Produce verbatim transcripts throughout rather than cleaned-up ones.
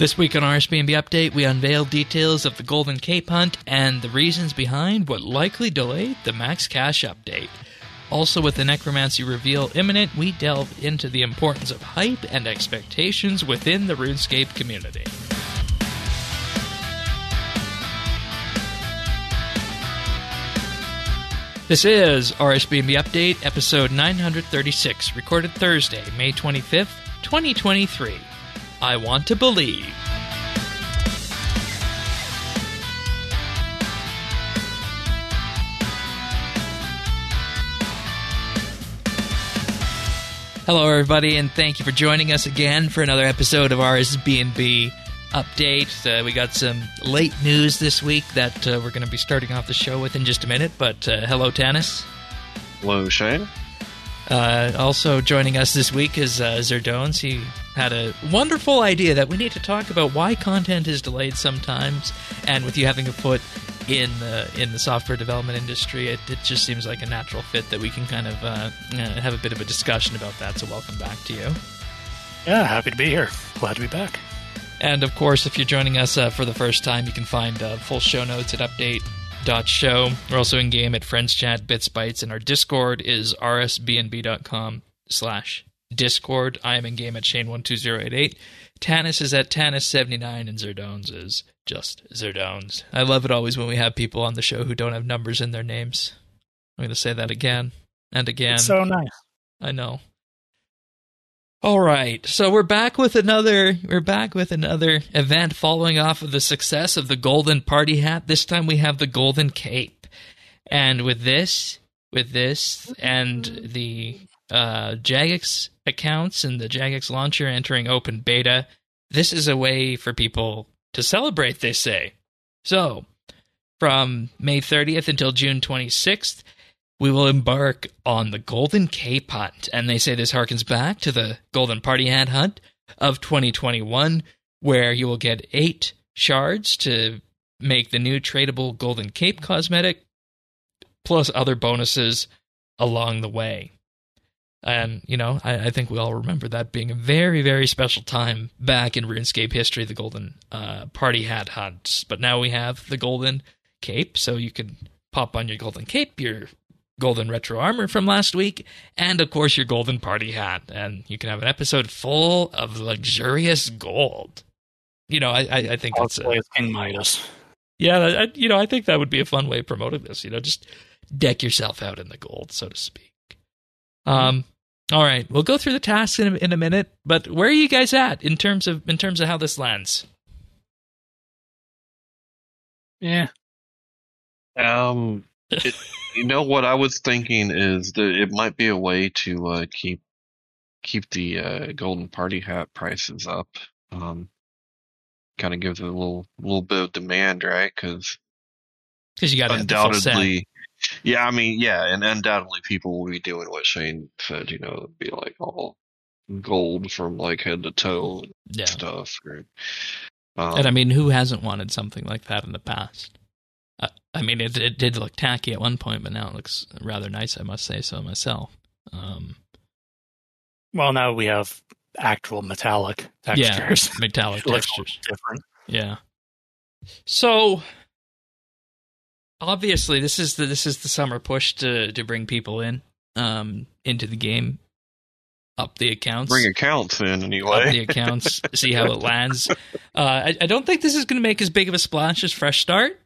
This week on R S B N B Update, we unveil details of the Golden Cape hunt and the reasons behind what likely delayed the Max Cash update. Also, with the Necromancy reveal imminent, we delve into the importance of hype and expectations within the RuneScape community. This is R S B N B Update, episode nine thirty-six, recorded Thursday, May twenty-fifth, twenty twenty-three. I want to believe. Hello, everybody, and thank you for joining us again for another episode of R S B N B Update. Uh, we got some late news this week that uh, we're going to be starting off the show with in just a minute, but uh, hello, Tanis. Hello, Shane. Uh, also joining us this week is uh, Zerdones. He had a wonderful idea that we need to talk about why content is delayed sometimes, and with you having a foot in the in the software development industry, it, it just seems like a natural fit that we can kind of uh, uh, have a bit of a discussion about that, so welcome back to you. Yeah, happy to be here. Glad to be back. And, of course, if you're joining us uh, for the first time, you can find uh, full show notes at update dot show. We're also in-game at Friends Chat, Bits, Bytes, and our Discord is rsbnb.com slash Discord. I am in-game at Shane one two zero eight eight. Tanis is at Tanis seventy-nine, and Zerdones is just Zerdones. I love it always when we have people on the show who don't have numbers in their names. I'm going to say that again and again. It's so nice. I know. All right, so we're back with another. We're back with another event following off of the success of the Golden Party Hat. This time we have the Golden Cape, and with this, with this, and the uh, Jagex accounts and the Jagex launcher entering open beta, this is a way for people to celebrate. They say so. From May thirtieth until June twenty-sixth. We will embark on the Golden Cape hunt, and they say this harkens back to the Golden Party Hat hunt of twenty twenty-one, where you will get eight shards to make the new tradable Golden Cape cosmetic, plus other bonuses along the way. And, you know, I, I think we all remember that being a very, very special time back in RuneScape history, the Golden uh, Party Hat hunt. But now we have the Golden Cape, so you can pop on your Golden Cape, your Golden Retro Armor from last week, and of course your Golden Party Hat, and you can have an episode full of luxurious gold. You know, I I, I think I'll that's play a, as King Midas. yeah, I, you know, I think that would be a fun way of promoting this. You know, just deck yourself out in the gold, so to speak. Um, all right, we'll go through the tasks in a, in a minute, but where are you guys at in terms of in terms of how this lands? Yeah. Um, it, you know what I was thinking is that it might be a way to uh, keep keep the uh, Golden Party Hat prices up. Um, kind of gives it a little little bit of demand, right? Because Because you got to undoubtedly, yeah, I mean, yeah, and undoubtedly people will be doing what Shane said. You know, it'd be like all gold from like head to toe and yeah. stuff. Right? Um, And I mean, who hasn't wanted something like that in the past? Uh, I mean, it, it did look tacky at one point, but now it looks rather nice, I must say so myself. Um, Well, now we have actual metallic textures. yeah, metallic It looks textures. different. Yeah. So, obviously, this is the this is the summer push to to bring people in um, into the game, up the accounts, bring accounts in up anyway. the accounts, see how it lands. Uh, I, I don't think this is going to make as big of a splash as Fresh Start.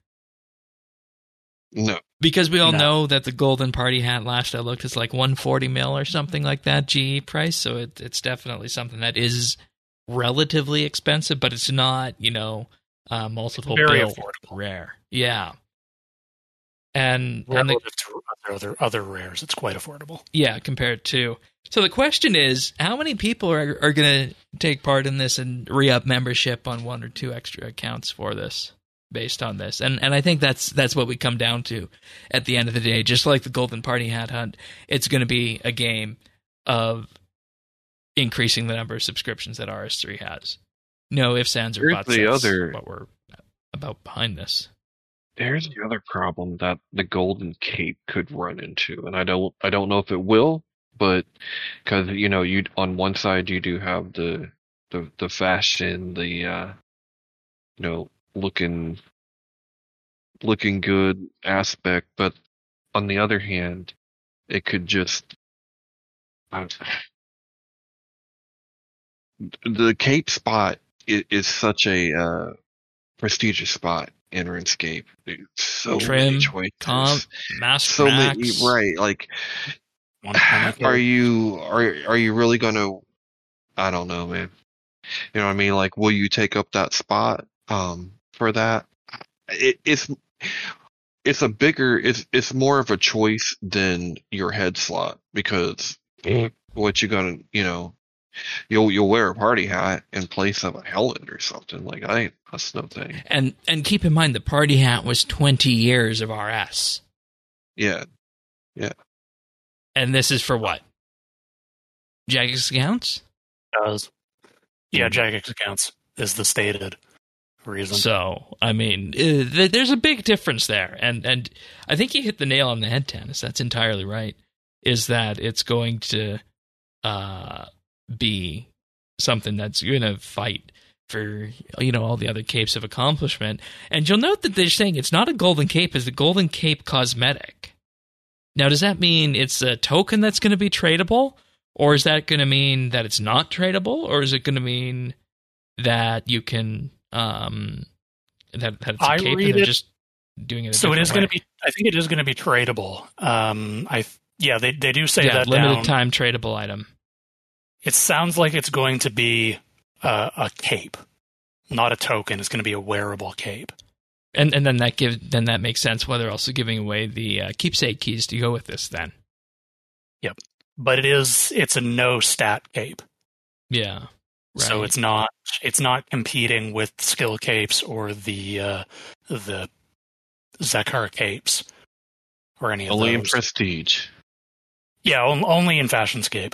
No. Because we all No. know that the Golden Party Hat last I looked is like one hundred forty mil or something like that G E price, so it, it's definitely something that is relatively expensive, but it's not, you know, uh, multiple Very bill affordable. rare. Yeah. And, and the, Relative to other other rares, it's quite affordable. yeah, compared to. So the question is, how many people are are going to take part in this and re-up membership on one or two extra accounts for this? Based on this, and and I think that's that's what we come down to at the end of the day. Just like the Golden Party Hat hunt, it's going to be a game of increasing the number of subscriptions that R S three has. No ifs, ands, or Here's buts. the That's other- what we're about behind this. There's the other problem that the Golden Cape could run into, and I don't I don't know if it will, but because you know you on one side you do have the the the fashion, the uh, you know, looking looking good aspect, but on the other hand, it could just I, the Cape spot is, is such a uh, prestigious spot in RuneScape. So Trim, many choices, comp, master so max. many, right? Like, one twenty are you are are you really gonna? I don't know, man. You know what I mean? Like, will you take up that spot um, for that? It, it's it's a bigger, it's it's more of a choice than your head slot because what you gonna, you know, you'll you'll wear a party hat in place of a helmet or something. Like, I that's no thing. And and keep in mind the party hat was twenty years of R S. Yeah, yeah. And this is for what? Jagex accounts? does. Yeah, Jagex accounts is the stated reason. So, I mean, uh, th- there's a big difference there. And and I think you hit the nail on the head, Tannis. That's entirely right. Is that it's going to uh, be something that's going to fight for, you know, all the other capes of accomplishment. And you'll note that they're saying it's not a golden cape, it's a golden cape cosmetic. Now, does that mean it's a token that's going to be tradable? Or is that going to mean that it's not tradable? Or is it going to mean that you can, um, that, that it's a I cape read and they're it- just doing it a So it different is going to way? be. I think it is going to be tradable. Um, I yeah, they they do say yeah, that limited down. time tradable item. It sounds like it's going to be uh, a cape, not a token. It's going to be a wearable cape. And and then that give then that makes sense why they're also giving away the uh, keepsake keys to go with this then. Yep. But it is it's a no stat cape. Yeah. Right. So it's not it's not competing with skill capes or the uh, the Zakar capes or any of Only in those. prestige. Yeah, on, only in Fashionscape.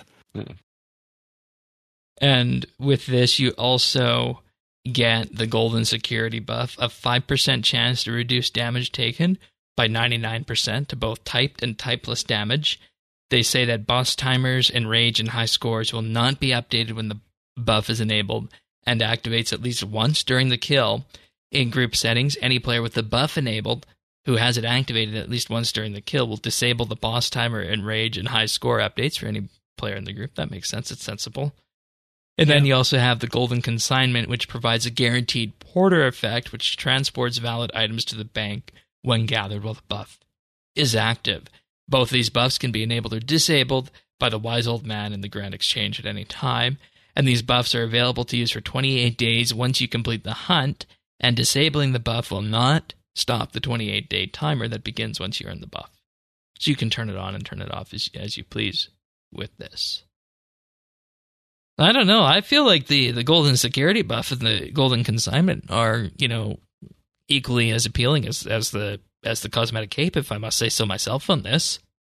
And with this, you also get the golden security buff, a five percent chance to reduce damage taken by ninety-nine percent to both typed and typeless damage. They say that boss timers, enrage, and high scores will not be updated when the buff is enabled and activates at least once during the kill. In group settings, any player with the buff enabled who has it activated at least once during the kill will disable the boss timer, enrage, and high score updates for any player in the group. That makes sense. It's sensible. And then you also have the Golden Consignment, which provides a guaranteed porter effect, which transports valid items to the bank when gathered while the buff is active. Both of these buffs can be enabled or disabled by the Wise Old Man in the Grand Exchange at any time, and these buffs are available to use for twenty-eight days once you complete the hunt, and disabling the buff will not stop the twenty-eight day timer that begins once you earn the buff. So you can turn it on and turn it off as, as you please with this. I don't know. I feel like the, the golden security buff and the golden consignment are, you know, equally as appealing as, as the as the cosmetic cape, if I must say so myself on this.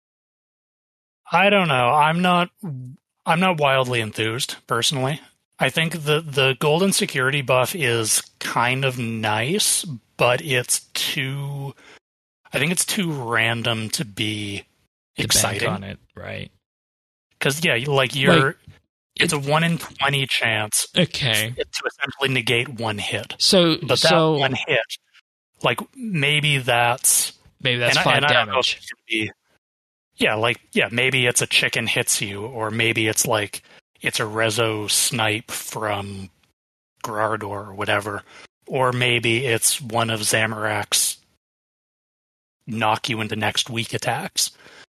I don't know. I'm not I'm not wildly enthused, personally. I think the the golden security buff is kind of nice, but it's too I think it's too random to be To exciting bank on it, right? Because yeah, like you're Like, it's a one in twenty chance Okay. to essentially negate one hit. So But that so one hit, like maybe that's maybe that's and I- five and I don't know if damage. it can be- yeah, like yeah, maybe it's a chicken hits you, or maybe it's like it's a rezo snipe from Grardor or whatever, or maybe it's one of Zamorak's knock you into next week attacks.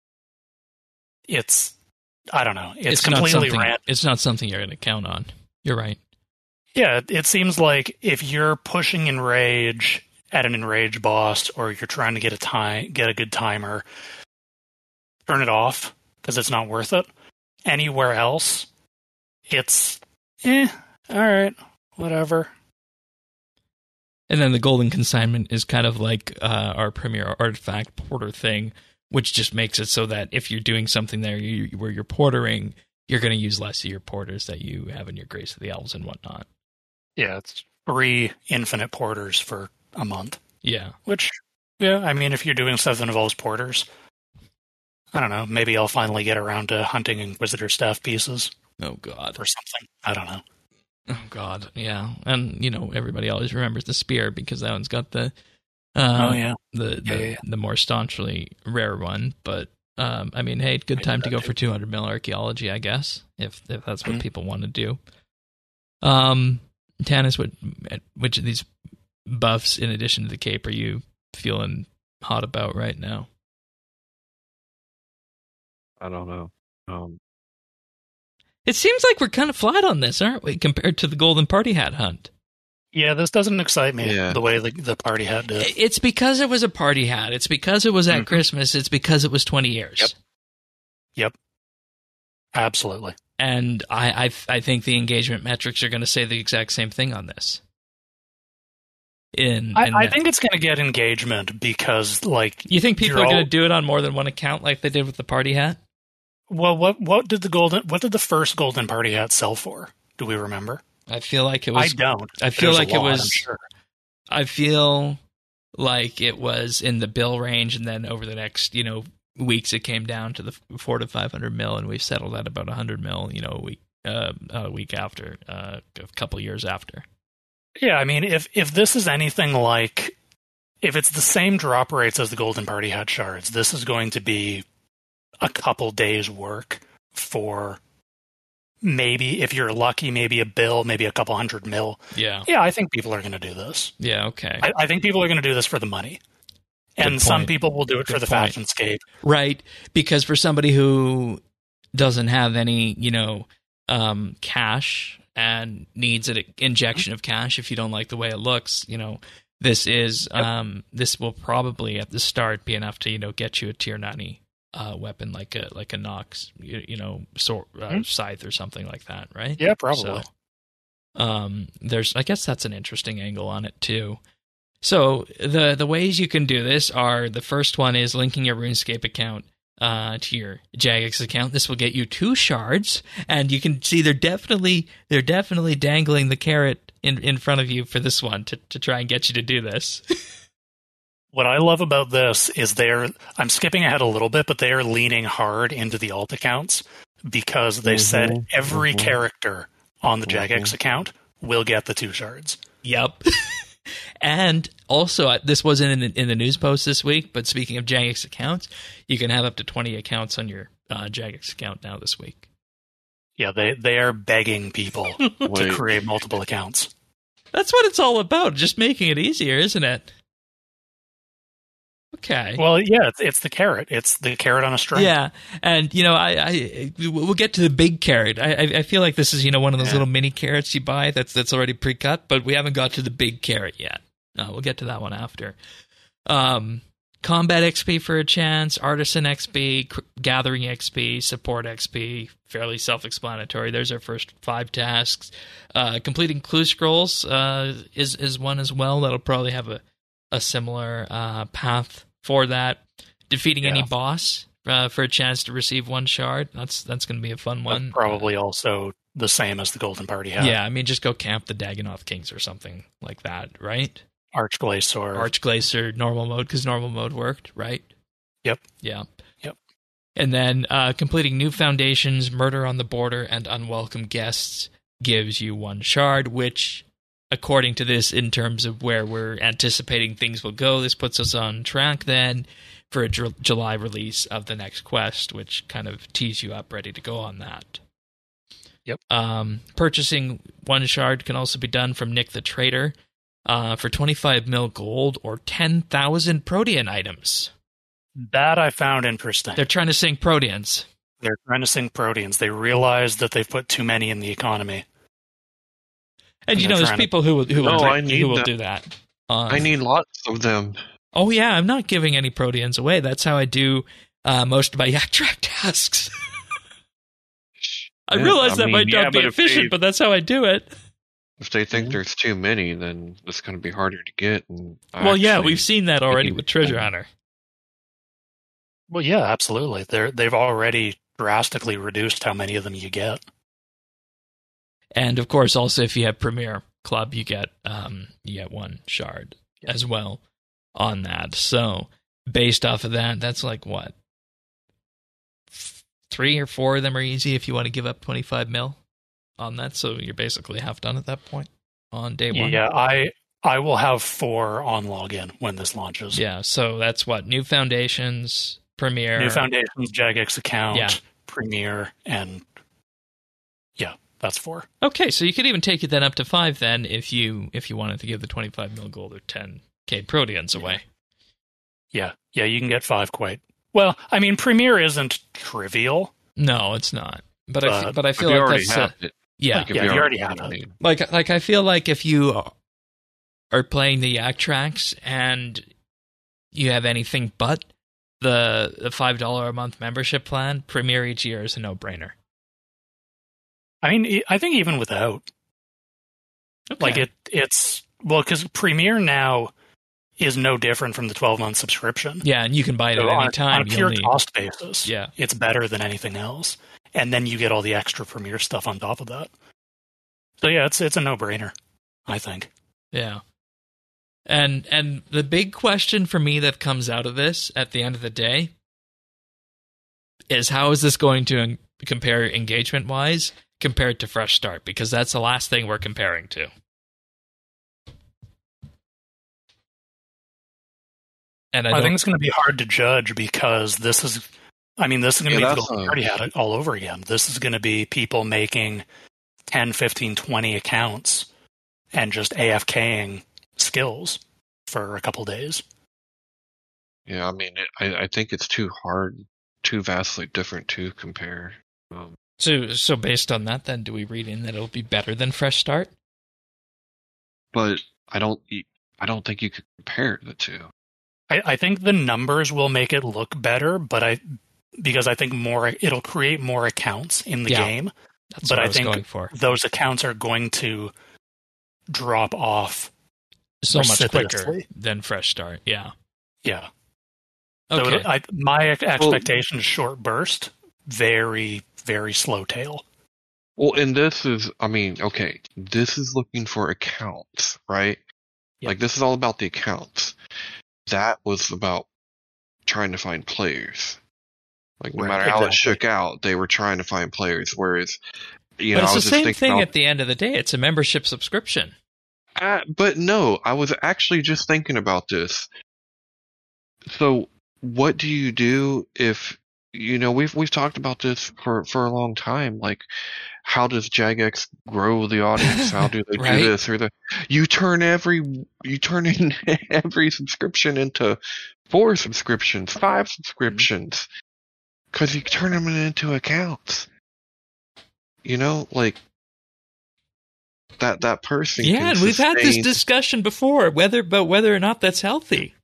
It's I don't know. It's, not completely something. random. It's not something you're going to count on. You're right. Yeah, it seems like if you're pushing enrage at an enrage boss, or you're trying to get a time, get a good timer, turn it off because it's not worth it. Anywhere else, it's eh, all right, whatever. And then the golden consignment is kind of like uh, our premier artifact porter thing, which just makes it so that if you're doing something there you, where you're portering, you're going to use less of your porters that you have in your Grace of the Elves and whatnot. Yeah, it's three infinite porters for a month. Yeah. Which, yeah, I mean, if you're doing stuff that involves porters, I don't know. Maybe I'll finally get around to hunting Inquisitor staff pieces Oh, God. or something. I don't know. Oh God, yeah, and you know everybody always remembers the spear because that one's got the uh, oh yeah, the the, yeah, yeah, yeah. the more staunchly rare one. But um, I mean, hey, good I time to go too. for two hundred mil archaeology, I guess, if if that's what Mhm. people want to do. Um, Tanis, what which of these buffs, in addition to the cape, are you feeling hot about right now? I don't know. Um, It seems like we're kind of flat on this, aren't we, compared to the Golden Party Hat hunt? Yeah, this doesn't excite me Yeah. the way the, the party hat did. It's because it was a party hat. It's because it was at Mhm. Christmas. It's because it was twenty years. Yep. Yep. Absolutely. And I, I, I think the engagement metrics are going to say the exact same thing on this. In, I, in I that- think it's going to get engagement because, like, you think people you're are going all- to do it on more than one account, like they did with the party hat? well, what what did the golden what did the first golden party hat sell for? Do we remember? I feel like it I was. don't. I feel There's a like it lot, was- I'm sure. I feel like it was in the bill range, and then over the next, you know, weeks, it came down to the four to five hundred mil, and we've settled at about a hundred mil. You know, a week, uh, a week after, uh, a couple years after. Yeah, I mean, if if this is anything like, if it's the same drop rates as the golden party hat shards, this is going to be a couple days work for maybe, if you're lucky, maybe a bill, maybe a couple hundred mil. Yeah. Yeah, I think people are going to do this. Yeah. Okay. I, I think people are going to do this for the money. And Good some point. people will do it Good for the point. fashion scape. Right, because for somebody who doesn't have any, you know, um, cash and needs an injection of cash, if you don't like the way it looks, you know, this is um, this will probably at the start be enough to, you know, get you a tier ninety uh, weapon like a like a Nox, you, you know, sword, uh, Hmm. scythe or something like that, right? Yeah, probably. So, um, there's, I guess that's an interesting angle on it too. So the the ways you can do this are, the first one is linking your RuneScape account uh, to your Jagex account. This will get you two shards, and you can see they're definitely they're definitely dangling the carrot in, in front of you for this one to, to try and get you to do this. What I love about this is they're, I'm skipping ahead a little bit, but they are leaning hard into the alt accounts because they Mhm, said every mhm. character on the Jagex Mhm. account will get the two shards. Yep. And also, uh, this wasn't in the, in the news post this week, but speaking of Jagex accounts, you can have up to twenty accounts on your uh, Jagex account now this week. Yeah, they, they are begging people to Wait. create multiple accounts. That's what it's all about, just making it easier, isn't it? Okay. Well, yeah, it's, it's the carrot. It's the carrot on a string. Yeah, and you know, I, I we'll get to the big carrot. I, I I feel like this is, you know, one of those Yeah. little mini carrots you buy that's that's already pre-cut, but we haven't got to the big carrot yet. Uh, we'll get to that one after. Um, combat X P for a chance, artisan X P, cr- gathering X P, support X P. Fairly self-explanatory. There's our first five tasks. Uh, completing clue scrolls uh, is is one as well. That'll probably have a a similar uh, path for that. Defeating any Yeah. boss uh, for a chance to receive one shard. That's that's going to be a fun That's one. probably also the same as the golden party hat. Yeah, I mean, just go camp the Dagonoth Kings or something like that, right? Archglacier. Archglacier normal mode, because normal mode worked, right? Yep. Yeah. Yep. And then uh, completing new foundations, murder on the border, and unwelcome guests gives you one shard, which, according to this, in terms of where we're anticipating things will go, this puts us on track then for a Ju- July release of the next quest, which kind of tees you up ready to go on that. Yep. Um, purchasing one shard can also be done from Nick the Trader uh, for twenty-five mil gold or ten thousand Protean items. That I found interesting. They're trying to sink Proteans. They're trying to sink proteins. They realize that they've put too many in the economy. And, And you they're know, there's trying to- people who will, who will, No, do, I need who will that. do that. Um, I need lots of them. Oh, yeah, I'm not giving any Proteans away. That's how I do uh, most of my Yak Track tasks. I Yeah, realize I that mean, might yeah, not be but if efficient, they- but that's how I do it. If they think Mhm. there's too many, then it's going to be harder to get. And Well, yeah, actually- we've seen that already need with to Treasure spend. Hunter. Well, yeah, absolutely. They're they've already drastically reduced how many of them you get. And, of course, also if you have Premier Club, you get um, you get one shard as well on that. So, based off of that, that's like, what? Three or four of them are easy if you want to give up twenty-five mil on that, so you're basically half done at that point on day one. Yeah, I I will have four on login when this launches. Yeah, so that's what? New Foundations, Premiere. New Foundations, Jagex account, Yeah. Premiere, and yeah, that's four. Okay, so you could even take it then up to five then if you if you wanted to give the twenty-five mil gold or ten K Proteans away. Yeah, yeah, you can get five quite. Well, I mean, Premiere isn't trivial. No, it's not. But I But- feel, but I If feel you like already that's uh, have it. yeah. Like, if Yeah, you already have I it. mean, Like like I feel like if you are playing the Yak Tracks and you have anything but the the five dollar a month membership plan, Premiere each year is a no brainer. I mean, e- I think even without, Okay. like it, it's well because Premiere now is no different from the twelve month subscription. Yeah, and you can buy it So at on, any a- time. on a You'll pure need- cost basis, Yeah. it's better than anything else, and then you get all the extra Premiere stuff on top of that. So yeah, it's it's a no brainer, I think. Yeah. And and the big question for me that comes out of this at the end of the day is how is this going to en- compare engagement wise compared to Fresh Start, because that's the last thing we're comparing to. And I, I, don't, think it's going to be hard to judge because this is, I mean, this is going to Yeah, be the that's Golden a- Party hat all over again. This is going to be people making ten, fifteen, twenty accounts and just AFKing skills for a couple days. yeah, I mean, it, I, I think it's too hard, too vastly different to compare. Um, so so based on that, then do we read in that it'll be better than Fresh Start? but I don't, I don't think you could compare the two. I, I think the numbers will make it look better, but I because I think more it'll create more accounts in the Yeah. game. That's But what I, I was think- going for. Those accounts are going to drop off. So much quicker precipitously. than Fresh Start. Yeah. Yeah. So Okay. it, I, my ex- expectation is short burst, very, very slow tail. Well, and this is, I mean, okay, this is looking for accounts, right? Yeah. Like, this is all about the accounts. That was about trying to find players. Like, no Right, matter how it exactly. shook out, they were trying to find players. Whereas, you but know, I it's the was just same thinking thing about, at the end of the day. It's a membership subscription. Uh, but no, I was actually just thinking about this. So, what do you do if, you know, we've we've talked about this for for a long time. Like, how does Jagex grow the audience? How do they Right. do this or the? You turn every you turn in every subscription into four subscriptions, five subscriptions, because you turn them into accounts. You know, like that that person. Yeah, can and we've had this sustain- discussion before, whether but whether or not that's healthy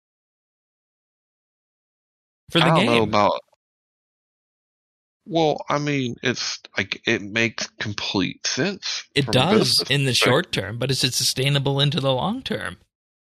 for the I don't game. know about. Well, I mean, it's like it makes complete sense. It from a does business in the perspective. short term, but is it sustainable into the long term?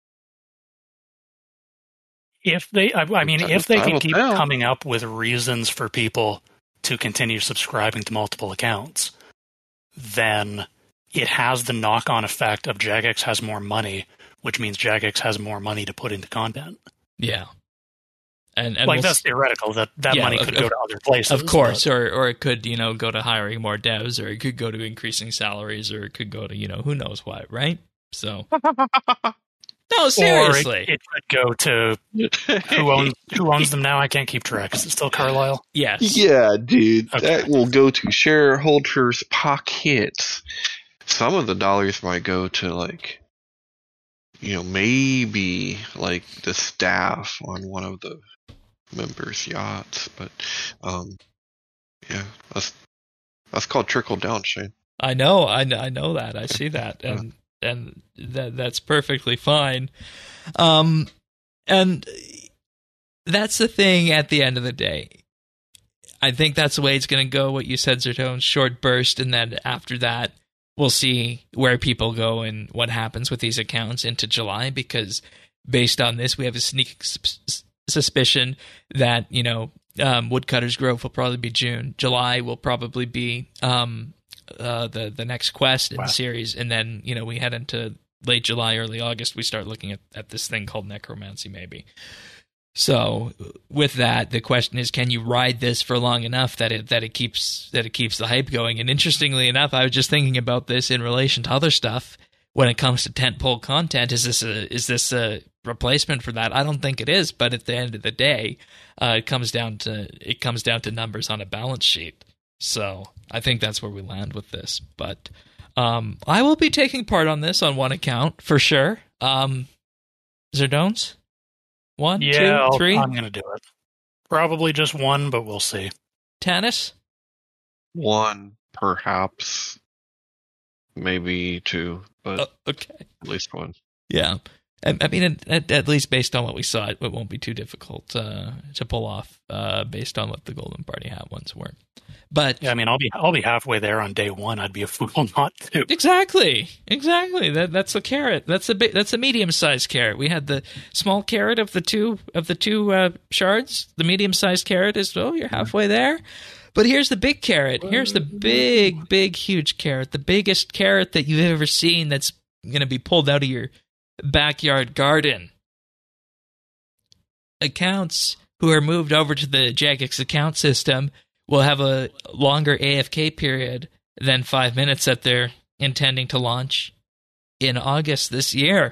If they, I, I mean, if they Time can will keep tell. coming up with reasons for people to continue subscribing to multiple accounts, then it has the knock-on effect of Jagex has more money, which means Jagex has more money to put into content. Yeah, and, and like we'll that's s- theoretical. That that Yeah, money of- could of- go to other places. of course, or or it could you know go to hiring more devs, or it could go to increasing salaries, or it could go to you know who knows what, right? So no, but- seriously, Or it, it could go to who owns who owns them now. I can't keep track. Is it still Carlisle? yes, Yeah, dude, Okay. that will go to shareholders' pockets. Some of the dollars might go to like, you know, maybe like the staff on one of the members' yachts, but um, yeah, that's that's called trickle down, Shane. I know, I, kn- I know that, I see that, and and that that's perfectly fine. Um, and that's the thing. At the end of the day, I think that's the way it's going to go. What you said, Zertone, short burst, and then after that, we'll see where people go and what happens with these accounts into July. Because based on this, we have a sneak sus- suspicion that you know um, Woodcutter's Grove will probably be June. July will probably be um, uh, the the next quest in Wow. the series, and then you know we head into late July, early August. We start looking at, at this thing called necromancy, maybe. So with that, the question is, can you ride this for long enough that it that it keeps that it keeps the hype going? And interestingly enough, I was just thinking about this in relation to other stuff. When it comes to tentpole content, is this a is this a replacement for that? I don't think it is, but at the end of the day, uh, it comes down to it comes down to numbers on a balance sheet. So I think that's where we land with this. But um, I will be taking part on this on one account for sure. Um, Zerdones? One, yeah, two, I'll- three? I'm going to do it. Probably just one, but we'll see. Tannis? One, perhaps, maybe two, but Oh, okay. at least one. Yeah. I, I mean, at, at least based on what we saw, it, it won't be too difficult uh, to pull off uh, based on what the Golden Party Hat ones were. But Yeah, I mean, I'll be I'll be halfway there on day one. I'd be a fool not to. exactly, exactly. That that's a carrot. That's a big, that's a medium-sized carrot. We had the small carrot of the two of the two uh, shards. The medium-sized carrot is oh, you're halfway there. But here's the big carrot. Here's the big, big, huge carrot. The biggest carrot that you've ever seen that's going to be pulled out of your backyard garden. Accounts who are moved over to the Jagex account system will have a longer A F K period than five minutes that they're intending to launch in August this year.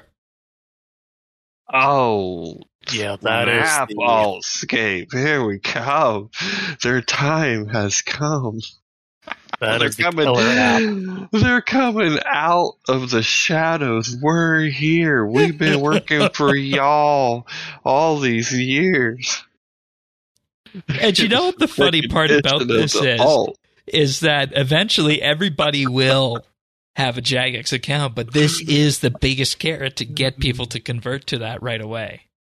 Oh, Yeah, that is map the- all escape. Here we come. Their time has come. That they're is the coming. killer app. They're coming out of the shadows. We're here. We've been working for y'all all these years. And you know what the funny part about this is? All. Is that eventually everybody will have a Jagex account, but this is the biggest carrot to get people to convert to that right away.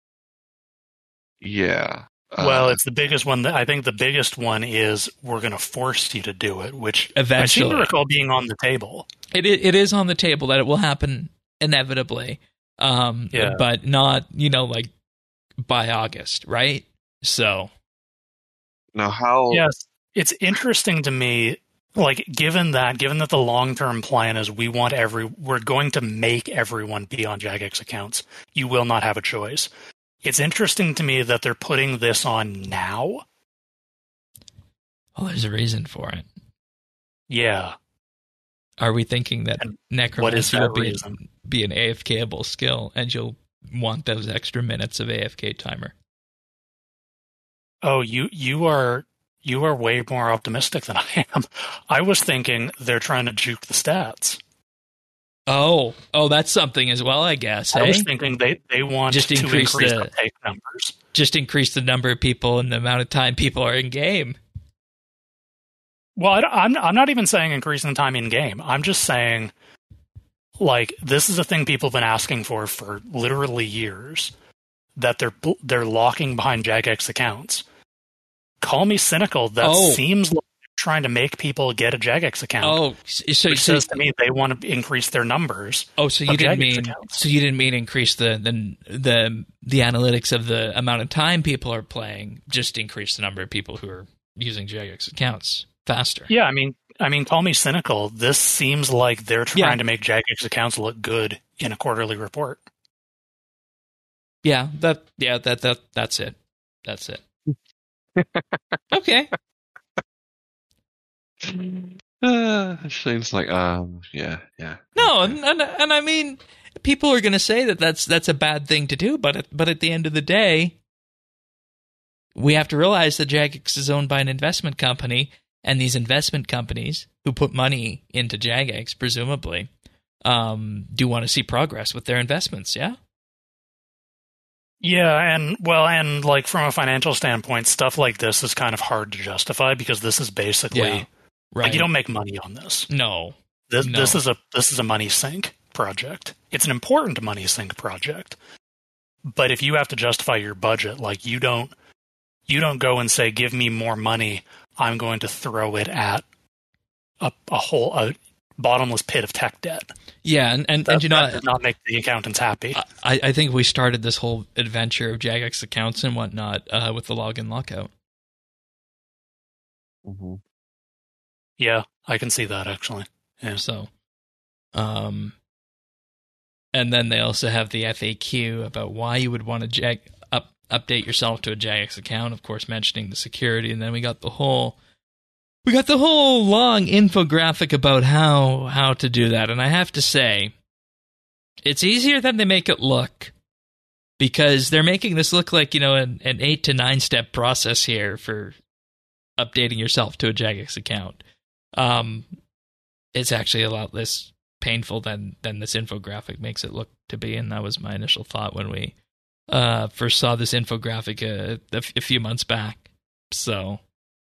Yeah. Well, Uh, it's the biggest one. That, I think the biggest one is we're going to force you to do it, which I seem Eventually. to recall being on the table. It i- it is on the table that it will happen inevitably, um, Yeah. but not, you know, like by August, right? So, now how? Yes, it's interesting to me. Like, given that, given that the long-term plan is we want every, we're going to make everyone be on Jagex accounts. You will not have a choice. It's interesting to me that they're putting this on now. oh, there's a reason for it. Yeah. Are we thinking that And necromancy that will be, reason? be an AFKable skill and you'll want those extra minutes of A F K timer? Oh, you you are you are way more optimistic than I am. I was thinking they're trying to juke the stats. Oh, oh, that's something as well, I guess. I Hey? was thinking they, they want Just to increase increase the- uptake numbers. Just increase the number of people and the amount of time people are in game. Well, I, I'm I'm not even saying increasing the time in game. I'm just saying, like, this is a thing people have been asking for for literally years. That they're they're locking behind Jagex accounts. Call me cynical. That Oh. seems like they're trying to make people get a Jagex account. Oh, so so, which so says to me they want to increase their numbers. oh, so you of didn't Jagex mean accounts. so you didn't mean increase the, the the the analytics of the amount of time people are playing. Just increase the number of people who are using Jagex accounts faster. Yeah, I mean, I mean, call me cynical. This seems like they're trying Yeah. to make Jagex accounts look good in a quarterly report. Yeah, that yeah that that that's it. That's it. Okay. Uh, seems like um yeah yeah. No, and, and and I mean, people are going to say that that's that's a bad thing to do, but at, but at the end of the day, we have to realize that Jagex is owned by an investment company, and these investment companies who put money into Jagex, presumably, um, do want to see progress with their investments. Yeah. Yeah, and well, and like from a financial standpoint, stuff like this is kind of hard to justify because this is basically Yeah. Right. like you don't make money on this. No. This No. this is a this is a money sink project. It's an important money sink project. But if you have to justify your budget, like you don't you don't go and say, "Give me more money. I'm going to throw it at a, a whole a bottomless pit of tech debt." Yeah, and and, That, and you know, that does not make the accountants happy. I, I think we started this whole adventure of Jagex accounts and whatnot uh, with the login lockout. Mhm. Yeah, I can see that actually. Yeah. So, um, and then they also have the F A Q about why you would want to jag up update yourself to a Jagex account, of course, mentioning the security, and then we got the whole we got the whole long infographic about how how to do that. And I have to say, it's easier than they make it look, because they're making this look like, you know, an, an eight to nine step process here for updating yourself to a Jagex account. Um, it's actually a lot less painful than than this infographic makes it look to be, and that was my initial thought when we uh, first saw this infographic a, a, f- a few months back. So,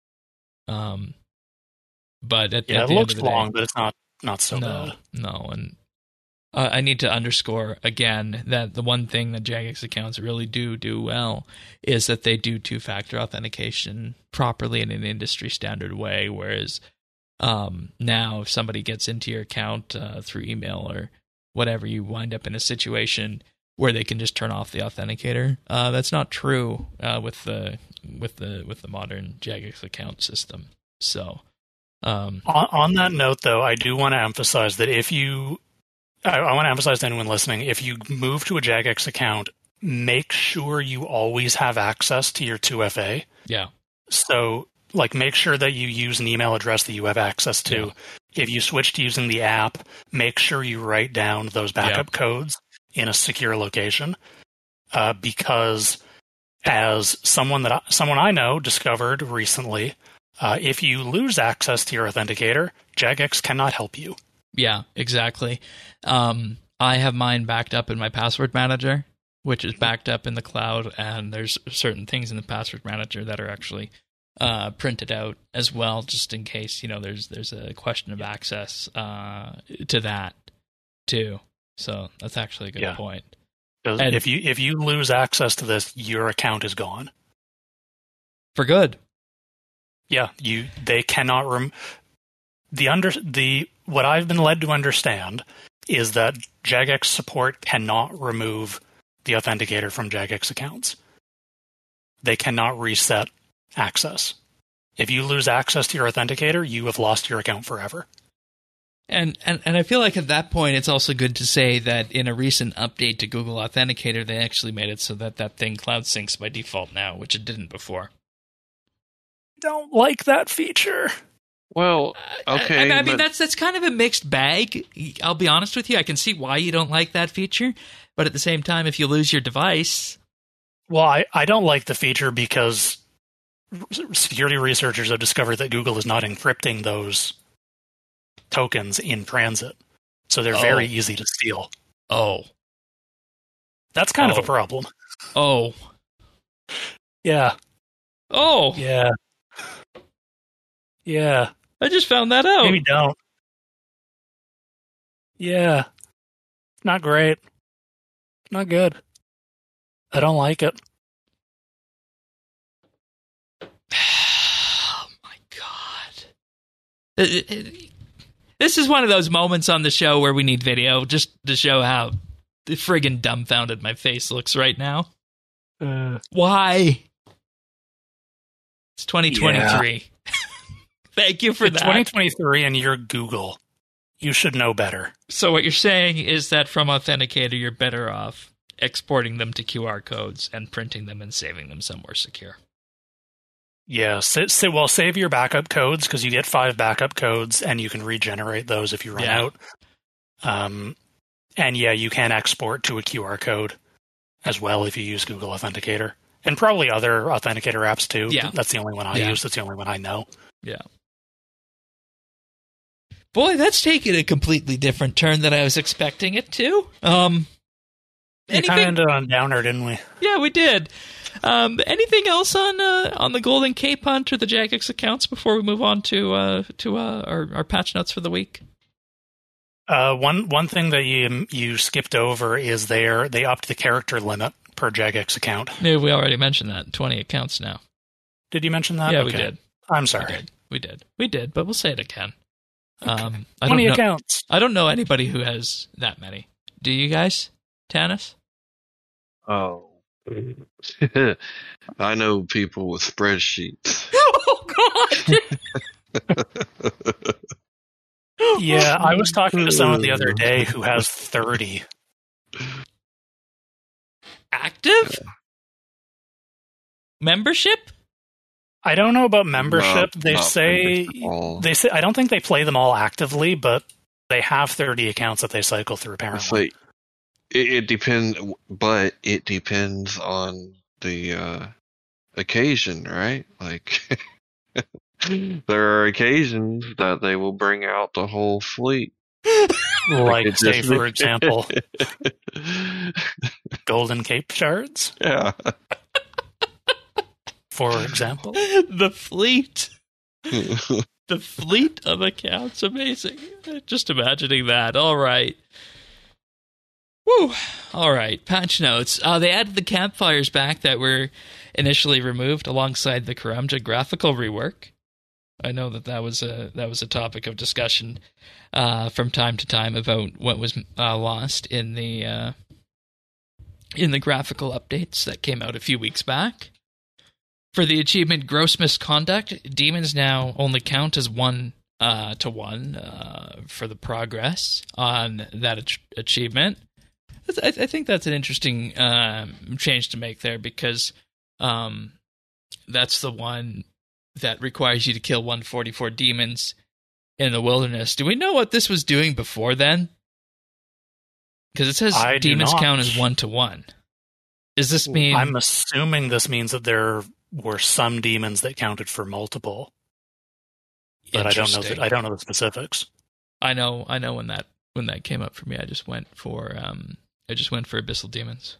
um, but at, yeah, at it the looks end of the long, day, but it's not not so no, bad. no, and uh, I need to underscore again that the one thing that Jagex accounts really do do well is that they do two-factor authentication properly in an industry standard way, whereas Um, now, if somebody gets into your account uh, through email or whatever, you wind up in a situation where they can just turn off the authenticator. Uh, that's not true uh, with the with the with the modern Jagex account system. So, um, On, on that note, though, I do want to emphasize that if you, I, I want to emphasize to anyone listening, if you move to a Jagex account, make sure you always have access to your two F A. yeah, So, like, make sure that you use an email address that you have access to. Yeah. If you switch to using the app, make sure you write down those backup Yeah. codes in a secure location, uh, because as someone that I, someone I know discovered recently, uh, if you lose access to your authenticator, Jagex cannot help you. yeah, exactly. Um, I have mine backed up in my password manager, which is backed up in the cloud, and there's certain things in the password manager that are actually Uh, printed out as well, just in case, you know, there's there's a question of access uh, to that too. So that's actually a good Yeah. point. Because And- if you if you lose access to this, your account is gone. For good. Yeah, you they cannot rem- the under the what I've been led to understand is that Jagex support cannot remove the authenticator from Jagex accounts. They cannot reset access. If you lose access to your authenticator, you have lost your account forever. And, and and I feel like at that point, it's also good to say that in a recent update to Google Authenticator, they actually made it so that that thing cloud syncs by default now, which it didn't before. Don't like that feature. Well, okay. I, I mean, but- that's that's kind of a mixed bag. I'll be honest with you. I can see why you don't like that feature, but at the same time, if you lose your device, Well, I, I don't like the feature because security researchers have discovered that Google is not encrypting those tokens in transit. So they're Oh. very easy to steal. oh, That's kind of Oh. a problem. oh, Yeah. oh! Yeah. Yeah. I just found that out. Maybe don't. Yeah. Not great. Not good. I don't like it. Oh my god! It- it- This is one of those moments on the show where we need video just to show how friggin' dumbfounded my face looks right now. Uh, Why? It's twenty twenty-three. Thank you for it's that. twenty twenty-three and you're Google. You should know better. So what you're saying is that from Authenticator, you're better off exporting them to Q R codes and printing them and saving them somewhere secure. Yeah, sa- sa- well, save your backup codes because you get five backup codes and you can regenerate those if you run Yeah. out. Um, and yeah, you can export to a Q R code as well if you use Google Authenticator. And probably other Authenticator apps too. Yeah. That's the only one I Yeah. use. That's the only one I know. Yeah. Boy, that's taken a completely different turn than I was expecting it to. Um, We kind of anything? ended on a downer, didn't we? Yeah, we did. Um, anything else on uh, on the Golden Cape Hunt or the Jagex accounts before we move on to uh, to uh, our, our patch notes for the week? Uh, one one thing that you you skipped over is their they upped the character limit per Jagex account. Yeah, we already mentioned that. twenty accounts now. Did you mention that? yeah, Okay. we did. I'm We sorry. did. We did. We did, but we'll say it again. Um, I don't twenty know. accounts. I don't know anybody who has that many. Do you guys, Tanis? Oh. I know people with spreadsheets. Oh God! Yeah, I was talking to someone the other day who has thirty. Active? membership? I don't know about membership. Not- they not say membership at all. they say I don't think they play them all actively, but they have thirty accounts that they cycle through. It's Apparently, like it, it depends, but it depends on the uh, occasion, right? Like there are occasions that they will bring out the whole fleet. like it say just- for example, Golden Cape shards. Yeah. For example, The fleet. The fleet of accounts. Amazing. Just imagining that. All right. Woo. All right. Patch notes. Uh, they added the campfires back that were initially removed alongside the Karamja graphical rework. I know that that was a that was a topic of discussion uh, from time to time about what was uh, lost in the uh, in the graphical updates that came out a few weeks back. For the achievement Gross Misconduct, demons now only count as one uh, to one uh, for the progress on that ach- achievement. I, I think that's an interesting um, change to make there because um, that's the one that requires you to kill one hundred forty-four demons in the wilderness. Do we know what this was doing before then? Because it says I do demons not. count as one to one. Does this mean... I'm assuming this means that there were some demons that counted for multiple, but I don't know. The, I don't know the specifics. I know, I know when that when that came up for me, I just went for um, I just went for abyssal demons.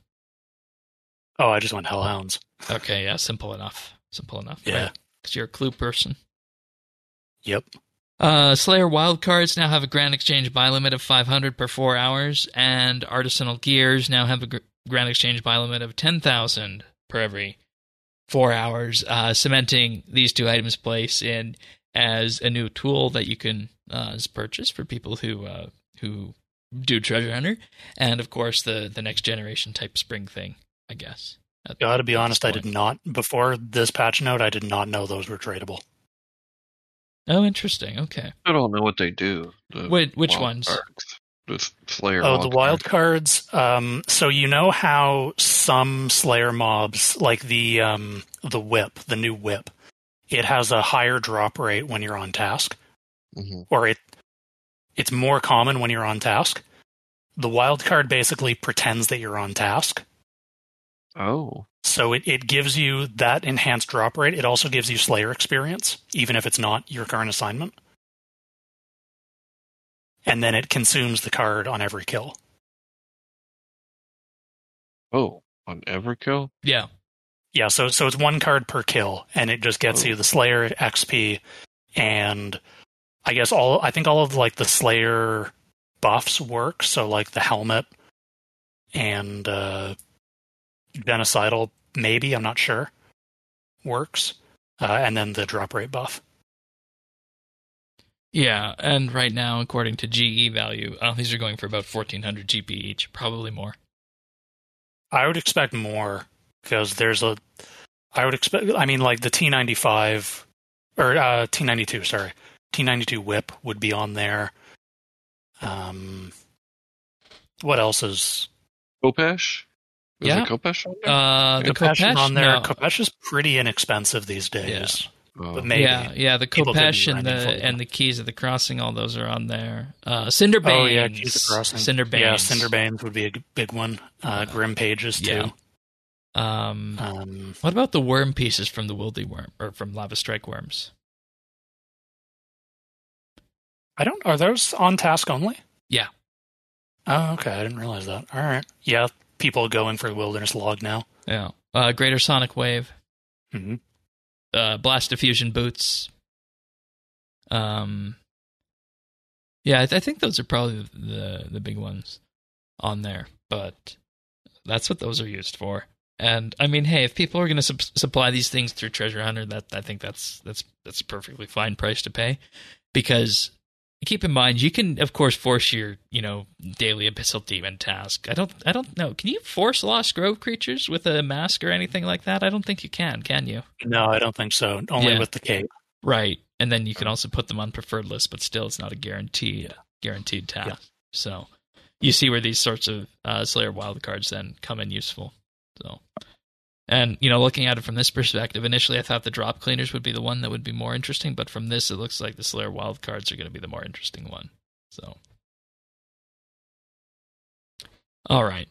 Oh, I just went hellhounds. Okay, yeah, simple enough, simple enough. Yeah, because you're a clue person. Yep. Uh, Slayer wildcards now have a grand exchange buy limit of five hundred per four hours, and artisanal gears now have a gr- grand exchange buy limit of ten thousand per every four hours, uh, cementing these two items' place in as a new tool that you can uh, purchase for people who uh, who do treasure hunter, and of course the the next generation type spring thing, I guess. Got to be honest, I point. did not before this patch note. I did not know those were tradable. Oh, interesting. Okay. I don't know what they do. the Wait, which wild ones? cards. The Slayer Oh, wild the wild cards. cards. Um, so you know how some Slayer mobs, like the um, the whip, the new whip, it has a higher drop rate when you're on task, Mhm. or it it's more common when you're on task. The wild card basically pretends that you're on task, Oh. so it, it gives you that enhanced drop rate. It also gives you Slayer experience, even if it's not your current assignment. And then it consumes the card on every kill. Oh. On every kill? Yeah. Yeah, so so it's one card per kill, and it just gets Oh. you the Slayer X P, and I guess all I think all of like the Slayer buffs work. So like the helmet and uh, genocidal, maybe I'm not sure, works, uh, and then the drop rate buff. Yeah, and right now, according to G E value, uh, these are going for about fourteen hundred G P each, probably more. I would expect more because there's a. I would expect. I mean, like the T ninety-five or uh, T ninety-two. Sorry, T ninety-two whip would be on there. Um, what else is? Kopesh? Is Yeah. it Kopesh on there? Uh, the Kopesh is Kopesh on there. no. Kopesh is pretty inexpensive these days. Oh. But maybe. Yeah, yeah, the People could be Kopesh and grinding for the them. and the Keys of the Crossing, all those are on there. Uh, Cinderbanes. Oh yeah, Keys of Crossing. Cinderbanes. Yeah, Cinderbanes would be a g- big one. Uh, Grim Pages too. yeah. Um, Um, what about the worm pieces from the Wildy Worm or from Lava Strike Worms? I don't. Are those on task only? Yeah. Oh, okay. I didn't realize that. All right. Yeah, people going for the Wilderness Log now. Yeah. Uh, Greater Sonic Wave. Mm-hmm. Uh, Blast Diffusion Boots. Um, yeah, I, th- I think those are probably the the big ones on there, but that's what those are used for. And I mean, hey, if people are going to sup- supply these things through Treasure Hunter, that I think that's that's that's a perfectly fine price to pay. Because keep in mind, you can of course force your you know daily Abyssal Demon task. I don't I don't know. Can you force Lost Grove creatures with a mask or anything like that? I don't think you can. Can you? No, I don't think so. Only Yeah. with the cape. Right, and then you can also put them on preferred list, but still, it's not a guaranteed guaranteed task. Yeah. So you see where these sorts of uh, Slayer wildcards then come in useful. So And, you know, looking at it from this perspective, initially I thought the drop cleaners would be the one that would be more interesting, but from this, it looks like the Slayer wildcards are going to be the more interesting one. So, all right.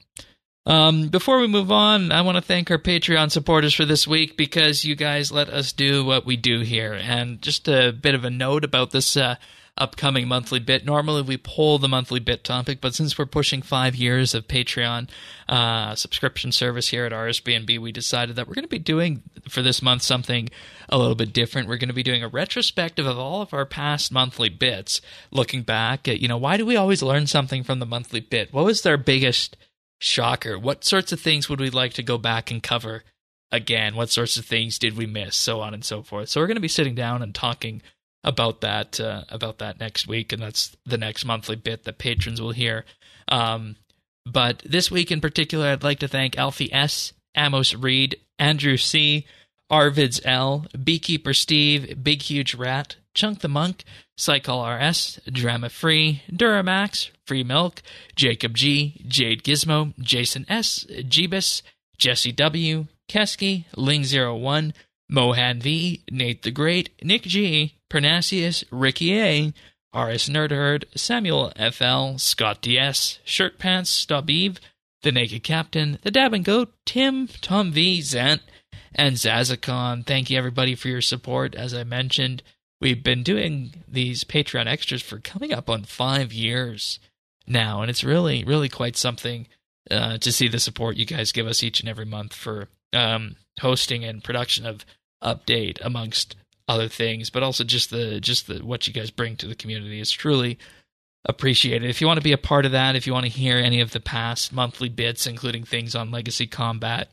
Um, before we move on, I want to thank our Patreon supporters for this week because you guys let us do what we do here. And just a bit of a note about this uh, upcoming monthly bit. Normally we pull the monthly bit topic, but since we're pushing five years of Patreon uh, subscription service here at R S B N B, we decided that we're going to be doing for this month something a little bit different. We're going to be doing a retrospective of all of our past monthly bits, looking back at, you know, why do we always learn something from the monthly bit? What was their biggest shocker? What sorts of things would we like to go back and cover again? What sorts of things did we miss? So on and so forth. So we're going to be sitting down and talking about that uh, about that next week, and that's the next monthly bit that patrons will hear. Um, but this week in particular, I'd like to thank Alfie S., Amos Reed, Andrew C., Arvids L., Beekeeper Steve, Big Huge Rat, Chunk the Monk, Cycle R S, Drama Free, Duramax, Free Milk, Jacob G., Jade Gizmo, Jason S., Jeebus, Jesse W., Kesky, Ling zero one, Mohan V., Nate the Great, Nick G., Pernasius, Ricky A., R S Nerdherd, Samuel F L, Scott D S, Shirt Pants, Stub Eve, The Naked Captain, The Dab and Goat, Tim, Tom V., Zant, and Zazakon. Thank you everybody for your support. As I mentioned, we've been doing these Patreon extras for coming up on five years now, and it's really, really quite something uh, to see the support you guys give us each and every month for um, hosting and production of Update, amongst other things, but also just the just the what you guys bring to the community is truly appreciated. If you want to be a part of that, if you want to hear any of the past monthly bits, including things on Legacy Combat,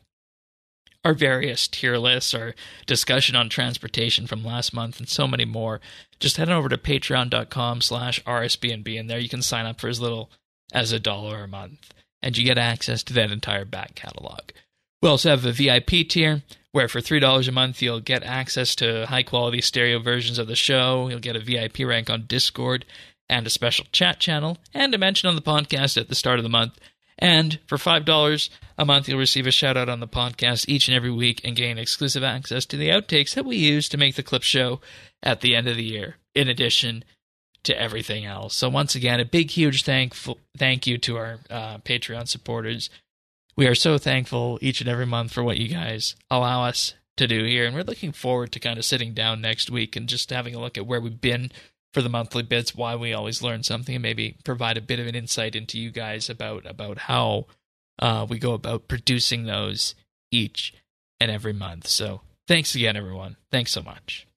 our various tier lists, our discussion on transportation from last month, and so many more, just head on over to patreon.com slash RSBNB, and there you can sign up for as little as a dollar a month, and you get access to that entire back catalog. We also have a V I P tier, where for three dollars a month, you'll get access to high-quality stereo versions of the show, you'll get a V I P rank on Discord, and a special chat channel, and a mention on the podcast at the start of the month. And for five dollars a month, you'll receive a shout-out on the podcast each and every week and gain exclusive access to the outtakes that we use to make the clip show at the end of the year, in addition to everything else. So once again, a big, huge thankful, thank you to our uh, Patreon supporters. We are so thankful each and every month for what you guys allow us to do here, and we're looking forward to kind of sitting down next week and just having a look at where we've been for the monthly bits, why we always learn something, and maybe provide a bit of an insight into you guys about, about how uh, we go about producing those each and every month. So thanks again, everyone. Thanks so much.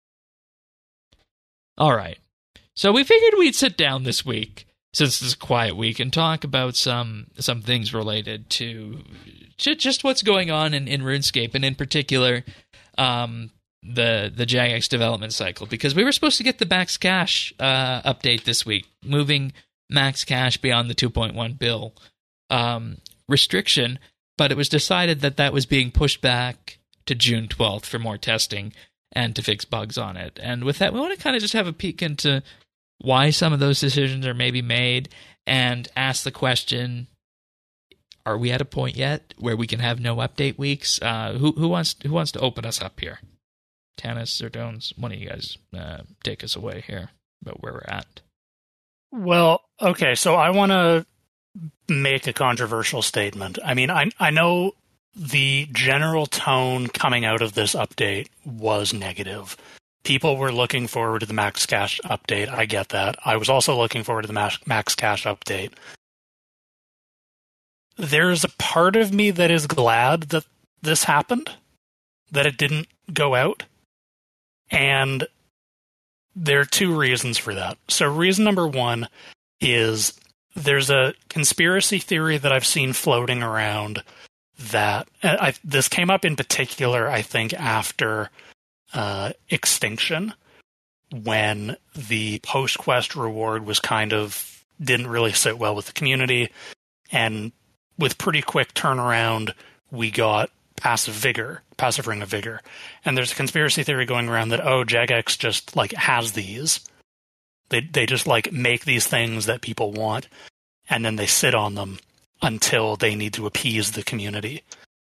All right. So we figured we'd sit down this week, since it's a quiet week, and talk about some some things related to just what's going on in, in RuneScape, and in particular, um, the the Jagex development cycle, because we were supposed to get the max cash uh, update this week, moving max cash beyond the two point one bill um, restriction, but it was decided that that was being pushed back to June twelfth for more testing and to fix bugs on it. And with that, we want to kind of just have a peek into why some of those decisions are maybe made, and ask the question, are we at a point yet where we can have no update weeks? Uh, who who wants who wants to open us up here? Tanis or Dones, one of you guys uh, take us away here about where we're at. Well, okay, so I want to make a controversial statement. I mean, I I know the general tone coming out of this update was negative. People were looking forward to the Max Cash update. I get that. I was also looking forward to the Max, Max Cash update. There's a part of me that is glad that this happened, that it didn't go out. And there are two reasons for that. So reason number one is there's a conspiracy theory that I've seen floating around that I, this came up in particular, I think, after Uh, Extinction, when the post-quest reward was kind of, didn't really sit well with the community, and with pretty quick turnaround, we got passive vigor, passive ring of vigor. And there's a conspiracy theory going around that, oh, Jagex just, like, has these. They, they just, like, make these things that people want, and then they sit on them until they need to appease the community.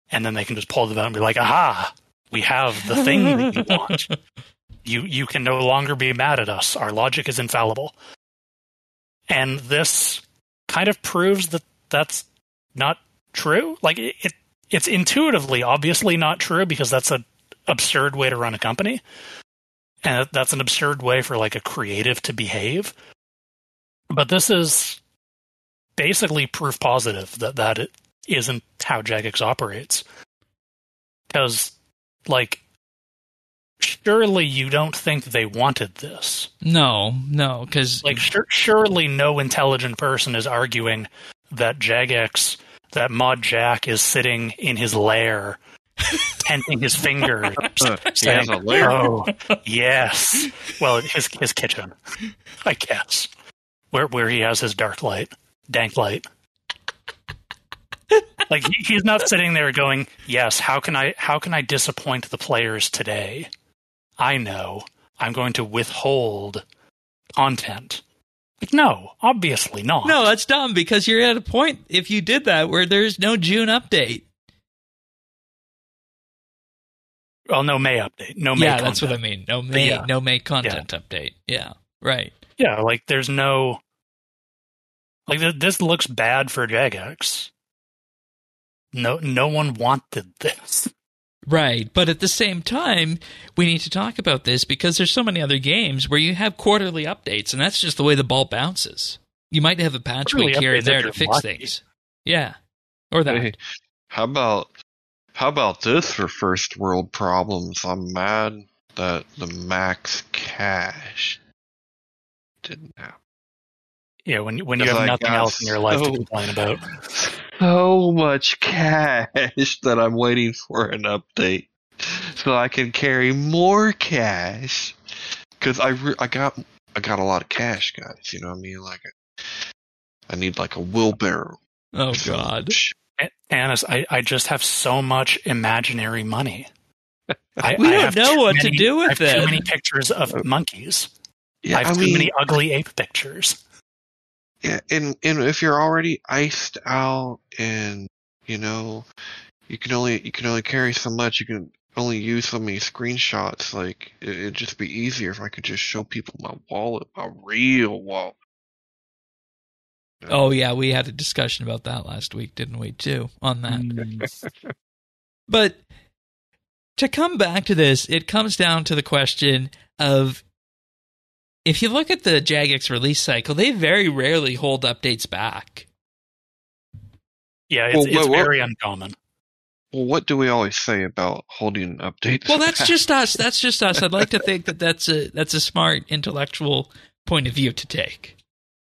and then they can just pull them out and be like, aha, we have the thing that you want. You, you can no longer be mad at us. Our logic is infallible. And this kind of proves that that's not true. Like, it, it it's intuitively obviously not true, because that's an absurd way to run a company. And that's an absurd way for, like, a creative to behave. But this is basically proof positive that that it isn't how Jagex operates. Because, like, surely you don't think they wanted this. No, no, because... Like, sur- surely no intelligent person is arguing that Jagex, that Mod Jack is sitting in his lair, tenting his fingers, saying, a lair? oh, yes. Well, his his kitchen, I guess. Where where he has his dark light, dank light. Like, he, he's not sitting there going, yes, how can I how can I disappoint the players today? I know. I'm going to withhold content. Like, no, obviously not. No, that's dumb, because you're at a point, if you did that, where there's no June update. Well, no May update. No May Yeah, content. that's what I mean. No May, yeah. no May content yeah. update. Yeah, right. Yeah, like, there's no... Like, th- this looks bad for Jagex. No, no one wanted this. Right, but at the same time, we need to talk about this because there's so many other games where you have quarterly updates, and that's just the way the ball bounces. You might have a patch Quarterly week here and updates there if to you're fix lucky. things. Yeah, or that. Hey, how about how about this for first world problems? I'm mad that the max cache didn't happen. Yeah, when when you Because have I nothing got else in your life to so- complain about. So much cash that I'm waiting for an update so I can carry more cash. Because I, re- I got I got a lot of cash, guys. You know what I mean? Like, I need like a wheelbarrow. Oh, God. A- Anis, I, I just have so much imaginary money. I, We I don't have know too what to many- do with I have it. too many pictures of monkeys. Yeah, I have I too mean, many ugly ape pictures. yeah, and and if you're already iced out, and you know, you can only you can only carry so much. You can only use so many screenshots. Like, it, it'd just be easier if I could just show people my wallet, my real wallet. Oh, yeah, we had a discussion about that last week, didn't we, too, on that. Mm. But to come back to this, it comes down to the question of, if you look at the Jagex release cycle, they very rarely hold updates back. Yeah, it's, Well, it's what- what- very uncommon. Well, what do we always say about holding updates? Well, that's back? just us. That's just us. I'd like to think that that's a that's a smart intellectual point of view to take.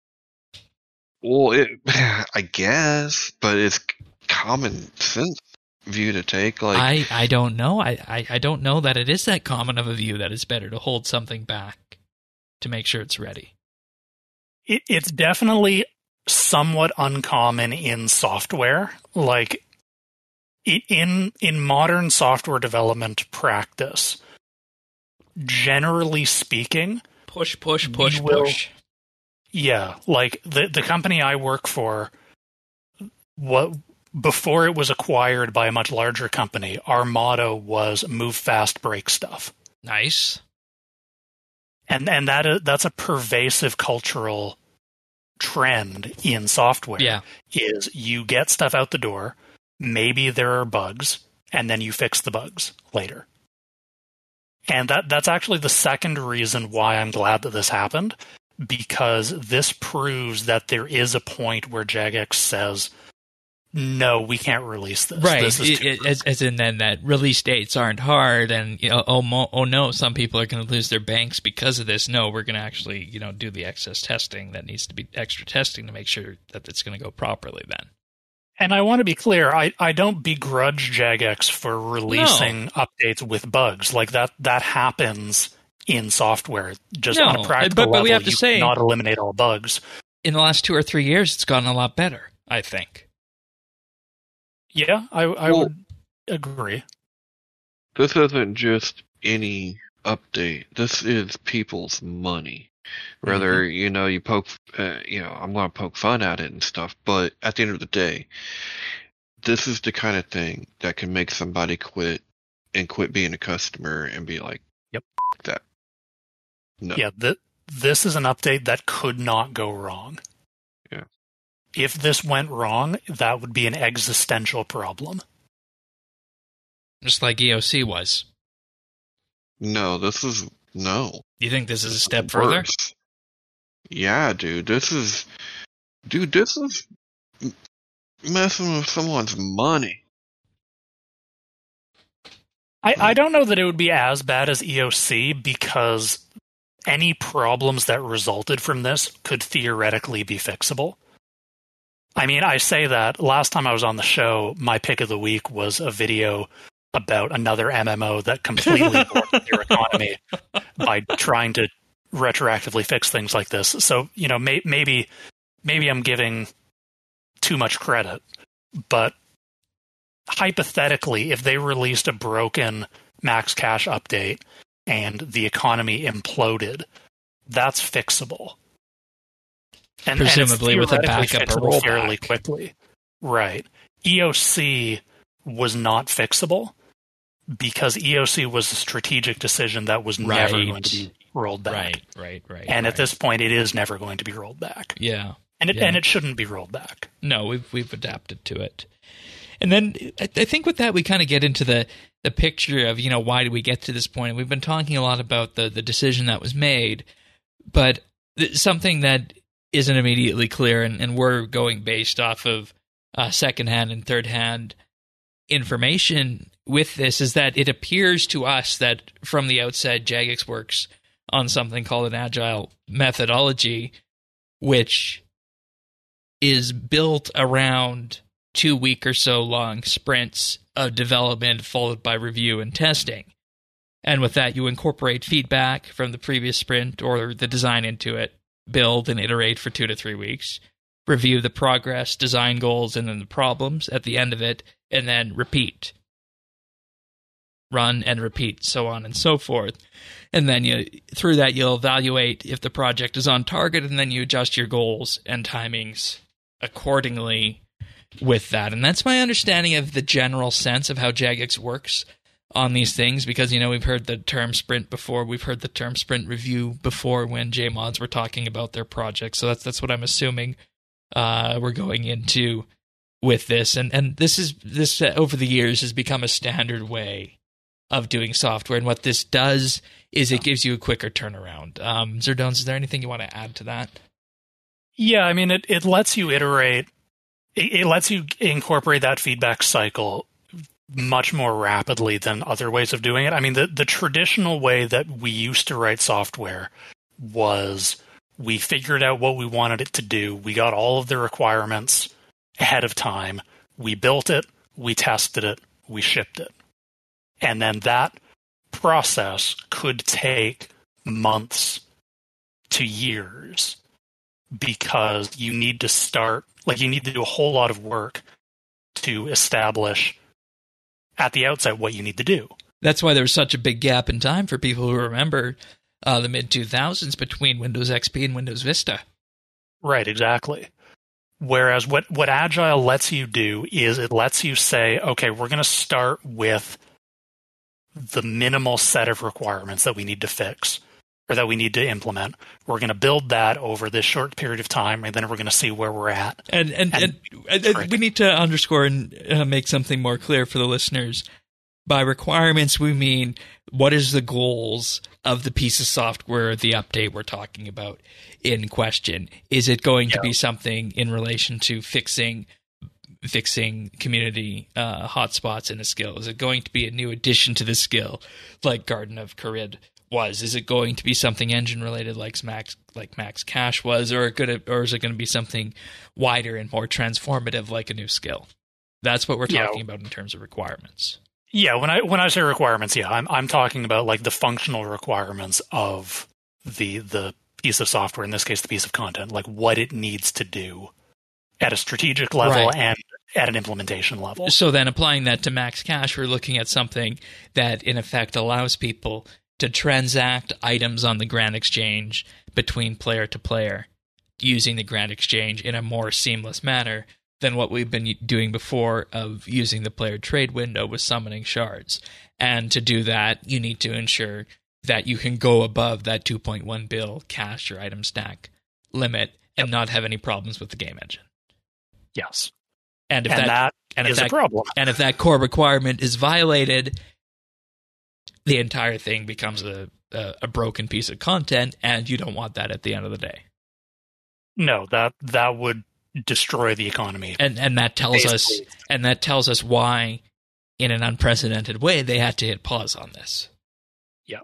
Well, it, I guess, but it's common sense view to take. Like, I, I don't know. I, I, I don't know that it is that common of a view that it's better to hold something back to make sure it's ready. It, it's definitely somewhat uncommon in software. Like, i- in in modern software development practice, generally speaking, Push, push, push, You will- push. yeah, like the the company I work for, what before it was acquired by a much larger company, our motto was "move fast, break stuff." Nice. And and that is, that's a pervasive cultural trend in software. Yeah. Is you get stuff out the door, maybe there are bugs, and then you fix the bugs later. And that that's actually the second reason why I'm glad that this happened, because this proves that there is a point where Jagex says, no, we can't release this. Right, This is it, too it, as, as in then that release dates aren't hard, and you know, oh, mo- oh no, some people are going to lose their banks because of this. No, we're going to actually, you know, do the excess testing that needs to be extra testing to make sure that it's going to go properly. Then, And I want to be clear, I, I don't begrudge Jagex for releasing updates with bugs. Like, that that happens in software. Just No, on a practical but- but level, we have to you say- cannot eliminate all bugs. in the last two or three years, it's gotten a lot better. I think. Yeah, I, I Well- would agree. this isn't just any update. This is people's money. Whether, Mm-hmm. you know, you poke, uh, you know, I'm going to poke fun at it and stuff, but at the end of the day, this is the kind of thing that can make somebody quit and quit being a customer and be like, "Yep, F that." No. Yeah, th- this is an update that could not go wrong. Yeah. If this went wrong, that would be an existential problem. Just like E O C was. No, this is no. You think this is a step further? Worse. Yeah, dude. This is, dude. This is messing with someone's money. I, I don't know that it would be as bad as E O C because any problems that resulted from this could theoretically be fixable. I mean, I say that last time I was on the show, my pick of the week was a video about another M M O that completely broke their economy by trying to retroactively fix things like this. So, you know, may, maybe maybe I'm giving too much credit, but hypothetically, if they released a broken Max Cash update and the economy imploded, that's fixable. And, Presumably and with a backup or rollback. Fairly quickly. Right. E O C was not fixable because E O C was a strategic decision that was right. never going to be rolled back. Right, right, right. And right. at this point, it is never going to be rolled back. Yeah. And it, yeah. and it shouldn't be rolled back. No, we've we've adapted to it. And then I, I think with that, we kind of get into the, the picture of, you know, why did we get to this point? And we've been talking a lot about the, the decision that was made, but th- something that isn't immediately clear, and, and we're going based off of uh, secondhand and third-hand information with this, is that it appears to us that from the outset, Jagex works on something called an agile methodology, which is built around two week or so long sprints of development followed by review and testing. And with that, you incorporate feedback from the previous sprint or the design into it, build and iterate for two to three weeks, review the progress, design goals, and then the problems at the end of it, and then repeat. Run and repeat, so on and so forth. And then you through that, you'll evaluate if the project is on target, and then you adjust your goals and timings accordingly with that. And that's my understanding of the general sense of how Jagex works on these things, because, you know, we've heard the term sprint before. We've heard the term sprint review before when J-Mods were talking about their projects. So that's that's what I'm assuming uh, we're going into with this. And and this is this uh, over the years has become a standard way of doing software. And what this does is it gives you a quicker turnaround. Um, Zerdones, is there anything you want to add to that? Yeah, I mean, it, it lets you iterate. It, it lets you incorporate that feedback cycle much more rapidly than other ways of doing it. I mean, the, the traditional way that we used to write software was we figured out what we wanted it to do. We got all of the requirements ahead of time. We built it, we tested it, we shipped it. And then that process could take months to years because you need to start, like you need to do a whole lot of work to establish at the outset what you need to do. That's why there was such a big gap in time for people who remember uh, the mid two thousands between Windows X P and Windows Vista. Right, exactly. Whereas what, what Agile lets you do is it lets you say, okay, we're going to start with the minimal set of requirements that we need to fix or that we need to implement. We're going to build that over this short period of time, and then we're going to see where we're at. And and, and, and, and we need to underscore and uh, make something more clear for the listeners. By requirements, we mean what is the goals of the piece of software, the update we're talking about in question. Is it going yeah. to be something in relation to fixing fixing community uh, hotspots in a skill? Is it going to be a new addition to the skill, like Garden of Carid was? Is it going to be something engine related, like Max like Max Cash was, or could or is it going to be something wider and more transformative, like a new skill? That's what we're talking yeah. about in terms of requirements. Yeah, when I when I say requirements, yeah, I'm I'm talking about like the functional requirements of the the piece of software, in this case, the piece of content, like what it needs to do at a strategic level right. and at an implementation level. So then applying that to Max Cash, we're looking at something that in effect allows people to transact items on the Grand Exchange between player to player using the Grand Exchange in a more seamless manner than what we've been doing before of using the player trade window with summoning shards. And to do that, you need to ensure that you can go above that two point one bill cash or item stack limit and not have any problems with the game engine. Yes. And if and that, that and is if a that, problem. And if that core requirement is violated, the entire thing becomes a, a, a broken piece of content, and you don't want that at the end of the day. No, that that would destroy the economy. And and that tells Basically. us and that tells us why, in an unprecedented way, they had to hit pause on this. Yeah.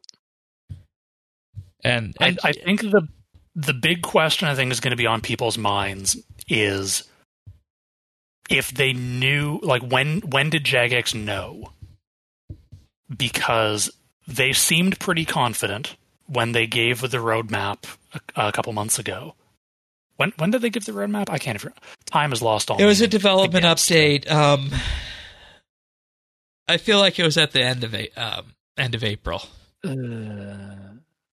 And, and I, I think the the big question I think is going to be on people's minds is if they knew, like, when when did Jagex know? Because they seemed pretty confident when they gave the roadmap a, a couple months ago. When when did they give the roadmap? I can't even. Time is lost on It was me. a development Again. update. Um, I feel like it was at the end of a, um, end of April. Uh,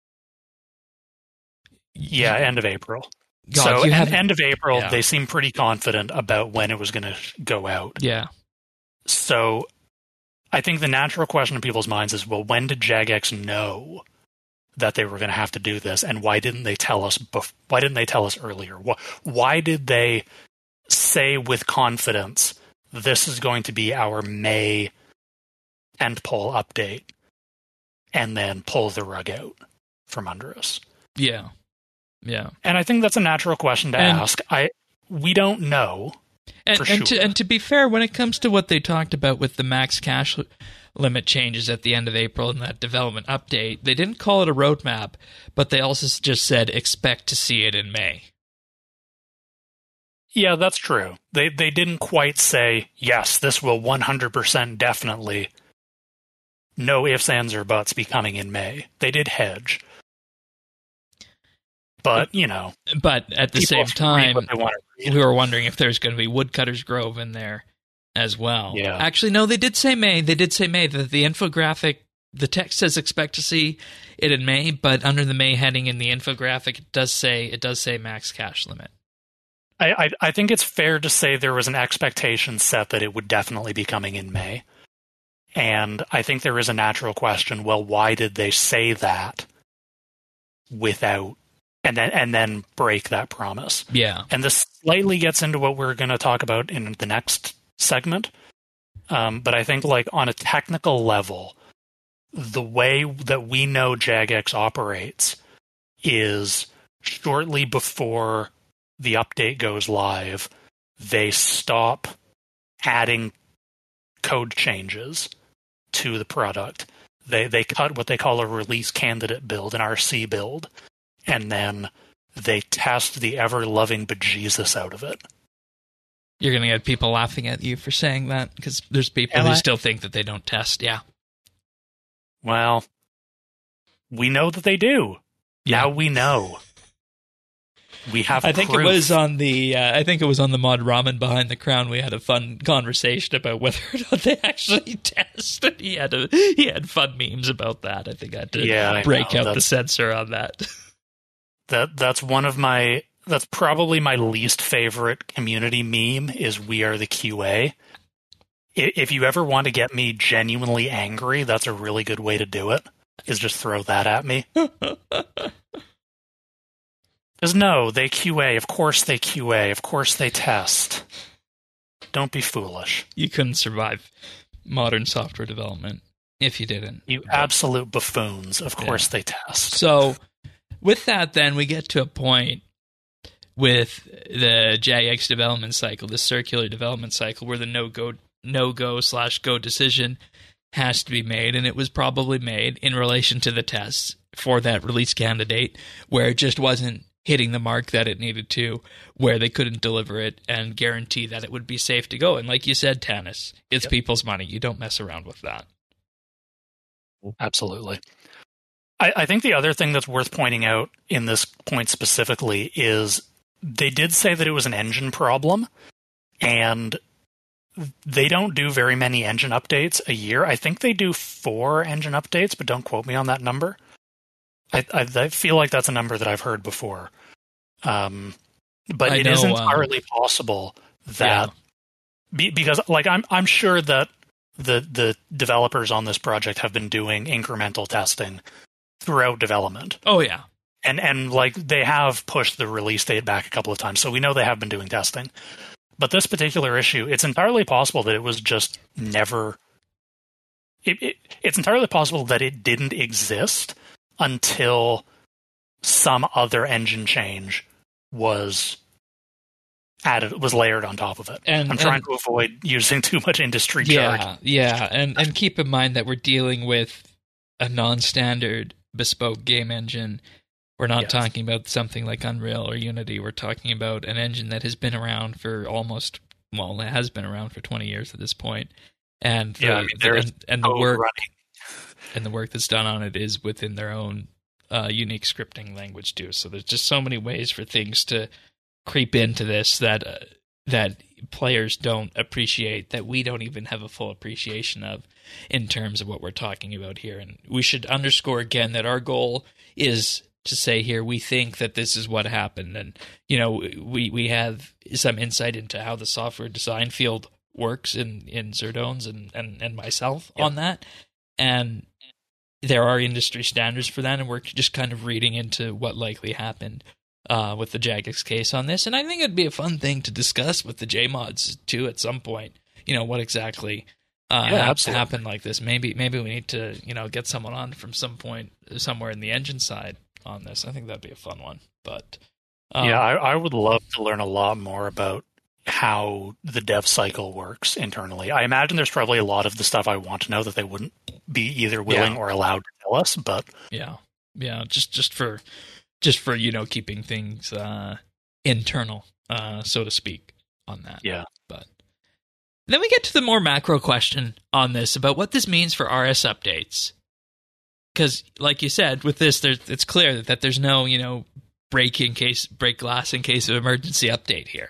yeah, end of April. God, so you end, have end of April, Yeah. they seemed pretty confident about when it was going to go out. yeah. So I think the natural question in people's minds is, well, when did Jagex know that they were going to have to do this, and why didn't they tell us? Bef- why didn't they tell us earlier? Why, why did they say with confidence, "This is going to be our May tentpole update," and then pull the rug out from under us? Yeah. Yeah. And I think that's a natural question to And- ask. I we don't know. And, For and, sure. to, and to be fair, when it comes to what they talked about with the max cash l- limit changes at the end of April in that development update, they didn't call it a roadmap, but they also s- just said expect to see it in May. Yeah, that's true. They they didn't quite say, yes, this will one hundred percent definitely, no ifs, ands, or buts, be coming in May. They did hedge. But, you know, But at the people same have to read time, what they want to read. we were wondering if there's going to be Woodcutter's Grove in there as well. Yeah. Actually, no, they did say May. They did say May. The, the infographic, the text says expect to see it in May, but under the May heading in the infographic, it does say it does say max cash limit. I, I, I think it's fair to say there was an expectation set that it would definitely be coming in May. And I think there is a natural question, well, why did they say that without, and then and then break that promise? Yeah. And this slightly gets into what we're going to talk about in the next segment. Um, but I think, like, on a technical level, the way that we know Jagex operates is shortly before the update goes live, they stop adding code changes to the product. They they cut what they call a release candidate build, an R C build, and then they test the ever-loving bejesus out of it. You're going to get people laughing at you for saying that because there's people Am who I? still think that they don't test. Yeah. Well, we know that they do. Yeah. Now we know. We have I think proof. it was on the uh, I think it was on the Mod Ramen Behind the Crown. We had a fun conversation about whether or not they actually test. And he had a, he had fun memes about that. I think I had to Yeah, I break know. out the That's- censor on that. that that's one of my that's probably my least favorite community meme is "We are the Q A." I- If you ever want to get me genuinely angry, that's a really good way to do it. Is just throw that at me. Because no, they Q A. Of course they Q A. Of course they test. Don't be foolish. You couldn't survive modern software development if you didn't. You absolute buffoons. Of course they test. So, with that, then we get to a point with the Jagex development cycle, the circular development cycle, where the no go, no go slash go decision has to be made, and it was probably made in relation to the tests for that release candidate, where it just wasn't hitting the mark that it needed to, where they couldn't deliver it and guarantee that it would be safe to go. And like you said, Tanis, it's Yep. people's money. You don't mess around with that. Absolutely. I, I think the other thing that's worth pointing out in this point specifically is they did say that it was an engine problem, and they don't do very many engine updates a year. I think they do four engine updates, but don't quote me on that number. I, I, I feel like that's a number that I've heard before. Um, but I it is know, um, entirely possible that Yeah. be, because like I'm I'm sure that the the developers on this project have been doing incremental testing throughout development. Oh yeah. And and like they have pushed the release date back a couple of times, so we know they have been doing testing. But this particular issue, it's entirely possible that it was just never. It, it, it's entirely possible that it didn't exist until some other engine change was added, was layered on top of it. And I'm trying and, to avoid using too much industry yeah, jargon. yeah, and and keep in mind that we're dealing with a non-standard bespoke game engine. We're not Yes. talking about something like Unreal or Unity. We're talking about an engine that has been around for almost, well, it has been around for twenty years at this point. And the, Yeah, I mean, the- there's and, and the code work running. and the work that's done on it is within their own uh, unique scripting language too. So there's just so many ways for things to creep into this that uh, that players don't appreciate, that we don't even have a full appreciation of in terms of what we're talking about here. And we should underscore again that our goal is to say here, we think that this is what happened. And, you know, we, we have some insight into how the software design field works in, in Zerdones and, and, and myself Yep. on that. And there are industry standards for that. And we're just kind of reading into what likely happened uh, with the Jagex case on this. And I think it'd be a fun thing to discuss with the J mods too at some point, you know, what exactly uh, Yeah, hap- absolutely. happened like this. Maybe, maybe we need to, you know, get someone on from some point somewhere in the engine side on this. I think that'd be a fun one. But um, yeah, I, I would love to learn a lot more about how the dev cycle works internally. I imagine there's probably a lot of the stuff I want to know that they wouldn't be either willing Yeah. or allowed to tell us, but yeah, yeah, just just for just for you know keeping things uh, internal, uh, so to speak, on that. yeah. But then we get to the more macro question on this about what this means for R S updates. Because, like you said, with this, there's, it's clear that, that there's no, you know, break in case, break glass in case of emergency update here.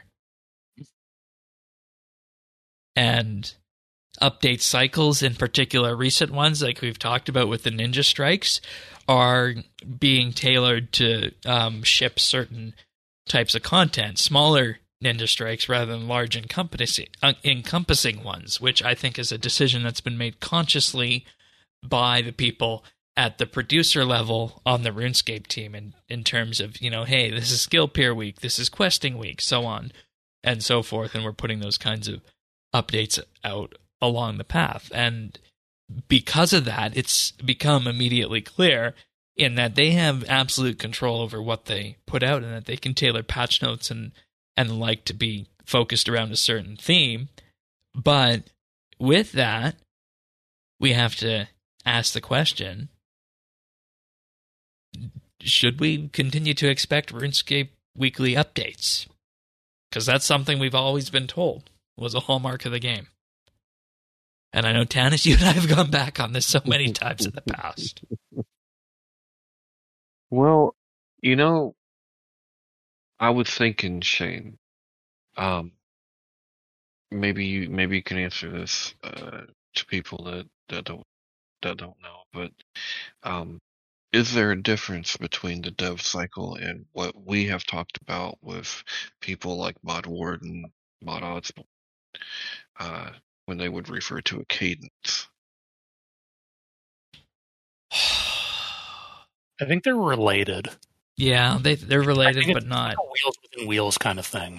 And update cycles, in particular, recent ones, like we've talked about with the Ninja Strikes, are being tailored to um, ship certain types of content, smaller Ninja Strikes rather than large encompassing, uh, encompassing ones, which I think is a decision that's been made consciously by the people at the producer level on the RuneScape team in, in terms of, you know, hey, this is skill peer week, this is questing week, so on and so forth, and we're putting those kinds of updates out along the path. And because of that, it's become immediately clear in that they have absolute control over what they put out and that they can tailor patch notes and, and the like to be focused around a certain theme. But with that, we have to ask the question, should we continue to expect RuneScape weekly updates? Because that's something we've always been told was a hallmark of the game. And I know, Tanis, you and I have gone back on this so many times in the past. Well, you know, I was thinking, Shane, um, maybe you maybe you can answer this uh, to people that, that don't that don't know, but um, is there a difference between the dev cycle and what we have talked about with people like Mod Warden, Mod Osborne, uh, when they would refer to a cadence? I think they're related. Yeah, they, they're I related, think but it's not. like a wheels within wheels kind of thing.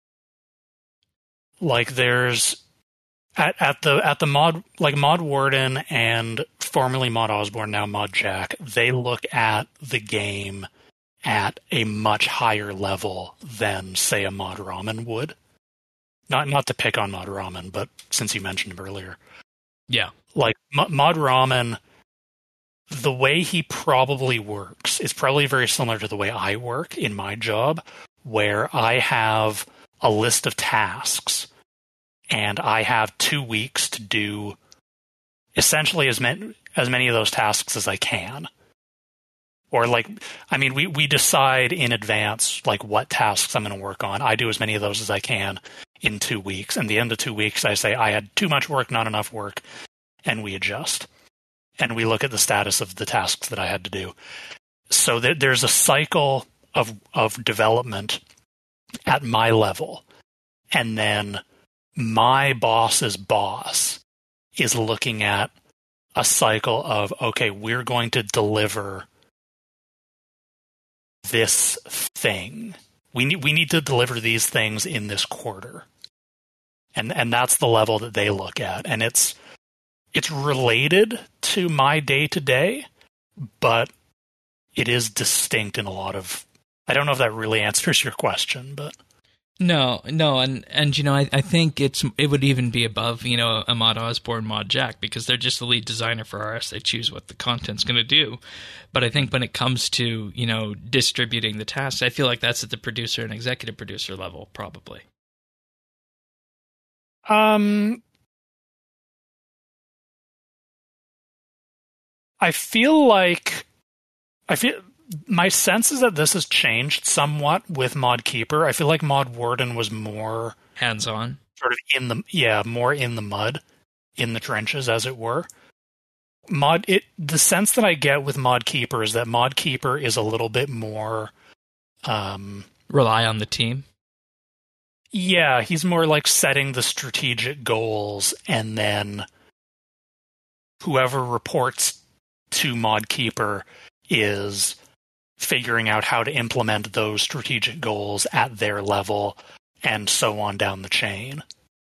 Like there's at at the at the mod like Mod Warden and formerly Mod Osborne, now Mod Jack, they look at the game at a much higher level than say a Mod Ramen would. Not not to pick on Mod Ramen, but since you mentioned him earlier, Yeah. like M- Mod Ramen, the way he probably works is probably very similar to the way I work in my job, where I have a list of tasks and I have two weeks to do essentially as many as many of those tasks as I can. Or like, I mean, we, we decide in advance like what tasks I'm going to work on. I do as many of those as I can in two weeks. And the end of two weeks, I say I had too much work, not enough work, and we adjust. And we look at the status of the tasks that I had to do. So th- there's a cycle of of development at my level and then my boss's boss is looking at a cycle of, okay, we're going to deliver this thing. We need we need to deliver these things in this quarter. And and that's the level that they look at. And it's it's related to my day-to-day, but it is distinct in a lot of... I don't know if that really answers your question, but... No, no, and, and you know, I, I think it's it would even be above, you know, a Mod Osborne, Mod Jack, because they're just the lead designer for R S. They choose what the content's going to do. But I think when it comes to, you know, distributing the tasks, I feel like that's at the producer and executive producer level, probably. Um, I feel like I feel my sense is that this has changed somewhat with Mod Keeper. I feel like Mod Warden was more hands-on, sort of in the yeah, more in the mud, in the trenches, as it were. Mod it the sense that I get with Mod Keeper is that Mod Keeper is a little bit more um, rely on the team. Yeah, he's more like setting the strategic goals, and then whoever reports to Mod Keeper is figuring out how to implement those strategic goals at their level, and so on down the chain.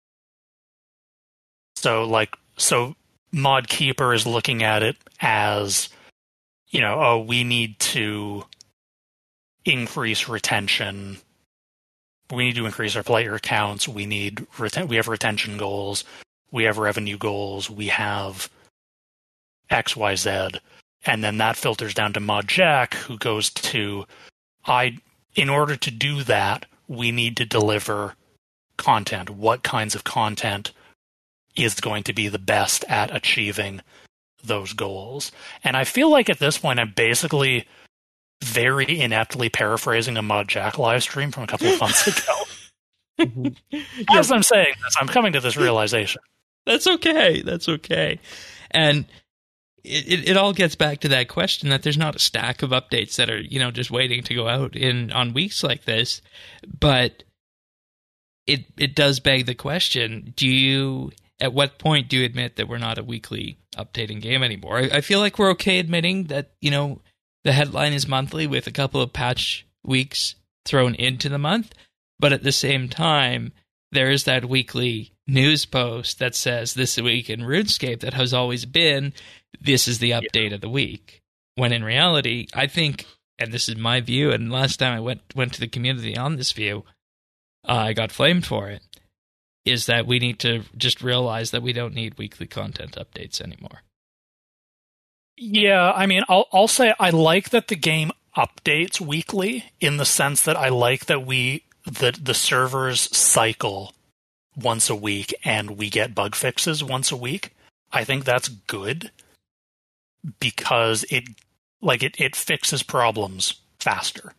So, like, so Mod Keeper is looking at it as, you know, oh, we need to increase retention. We need to increase our player counts. We need reten- we have retention goals. We have revenue goals. We have X, Y, Z. And then that filters down to Mod Jack, who goes to, I, in order to do that, we need to deliver content. What kinds of content is going to be the best at achieving those goals? And I feel like at this point, I'm basically very ineptly paraphrasing a Mod Jack live stream from a couple of months ago. As I'm saying this, I'm coming to this realization. That's okay. That's okay. And It, it it all gets back to that question that there's not a stack of updates that are, you know, just waiting to go out in on weeks like this. But it it does beg the question, do you, at what point do you admit that we're not a weekly updating game anymore? I, I feel like we're okay admitting that, you know, the headline is monthly with a couple of patch weeks thrown into the month. But at the same time, there is that weekly news post that says this week in RuneScape that has always been, this is the update yeah. of the week. When in reality, I think, and this is my view, and last time I went went to the community on this view, uh, I got flamed for it, is that we need to just realize that we don't need weekly content updates anymore. Yeah, I mean, I'll, I'll say I like that the game updates weekly, in the sense that I like that we the the servers cycle once a week and we get bug fixes once a week. I think that's good because it like it, it fixes problems faster.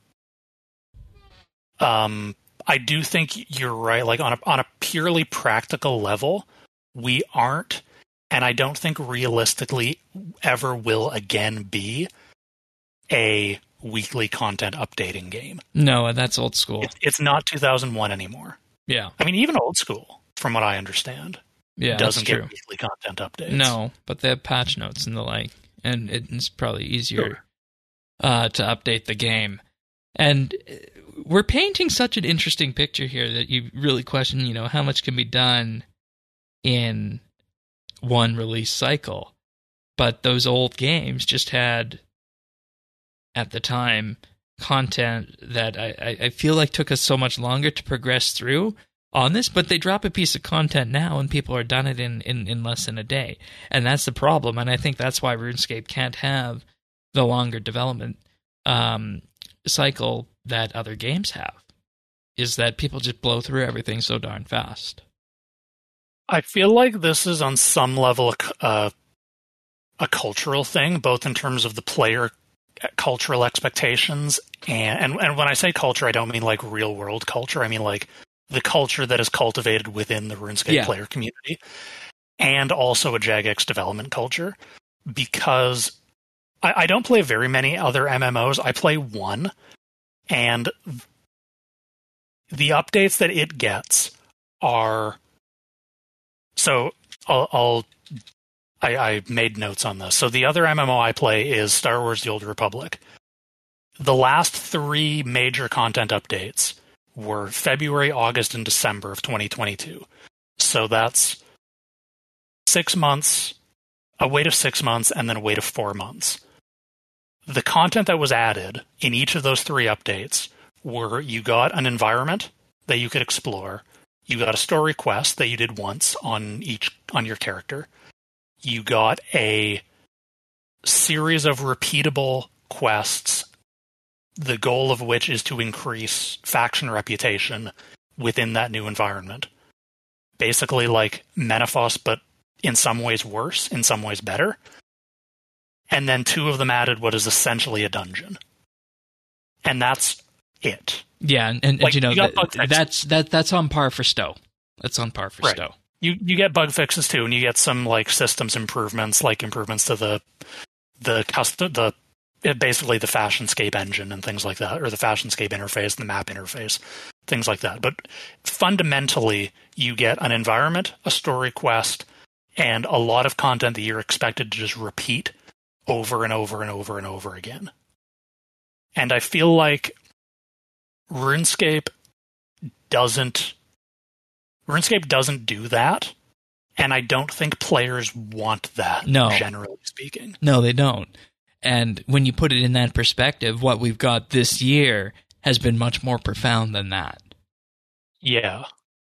Um, I do think you're right. Like on a on a purely practical level, we aren't, and I don't think realistically ever will again be a weekly content updating game. No, that's old school. It, it's not two thousand one anymore. Yeah. I mean, even old school, from what I understand, yeah, doesn't get true. weekly content updates. No, but they have patch notes and the like, and it's probably easier Sure. uh, to update the game. And we're painting such an interesting picture here that you really question, you know, how much can be done in one release cycle. But those old games just had, at the time, content that I, I feel like took us so much longer to progress through on this, but they drop a piece of content now and people are done it in, in, in less than a day. And that's the problem, and I think that's why RuneScape can't have the longer development um, cycle that other games have, is that people just blow through everything so darn fast. I feel like this is on some level uh, a cultural thing, both in terms of the player cultural expectations, and, and and when I say culture, I don't mean like real world culture. I mean like the culture that is cultivated within the RuneScape yeah. player community, and also a Jagex development culture. Because I, I don't play very many other M M Os. I play one, and the updates that it gets are so I'll, I'll I, I made notes on this. So the other M M O I play is Star Wars: The Old Republic. The last three major content updates were February, August, and December of twenty twenty-two. So that's six months, a wait of six months, and then a wait of four months. The content that was added in each of those three updates were you got an environment that you could explore, you got a story quest that you did once on each on your character, you got a series of repeatable quests, the goal of which is to increase faction reputation within that new environment. Basically like Menaphos, but in some ways worse, in some ways better. And then two of them added what is essentially a dungeon. And that's it. Yeah, and, and, like, and you know, you that, that's that that's on par for Stowe. That's on par for right. Stowe. You you get bug fixes too, and you get some like systems improvements, like improvements to the the custom the basically the Fashionscape engine and things like that, or the Fashionscape interface, the map interface, things like that. But fundamentally, you get an environment, a story quest, and a lot of content that you're expected to just repeat over and over and over and over again. And I feel like RuneScape doesn't RuneScape doesn't do that, and I don't think players want that, no. generally speaking. No, they don't. And when you put it in that perspective, what we've got this year has been much more profound than that. Yeah.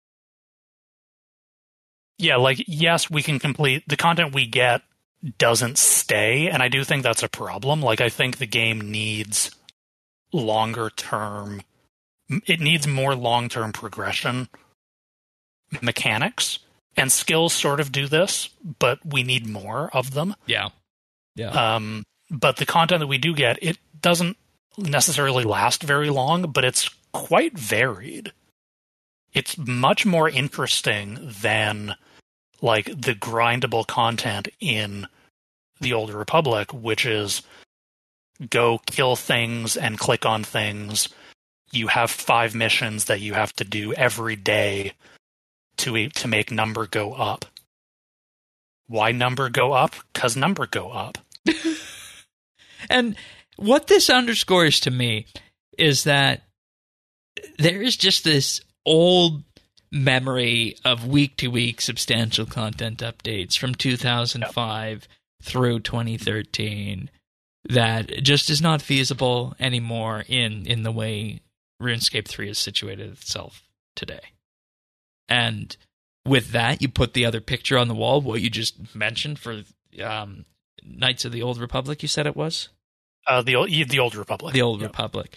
Yeah, like, yes, we can complete... The content we get doesn't stay, and I do think that's a problem. Like, I think the game needs longer term... It needs more long-term progression mechanics, and skills sort of do this, but we need more of them. Yeah. Yeah. Um, but the content that we do get, it doesn't necessarily last very long, but it's quite varied. It's much more interesting than like the grindable content in the Old Republic, which is go kill things and click on things. You have five missions that you have to do every day to to make number go up. Why number go up? 'Cause number go up. And what this underscores to me is that there is just this old memory of week-to-week substantial content updates from two thousand five yep. through twenty thirteen that just is not feasible anymore in, in the way RuneScape three has situated itself today. And with that, you put the other picture on the wall, what you just mentioned for um, Knights of the Old Republic, you said it was? Uh, the, old, the Old Republic. The Old yep. Republic.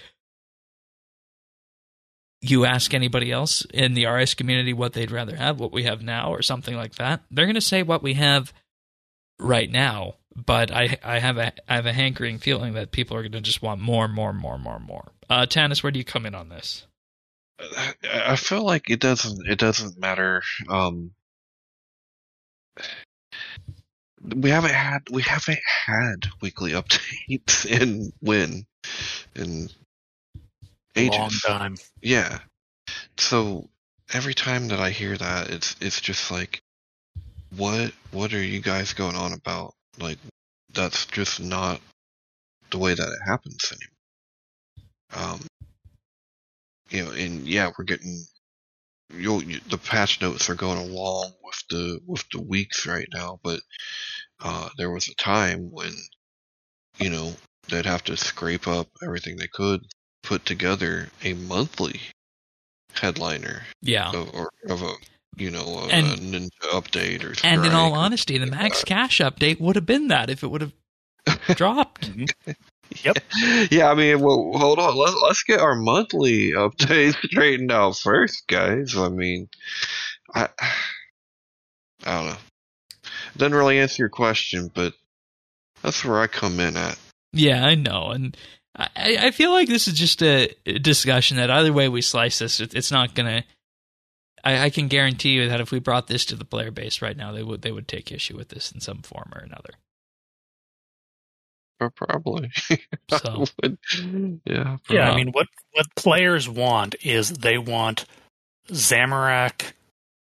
You ask anybody else in the R S community what they'd rather have, what we have now, or something like that, they're going to say what we have right now. But I, I have a, I have a hankering feeling that people are going to just want more, more, more, more, more. Uh, Tanis, where do you come in on this? I feel like it doesn't. It doesn't matter. Um, we haven't had. We haven't had weekly updates in when in ages. Long time. Yeah. So every time that I hear that, it's it's just like, what what are you guys going on about? Like, that's just not the way that it happens anymore. Um. You know, and yeah, we're getting you'll, you, the patch notes are going along with the with the weeks right now, but uh, there was a time when you know they'd have to scrape up everything they could, put together a monthly headliner, yeah, of, or of a you know a, and, a Ninja update or and in all or honesty, the Max Cash update would have been that if it would have dropped. Yep. Yeah, I mean, well, hold on. Let's let's get our monthly updates straightened out first, guys. I mean, I I don't know. Doesn't really answer your question, but that's where I come in at. Yeah, I know, and I I feel like this is just a discussion that either way we slice this, it's not gonna. I, I can guarantee you that if we brought this to the player base right now, they would they would take issue with this in some form or another. Probably. So. would, yeah. Yeah, I mean, what, what players want is they want Zamorak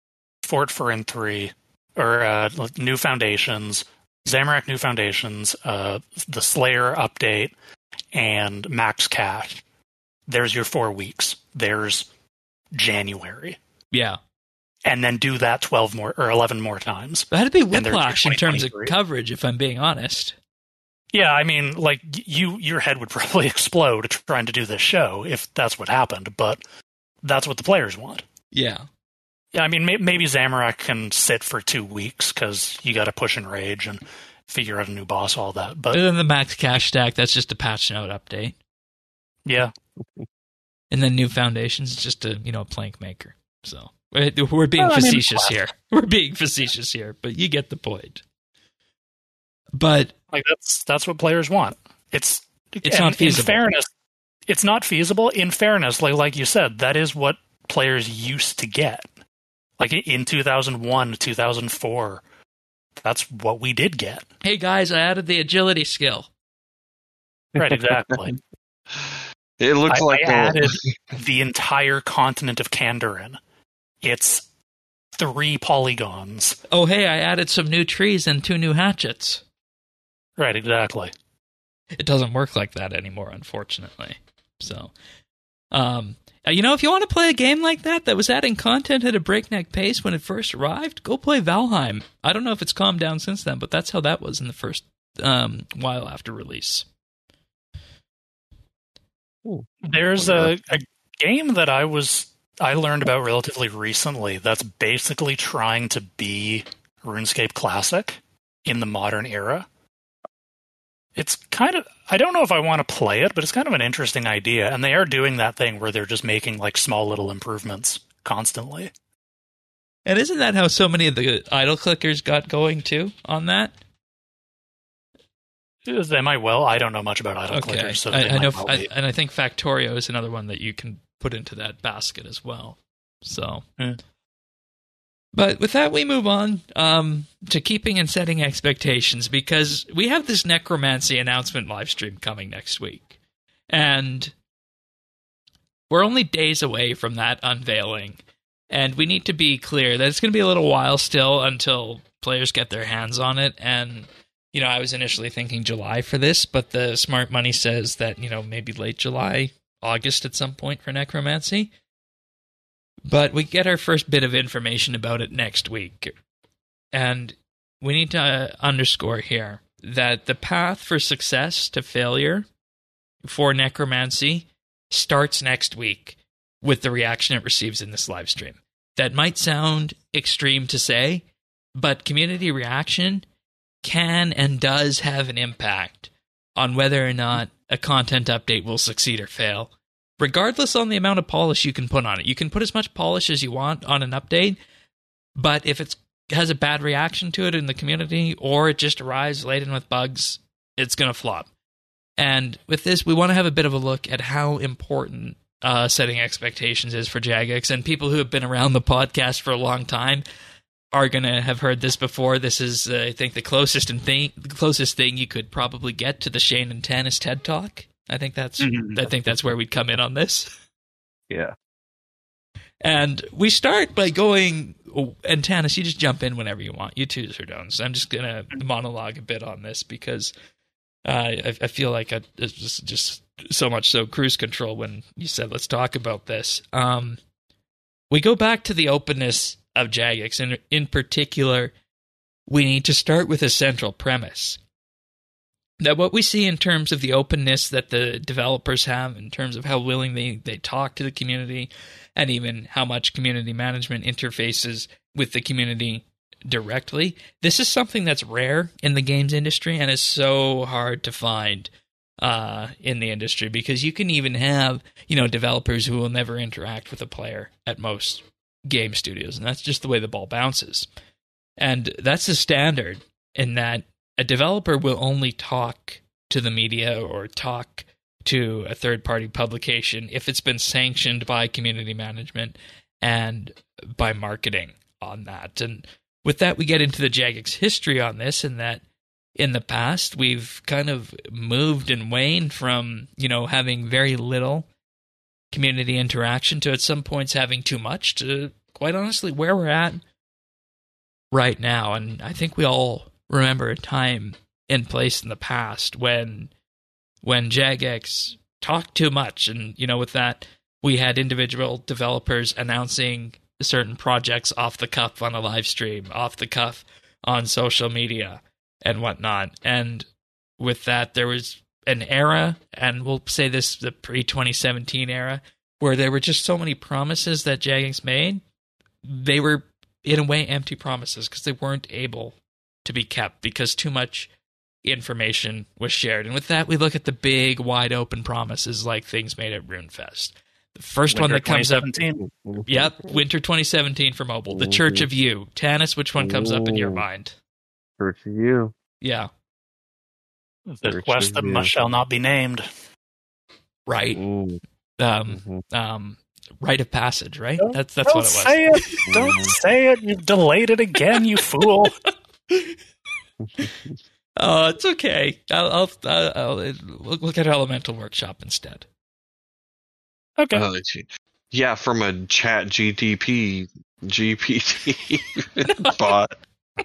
Fort Furin three, or uh, New Foundations, Zamorak New Foundations, uh, the Slayer update, and Max Cash. There's your four weeks. There's January. Yeah. And then do that twelve more or eleven more times. That'd be whiplash in terms of coverage, if I'm being honest. Yeah, I mean, like, you, your head would probably explode trying to do this show if that's what happened, but that's what the players want. Yeah. Yeah, I mean, may- maybe Zamorak can sit for two weeks because you got to push and rage and figure out a new boss, all that. But and then the Max Cash stack, that's just a patch note update. Yeah. And then New Foundations is just a, you know, a plank maker. So we're being well, facetious I mean, here. We're being facetious here, but you get the point. But like that's that's what players want. It's it's not feasible. In fairness, it's not feasible. In fairness, like like you said, that is what players used to get. Like in two thousand one, two thousand four, that's what we did get. Hey guys, I added the agility skill. Right, exactly. It looks I, like I added the entire continent of Kandarin. It's three polygons. Oh, hey, I added some new trees and two new hatchets. Right, exactly. It doesn't work like that anymore, unfortunately. So, um, you know, if you want to play a game like that, that was adding content at a breakneck pace when it first arrived, go play Valheim. I don't know if it's calmed down since then, but that's how that was in the first um, while after release. Ooh. There's a, a game that I was I learned about relatively recently that's basically trying to be RuneScape Classic in the modern era. It's kind of, I don't know if I want to play it, but it's kind of an interesting idea. And they are doing that thing where they're just making like small little improvements constantly. And isn't that how so many of the idle clickers got going too on that? They might well. I don't know much about idle okay. clickers. So I, I know, well I, and I think Factorio is another one that you can put into that basket as well. So, mm. But with that, we move on um, to keeping and setting expectations, because we have this Necromancy announcement live stream coming next week. And we're only days away from that unveiling. And we need to be clear that it's going to be a little while still until players get their hands on it. And, you know, I was initially thinking July for this, but the smart money says that, you know, maybe late July, August at some point for Necromancy. But we get our first bit of information about it next week. And we need to uh, underscore here that the path for success to failure for Necromancy starts next week with the reaction it receives in this live stream. That might sound extreme to say, but community reaction can and does have an impact on whether or not a content update will succeed or fail. Regardless on the amount of polish you can put on it. You can put as much polish as you want on an update, but if it has a bad reaction to it in the community, or it just arrives laden with bugs, it's going to flop. And with this, we want to have a bit of a look at how important uh, setting expectations is for Jagex, and people who have been around the podcast for a long time are going to have heard this before. This is, uh, I think, the closest and thing, the closest thing you could probably get to the Shane and Tanis TED Talk. I think that's mm-hmm. I think that's where we'd come in on this. Yeah. And we start by going, oh, and Tanis, you just jump in whenever you want. You too, Sir Dones. I'm just going to monologue a bit on this because uh, I, I feel like I, it's just, just so much so cruise control when you said, let's talk about this. Um, we go back to the openness of Jagex, and in particular, we need to start with a central premise. That what we see in terms of the openness that the developers have, in terms of how willing they, they talk to the community, and even how much community management interfaces with the community directly, this is something that's rare in the games industry and is so hard to find uh, in the industry, because you can even have, you know, developers who will never interact with a player at most game studios, and that's just the way the ball bounces. And that's the standard, in that a developer will only talk to the media or talk to a third-party publication if it's been sanctioned by community management and by marketing on that. And with that, we get into the Jagex history on this, and that in the past, we've kind of moved and waned from, you know, having very little community interaction to at some points having too much, to quite honestly where we're at right now. And I think we all remember a time and place in the past when when Jagex talked too much. And, you know, with that, we had individual developers announcing certain projects off the cuff on a live stream, off the cuff on social media and whatnot. And with that, there was an era, and we'll say this, the pre twenty seventeen era, where there were just so many promises that Jagex made. They were, in a way, empty promises because they weren't able to be kept because too much information was shared. And with that, we look at the big, wide-open promises like things made at RuneFest. The first Winter one that comes up... Mm-hmm. Yep, Winter twenty seventeen for mobile. The Church of You. Tanis, which one comes up in your mind? Church of You. Yeah. The quest that must shall not be named. Right. Mm. Um, Mhm. um, rite of passage, right? Don't- That's that's Don't what it was. say it. Don't say it. You've delayed it again, you fool. Oh, it's okay. I'll, I'll, I'll, I'll we'll look at Elemental Workshop instead. Okay. Uh, yeah, from a chat G T P G P T bot.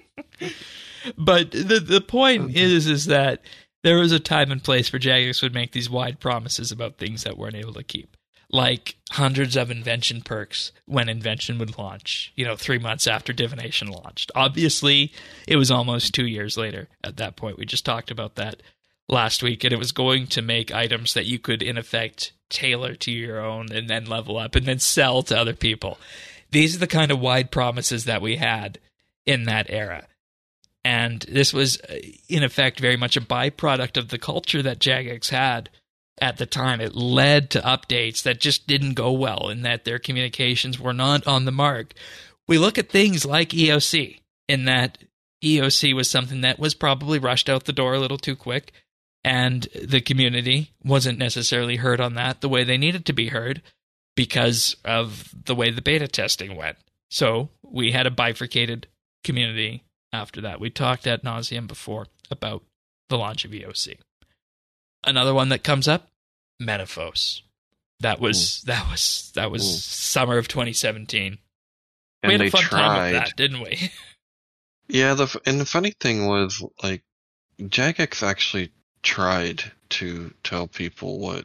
But the the point is is that there was a time and place where Jagex would make these wide promises about things that weren't able to keep. Like hundreds of invention perks when invention would launch, you know, three months after divination launched. Obviously, it was almost two years later at that point. We just talked about that last week, and it was going to make items that you could, in effect, tailor to your own and then level up and then sell to other people. These are the kind of wide promises that we had in that era. And this was, in effect, very much a byproduct of the culture that Jagex had at the time. It led to updates that just didn't go well and that their communications were not on the mark. We look at things like E O C, in that E O C was something that was probably rushed out the door a little too quick, and the community wasn't necessarily heard on that the way they needed to be heard because of the way the beta testing went. So we had a bifurcated community after that. We talked ad nauseum before about the launch of E O C. Another one that comes up, Metaphos. That was mm. that was that was mm. summer of twenty seventeen. And we had they a fun tried. time with that, didn't we? Yeah, the and the funny thing was, like, Jagex actually tried to tell people what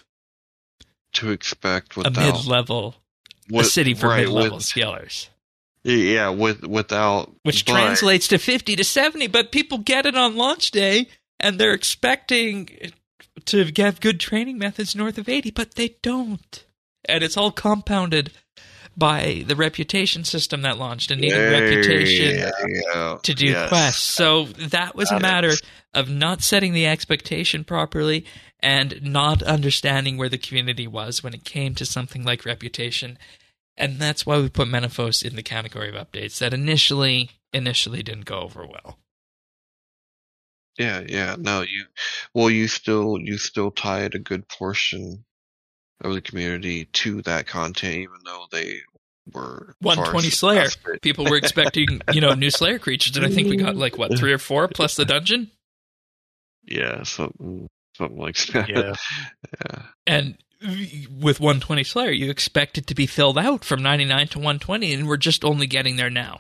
to expect without a mid-level, with, a city for right, mid-level with, scalers. Yeah, with without which but, translates to fifty to seventy, but people get it on launch day, and they're expecting to have good training methods north of eighty, but they don't. And it's all compounded by the reputation system that launched and needing yeah, reputation yeah, yeah. to do yes. quests. So that was a matter of not setting the expectation properly and not understanding where the community was when it came to something like reputation. And that's why we put Metaphos in the category of updates that initially initially didn't go over well. Yeah, yeah. No, you well you still you still tied a good portion of the community to that content, even though they were one twenty Slayer. People were expecting, you know, new Slayer creatures, and I think we got like what, three or four plus the dungeon? Yeah, something something like that. Yeah. yeah. And with one twenty Slayer, you expect it to be filled out from ninety-nine to one twenty, and we're just only getting there now.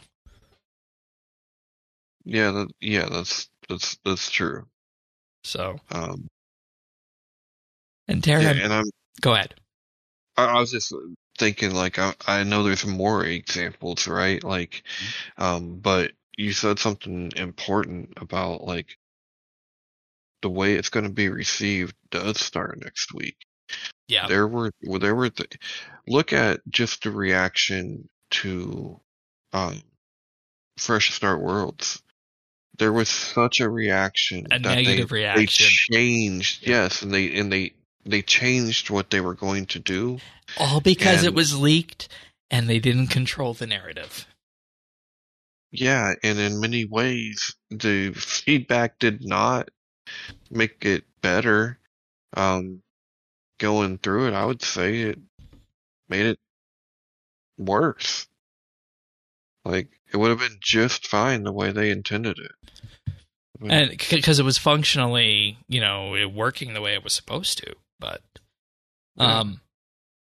Yeah, that, yeah, that's that's that's true. So, um, and Tara, yeah, and I'm go ahead. I, I was just thinking, like, I, I know there's more examples, right? Like, um, but you said something important about like the way it's going to be received does start next week. Yeah, there were well, there were th- look at just the reaction to um, Fresh Start Worlds. There was such a reaction, a that negative they, reaction. They changed, yes, and they and they they changed what they were going to do, all because and, it was leaked and they didn't control the narrative. Yeah, and in many ways, the feedback did not make it better. Um, going through it, I would say it made it worse. Like, it would have been just fine the way they intended it. I mean, And because it was functionally, you know, it working the way it was supposed to. But Yeah. um,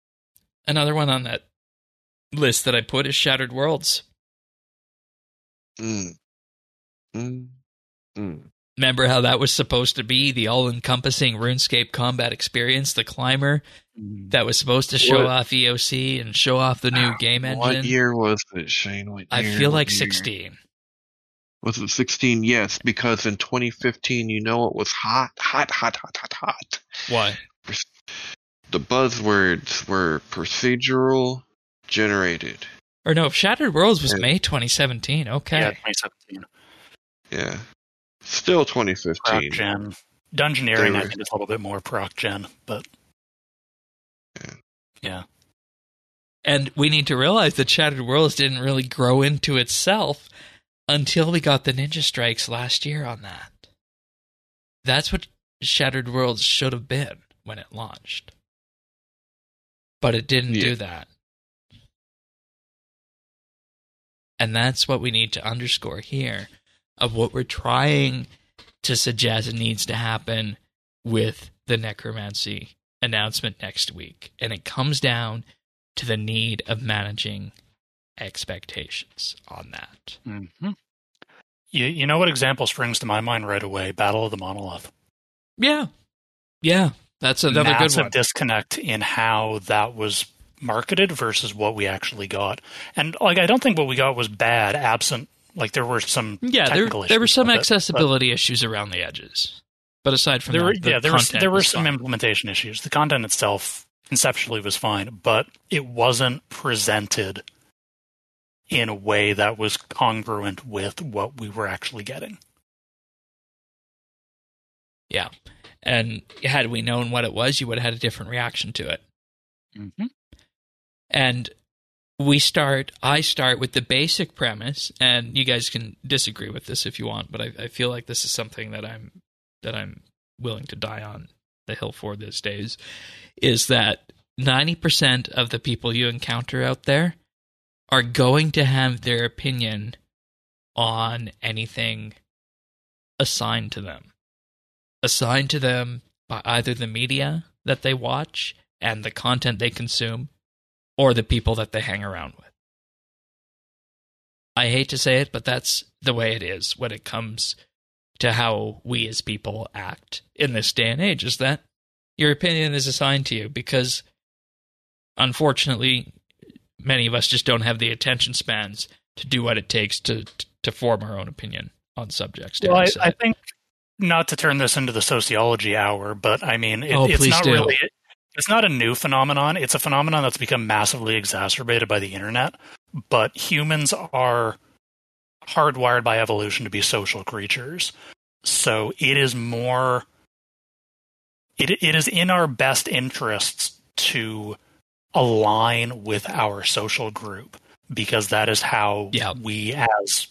another one on that list that I put is Shattered Worlds. Mm. Mm. Mm. Remember how that was supposed to be the all-encompassing RuneScape combat experience, the climber, that was supposed to show What? off E O C and show off the new game engine? What year was it, Shane? What I year? feel What like year? sixteen. Was it sixteen? Yes, because in twenty fifteen, you know it was hot, hot, hot, hot, hot, hot. Why? The buzzwords were procedural generated. Or no, Shattered Worlds was Yeah. May twenty seventeen. Okay. Yeah, twenty seventeen. Yeah. Still twenty Proc fifteen. gen. Dungeoneering, They I were- think, is a little bit more proc gen, but Yeah. yeah. And we need to realize that Shattered Worlds didn't really grow into itself until we got the Ninja Strikes last year on that. That's what Shattered Worlds should have been when it launched. But it didn't Yeah. do that. And that's what we need to underscore here of what we're trying to suggest needs to happen with the necromancy announcement next week. And it comes down to the need of managing expectations on that. Mm-hmm. You, you know what example springs to my mind right away? Battle of the Monolith. Yeah. Yeah. That's another Massive good one. disconnect in how that was marketed versus what we actually got. And like, I don't think what we got was bad, absent like there were some Yeah, there, technical there were issues some with it, accessibility issues around the edges. But aside from there that, were, the yeah, there were content there were was some fine. implementation issues. The content itself conceptually was fine, but it wasn't presented in a way that was congruent with what we were actually getting. Yeah. And had we known what it was, you would have had a different reaction to it. Mm-hmm. And we start, I start with the basic premise, and you guys can disagree with this if you want, but I, I feel like this is something that I'm that I'm willing to die on the hill for these days, is that ninety percent of the people you encounter out there are going to have their opinion on anything assigned to them. Assigned to them by either the media that they watch and the content they consume, or the people that they hang around with. I hate to say it, but that's the way it is when it comes to how we as people act in this day and age, is that your opinion is assigned to you because, unfortunately, many of us just don't have the attention spans to do what it takes to to form our own opinion on subjects. Well, I, I think, not to turn this into the sociology hour, but I mean, it, Oh, it's please not do. really... It's not a new phenomenon. It's a phenomenon that's become massively exacerbated by the internet. But humans are hardwired by evolution to be social creatures. So it is more... It, it is in our best interests to align with our social group, because that is how Yeah. we as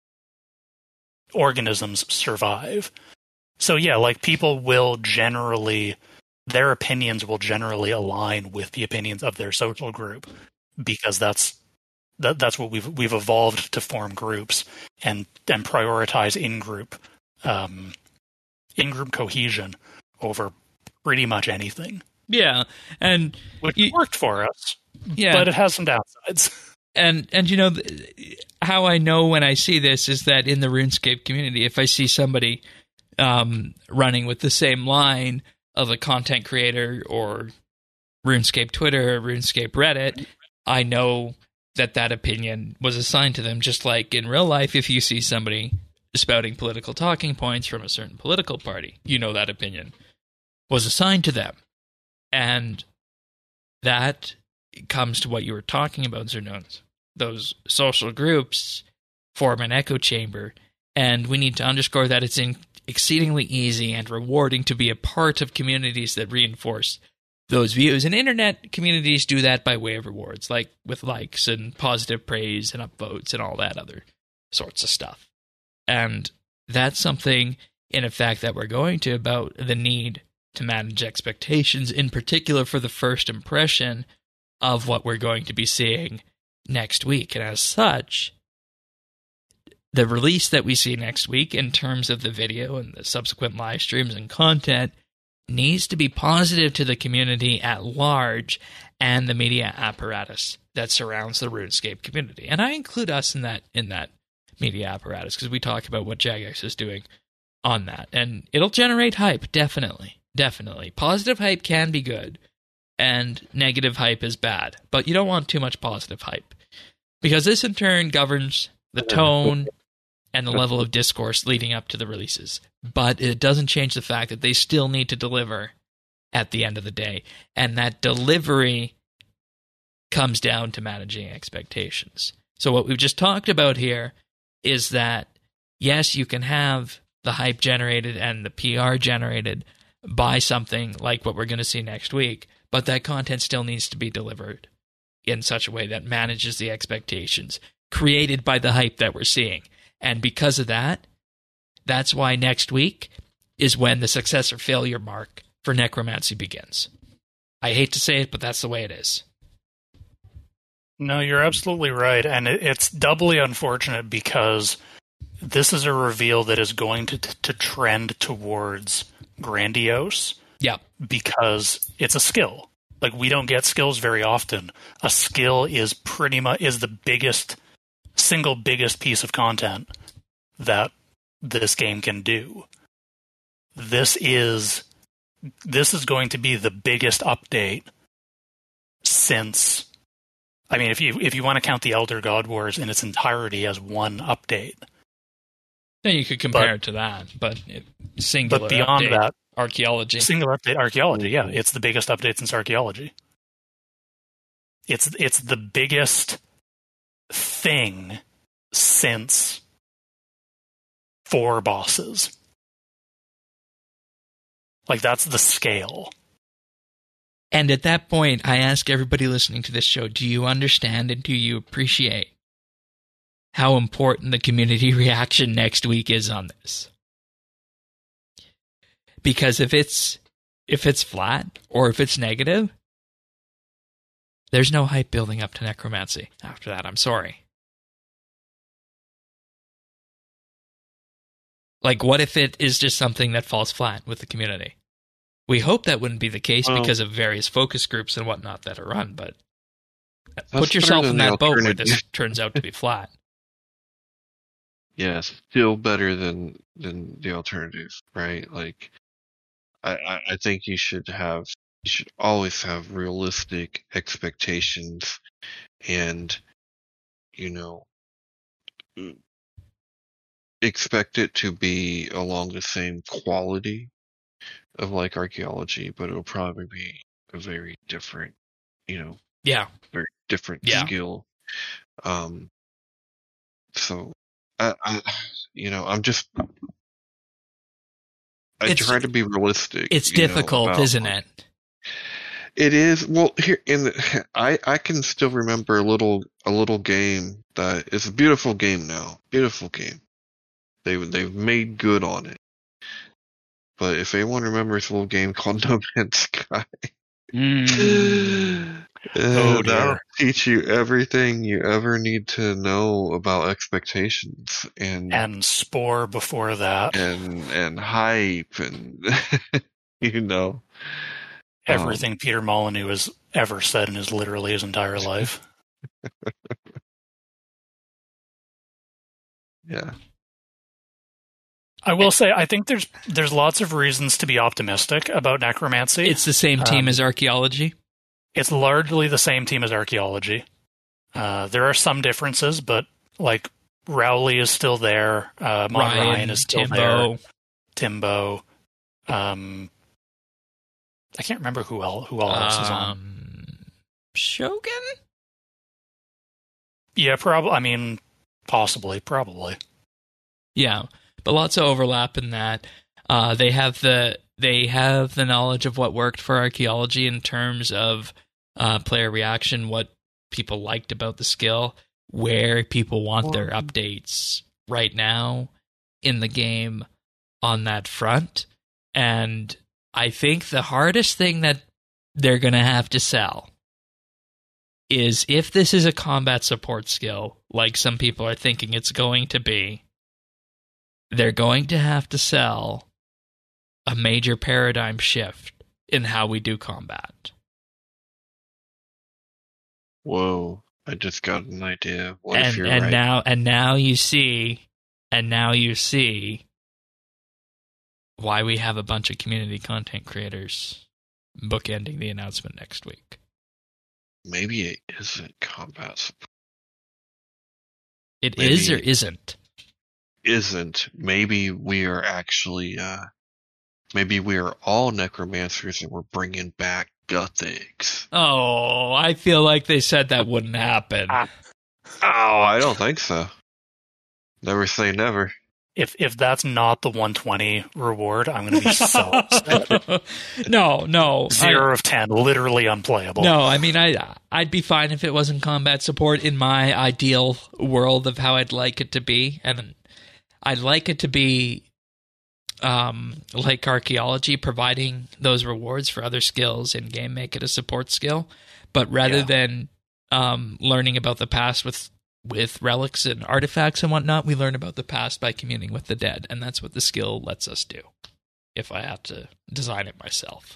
organisms survive. So yeah, like people will generally... their opinions will generally align with the opinions of their social group, because that's that, that's what we've we've evolved to form groups and and prioritize in group um, in group cohesion over pretty much anything, yeah, and which you, worked for us. yeah, But it has some downsides. And and you know th- how I know when I see this is that in the RuneScape community, if I see somebody um, running with the same line of a content creator or RuneScape Twitter or RuneScape Reddit, I know that that opinion was assigned to them. Just like in real life, if you see somebody spouting political talking points from a certain political party, you know that opinion was assigned to them. And that comes to what you were talking about, Zernones. Those social groups form an echo chamber, and we need to underscore that it's in exceedingly easy and rewarding to be a part of communities that reinforce those views. And internet communities do that by way of rewards, like with likes and positive praise and upvotes and all that other sorts of stuff. And that's something, in effect, that we're going to about the need to manage expectations, in particular for the first impression of what we're going to be seeing next week. And as such, the release that we see next week in terms of the video and the subsequent live streams and content needs to be positive to the community at large and the media apparatus that surrounds the RuneScape community. And I include us in that in that media apparatus, because we talk about what Jagex is doing on that. And it'll generate hype, definitely. Definitely. Positive hype can be good, and negative hype is bad. But you don't want too much positive hype, because this in turn governs the tone and the level of discourse leading up to the releases. But it doesn't change the fact that they still need to deliver at the end of the day. And that delivery comes down to managing expectations. So what we've just talked about here is that, yes, you can have the hype generated and the P R generated by something like what we're going to see next week, but that content still needs to be delivered in such a way that manages the expectations created by the hype that we're seeing. And because of that, that's why next week is when the success or failure mark for Necromancy begins. I hate to say it, but that's the way it is. No, you're absolutely right. And it, it's doubly unfortunate because this is a reveal that is going to, to trend towards grandiose. Yeah. Because it's a skill. Like, we don't get skills very often. A skill is pretty much is the biggest, single biggest piece of content that this game can do. This is this is going to be the biggest update since, I mean, if you if you want to count the Elder God Wars in its entirety as one update. Then you could compare but, it to that, but it, singular But beyond update, that, archaeology. Singular update archaeology, yeah. It's the biggest update since archaeology. It's it's the biggest thing since four bosses. Like, that's the scale. And at that point, I ask everybody listening to this show, do you understand and do you appreciate how important the community reaction next week is on this? Because if it's if it's flat or if it's negative, there's no hype building up to Necromancy after that. I'm sorry. Like, what if it is just something that falls flat with the community? We hope that wouldn't be the case well, because of various focus groups and whatnot that are run, but put yourself in that boat where this turns out to be flat. Yeah, still better than than the alternative, right? Like, I, I, I think you should have you should always have realistic expectations, and you know, expect it to be along the same quality of like archaeology, but it'll probably be a very different, you know, yeah, very different yeah. skill. Um, so I, I, you know, I'm just. I it's, try to be realistic. It's difficult, know, about, isn't it? It is. Well, here in the, I I can still remember a little a little game that is a beautiful game now. Beautiful game. They they've made good on it. But if anyone remembers a little game called No Man's Sky, mm. oh, that'll teach you everything you ever need to know about expectations and and Spore before that, and and hype and you know everything um, Peter Molyneux has ever said in his literally his entire life. Yeah. I will say, I think there's there's lots of reasons to be optimistic about Necromancy. It's the same team um, as archaeology? It's largely the same team as archaeology. Uh, there are some differences, but like Rowley is still there. Uh, Mon Ryan, Ryan is still Timbo. there. Timbo. Um, I can't remember who else, who all else um, is on. Shogun? Yeah, probably. I mean, possibly, probably. Yeah. But lots of overlap in that. Uh, they have the they have the knowledge of what worked for archaeology in terms of uh, player reaction, what people liked about the skill, where people want their updates right now in the game on that front. And I think the hardest thing that they're going to have to sell is if this is a combat support skill, like some people are thinking it's going to be, they're going to have to sell a major paradigm shift in how we do combat. Whoa. I just got an idea. What and if you're and right? now and now you see, and now you see why we have a bunch of community content creators bookending the announcement next week. Maybe it isn't combat support. It Maybe is or isn't? Isn't. Maybe we are actually, uh, maybe we are all necromancers and we're bringing back Guthigs. Oh, I feel like they said that wouldn't happen. Ah. Oh, I don't think so. Never say never. If if that's not the one twenty reward, I'm going to be so upset. no, no. Zero I, of ten, literally unplayable. no, I mean, I, I'd be fine if it wasn't combat support in my ideal world of how I'd like it to be. And I'd like it to be um, like archaeology, providing those rewards for other skills in game, make it a support skill. But rather Yeah. than um, learning about the past with with relics and artifacts and whatnot, we learn about the past by communing with the dead, and that's what the skill lets us do, if I had to design it myself.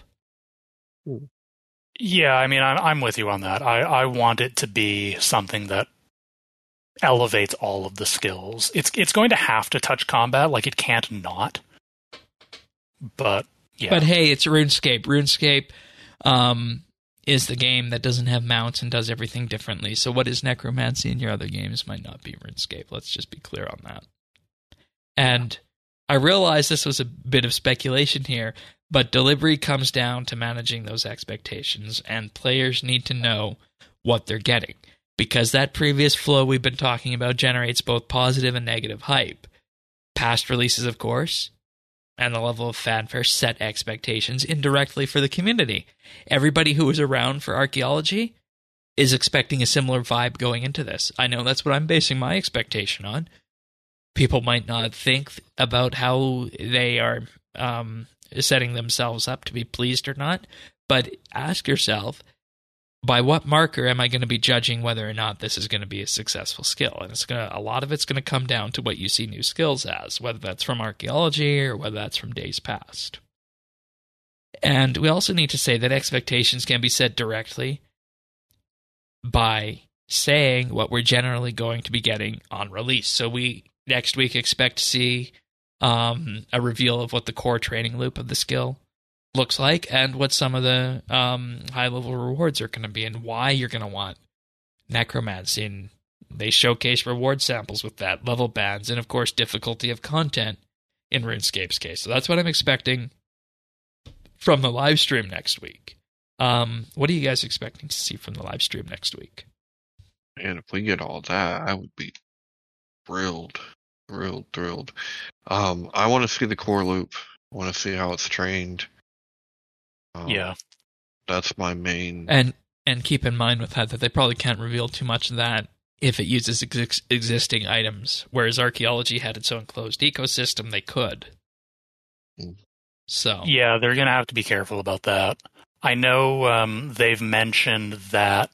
Yeah, I mean, I'm, I'm with you on that. I, I want it to be something that elevates all of the skills. It's it's going to have to touch combat, like it can't not. But, yeah. But hey, it's RuneScape. RuneScape um, is the game that doesn't have mounts and does everything differently. So what is necromancy in your other games might not be RuneScape. Let's just be clear on that. And I realize this was a bit of speculation here, but delivery comes down to managing those expectations, and players need to know what they're getting, because that previous flow we've been talking about generates both positive and negative hype. Past releases, of course, and the level of fanfare set expectations indirectly for the community. Everybody who was around for archaeology is expecting a similar vibe going into this. I know that's what I'm basing my expectation on. People might not think about how they are um, setting themselves up to be pleased or not, but ask yourself, by what marker am I going to be judging whether or not this is going to be a successful skill? And it's going to, a lot of it's going to come down to what you see new skills as, whether that's from archaeology or whether that's from days past. And we also need to say that expectations can be set directly by saying what we're generally going to be getting on release. So we next week expect to see um, a reveal of what the core training loop of the skill looks like, and what some of the um, high-level rewards are going to be, and why you're going to want necromancy. And they showcase reward samples with that, level bands, and of course difficulty of content in RuneScape's case. So that's what I'm expecting from the live stream next week. Um, what are you guys expecting to see from the live stream next week? And if we get all that, I would be thrilled, thrilled, thrilled. Um, I want to see the core loop. I want to see how it's trained. Um, yeah. That's my main. And and keep in mind with that that they probably can't reveal too much of that if it uses ex- existing items. Whereas archaeology had its own closed ecosystem, they could. Mm. So Yeah, they're going to have to be careful about that. I know um, they've mentioned that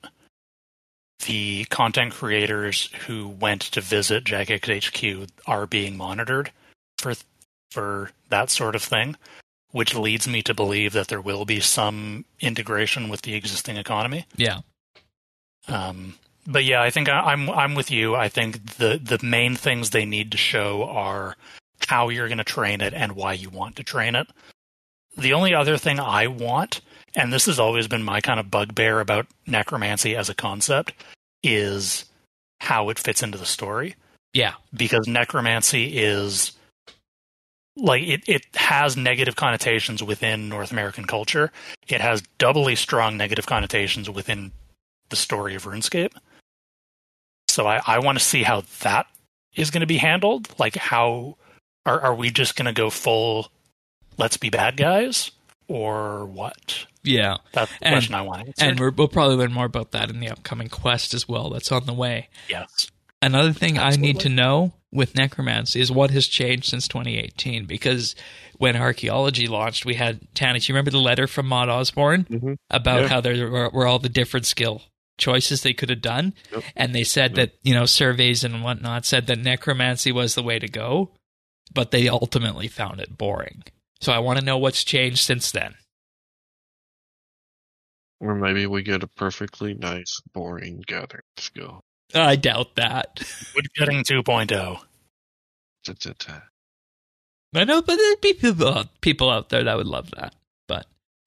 the content creators who went to visit Jagex H Q are being monitored for for that sort of thing, which leads me to believe that there will be some integration with the existing economy. yeah, Um, but yeah, I think I, I'm I'm with you. I think the the main things they need to show are how you're going to train it and why you want to train it. The only other thing I want, and this has always been my kind of bugbear about necromancy as a concept, is how it fits into the story. yeah, Because necromancy is like it, it has negative connotations within North American culture. It has doubly strong negative connotations within the story of RuneScape. So I, I want to see how that is going to be handled. Like, how are are we just going to go full let's be bad guys, or what? yeah. That's the And- question I want answered. And we're, we'll probably learn more about that in the upcoming quest as well. That's on the way. yes. Another thing I need Absolutely. to know with necromancy is what has changed since twenty eighteen. Because when archaeology launched, we had Tannis. You remember the letter from Maud Osborne Mhm. about Yeah. how there were, were all the different skill choices they could have done, Yep. and they said Yep. that, you know, surveys and whatnot said that necromancy was the way to go, but they ultimately found it boring. So I want to know what's changed since then. Or maybe we get a perfectly nice, boring gathering skill. I doubt that. Woodcutting two point oh. Ta-ta-ta. I know, but there'd be people, people out there that would love that. But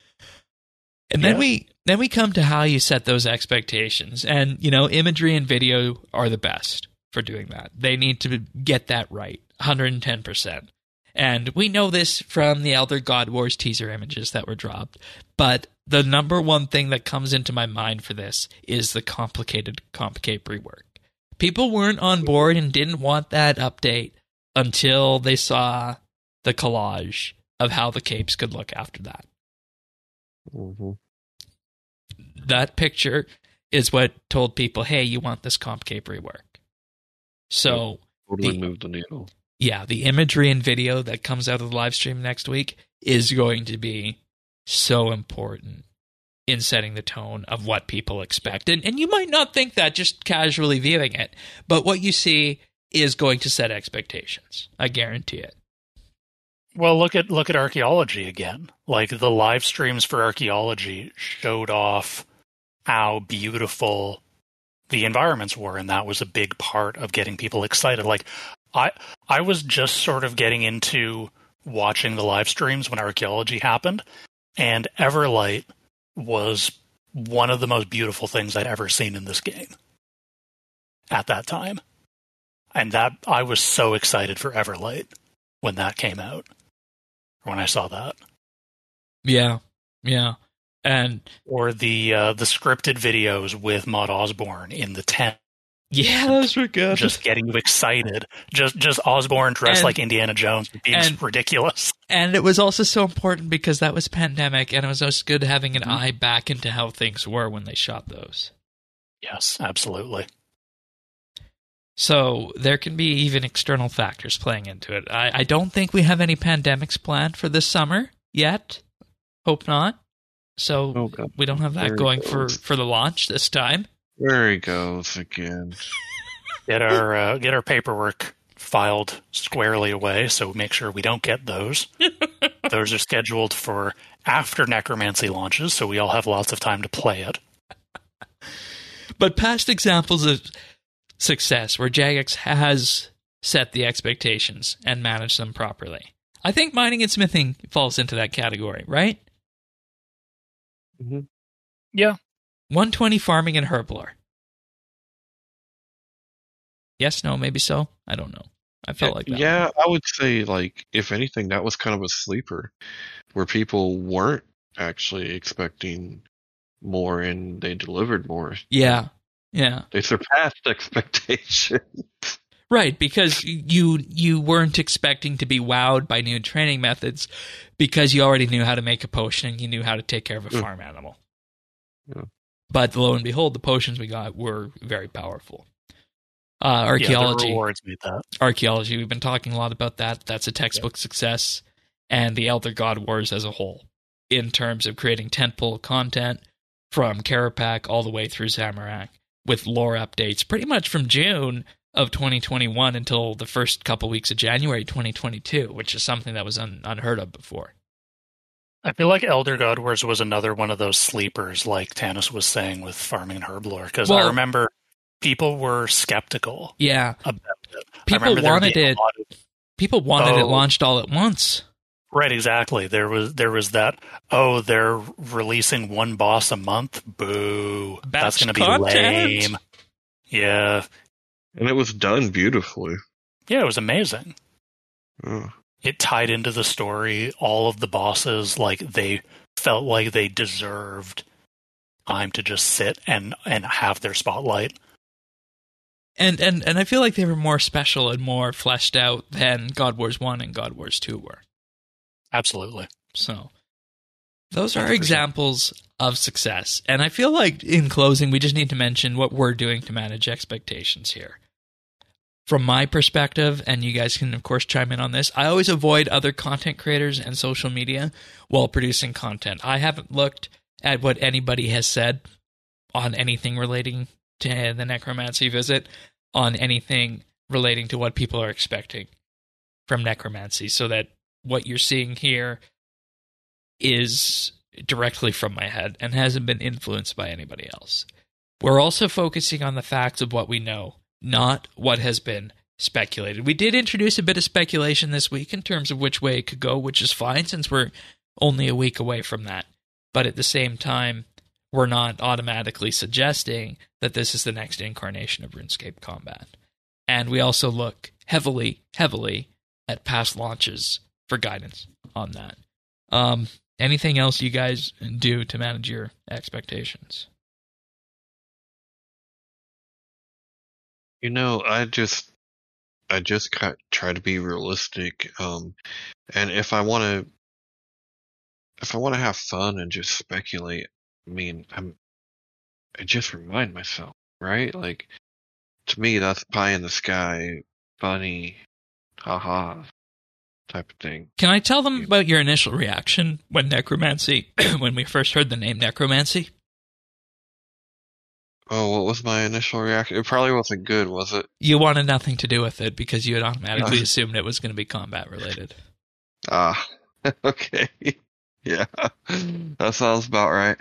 and then Yeah. we then we come to how you set those expectations, and you know, imagery and video are the best for doing that. They need to get that right, one hundred ten percent. And we know this from the Elder God Wars teaser images that were dropped. But the number one thing that comes into my mind for this is the complicated complicate rework. People weren't on board and didn't want that update until they saw the collage of how the capes could look after that. Mm-hmm. That picture is what told people, hey, you want this comp cape rework. So, Totally the- moved the needle. yeah, the imagery and video that comes out of the live stream next week is going to be so important in setting the tone of what people expect. And, and you might not think that just casually viewing it, but what you see is going to set expectations. I guarantee it. Well, look at look at archaeology again. Like the live streams for archaeology showed off how beautiful the environments were, and that was a big part of getting people excited. Like I I was just sort of getting into watching the live streams when archaeology happened, and Everlight was one of the most beautiful things I'd ever seen in this game at that time. And that I was so excited for Everlight when that came out. When I saw that. Yeah, yeah. And Or the uh, the scripted videos with Maud Osborne in the tent. yeah, those were good. Just getting you excited. Just just Osborne dressed And- like Indiana Jones being and- ridiculous. And it was also so important because that was pandemic, and it was just good having an Mhm. eye back into how things were when they shot those. Yes, absolutely. So there can be even external factors playing into it. I, I don't think we have any pandemics planned for this summer yet. Hope not. So Oh, God. we don't have that There he going for, goes. for the launch this time. There he goes again. Get our uh, get our paperwork filed squarely away, so make sure we don't get those. Those are scheduled for after Necromancy launches, so we all have lots of time to play it. But past examples of success where Jagex has set the expectations and managed them properly. I think mining and smithing falls into that category, right? Mm-hmm. Yeah. one twenty farming and herblore. Yes, no, maybe so. I don't know. I felt like that. Yeah, I would say, like, if anything, that was kind of a sleeper where people weren't actually expecting more and they delivered more. Yeah. Yeah. They surpassed expectations. Right, because you you weren't expecting to be wowed by new training methods because you already knew how to make a potion and you knew how to take care of a Mm. farm animal. Yeah. But lo and behold, the potions we got were very powerful. Uh, Yeah, the archaeology, rewards made that. archaeology. We've been talking a lot about that. That's a textbook success, and the Elder God Wars as a whole, in terms of creating tentpole content from Karapak all the way through Zamorak, with lore updates, pretty much from June of twenty twenty-one until the first couple weeks of January twenty twenty-two, which is something that was un- unheard of before. I feel like Elder God Wars was another one of those sleepers, like Tanis was saying with farming and herblore, because Well- I remember people were skeptical Yeah, about it. I people remember there wanted being a it. lot of- People wanted it Oh. launched all at once. Right, exactly. There was there was that. Oh, they're releasing one boss a month. Boo! That's Batch going to be content. lame. Yeah, And it was done beautifully. yeah, it was amazing. Oh. It tied into the story. All of the bosses, like they felt like they deserved time to just sit and and have their spotlight. And, and and I feel like they were more special and more fleshed out than God Wars one and God Wars two were. Absolutely. So those are one hundred percent. examples of success. And I feel like in closing, we just need to mention what we're doing to manage expectations here. From my perspective, and you guys can, of course, chime in on this, I always avoid other content creators and social media while producing content. I haven't looked at what anybody has said on anything relating to the Necromancy visit, on anything relating to what people are expecting from Necromancy, so that what you're seeing here is directly from my head and hasn't been influenced by anybody else. We're also focusing on the facts of what we know, not what has been speculated. We did introduce a bit of speculation this week in terms of which way it could go, which is fine since we're only a week away from that. But at the same time, we're not automatically suggesting that this is the next incarnation of RuneScape Combat. And we also look heavily, heavily at past launches for guidance on that. Um, anything else you guys do to manage your expectations? You know, I just, I just try to be realistic. Um, and if I want to, if I want to have fun and just speculate, I mean, I'm, I just remind myself, right? Like, to me, that's pie in the sky, funny, haha, type of thing. Can I tell them about your initial reaction when necromancy, when we first heard the name necromancy? Oh, what was my initial reaction? It probably wasn't good, was it? You wanted nothing to do with it because you had automatically assumed it was going to be combat related. Ah, okay. Yeah, that sounds about right.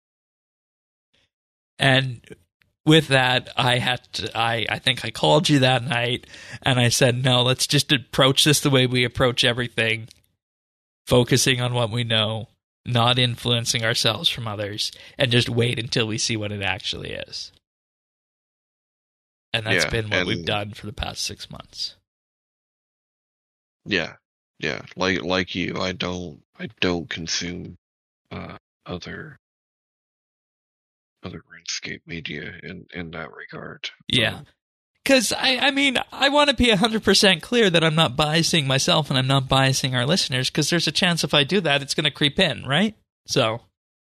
And with that, I had to, I, I think I called you that night and I said, no, let's just approach this the way we approach everything, focusing on what we know, not influencing ourselves from others, and just wait until we see what it actually is. And that's yeah, been what and, we've done for the past six months. Yeah, yeah. Like like you, I don't I don't consume uh, other other RuneScape media in, in that regard. Yeah. Um, Because, I, I mean, I want to be one hundred percent clear that I'm not biasing myself and I'm not biasing our listeners, because there's a chance if I do that, it's going to creep in, right? So,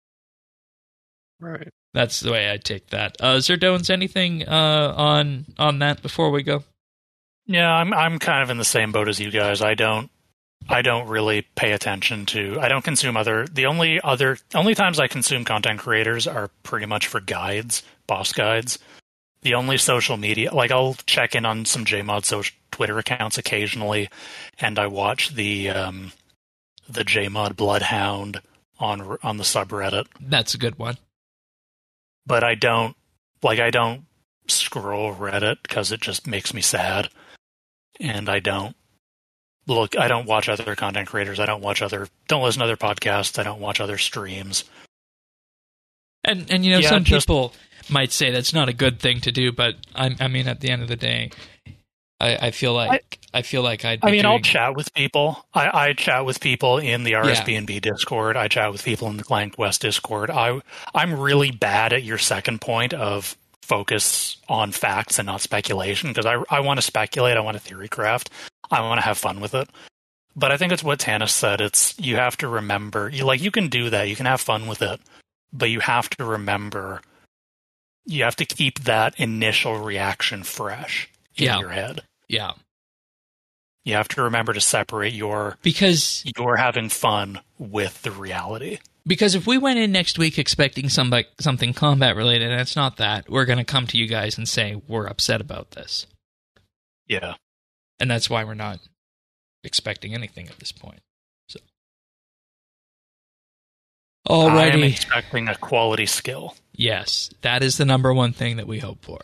right. That's the way I take that. Uh, Zerdones, anything uh, on on that before we go? Yeah, I'm I'm kind of in the same boat as you guys. I don't I don't really pay attention to. I don't consume other. The only other only times I consume content creators are pretty much for guides, boss guides. The only social media, like I'll check in on some JMod social Twitter accounts occasionally, and I watch the um, the JMod Bloodhound on on the subreddit. That's a good one. But I don't like I don't scroll Reddit because it just makes me sad, and I don't look. I don't watch other content creators. I don't watch other. Don't listen to other podcasts. I don't watch other streams. And and you know, Yeah, some just- people might say that's not a good thing to do, but I, I mean, at the end of the day, I, I feel like I, I feel like I'd be I mean, doing, I'll chat with people. I, I chat with people in the R S B N B Discord. I chat with people in the Clank West Discord. I I'm really bad at your second point of focus on facts and not speculation, because I I want to speculate. I want to theory craft. I want to have fun with it. But I think it's what Tanis said. It's you have to remember. You like you can do that. You can have fun with it, but you have to remember. You have to keep that initial reaction fresh in Yeah. your head. yeah, You have to remember to separate your because you're having fun with the reality. because if we went in next week expecting some something combat related, and it's not that, we're going to come to you guys and say we're upset about this, Yeah. and that's why we're not expecting anything at this point. So, I'm alrighty, expecting a quality skill. yes, that is the number one thing that we hope for.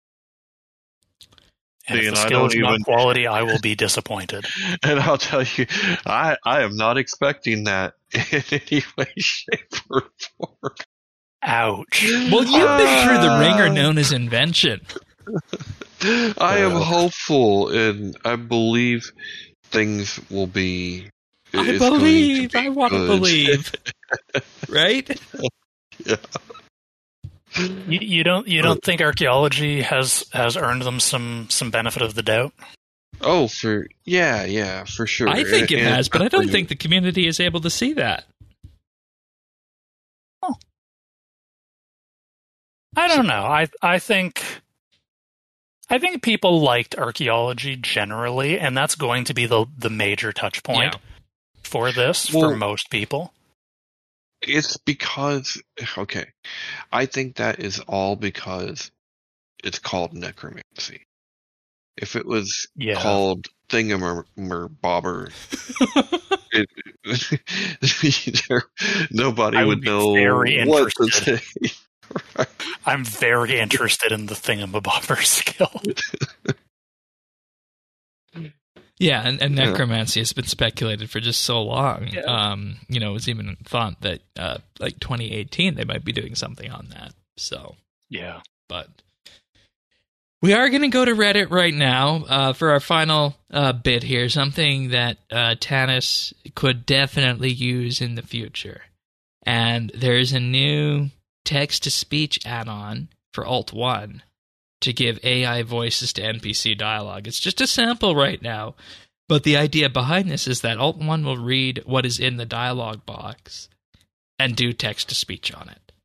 And See, if and the I skill don't is not even- quality, I will be disappointed. And I'll tell you, I I am not expecting that in any way, shape, or form. Ouch. Well, you've been through the ringer Ah. known as invention. I am Uh. hopeful, and I believe things will be. I it's going to believe. be I want to good. believe. Right? Yeah. You, you don't you don't think archaeology has, has earned them some, some benefit of the doubt? Oh, for yeah, yeah, for sure. I think it And- has, but I don't and- think the community is able to see that. I don't know. I I think I think people liked archaeology generally, and that's going to be the the major touch point Yeah. for this Well- for most people. It's because okay, I think that is all because it's called necromancy. If it was Yeah. called thingamabobber, it, there, nobody I would, would be know very what to interested. say. Right. I'm very interested in the thingamabobber skill. Yeah, and, and Yeah. necromancy has been speculated for just so long. Yeah. Um, you know, it was even thought that uh, like twenty eighteen they might be doing something on that. So, Yeah. but we are going to go to Reddit right now uh, for our final uh, bit here. Something that uh, Tanis could definitely use in the future, and there's a new text-to-speech add-on for Alt one to give A I voices to N P C dialogue. It's just a sample right now, but the idea behind this is that Alt one will read what is in the dialogue box and do text-to-speech on it.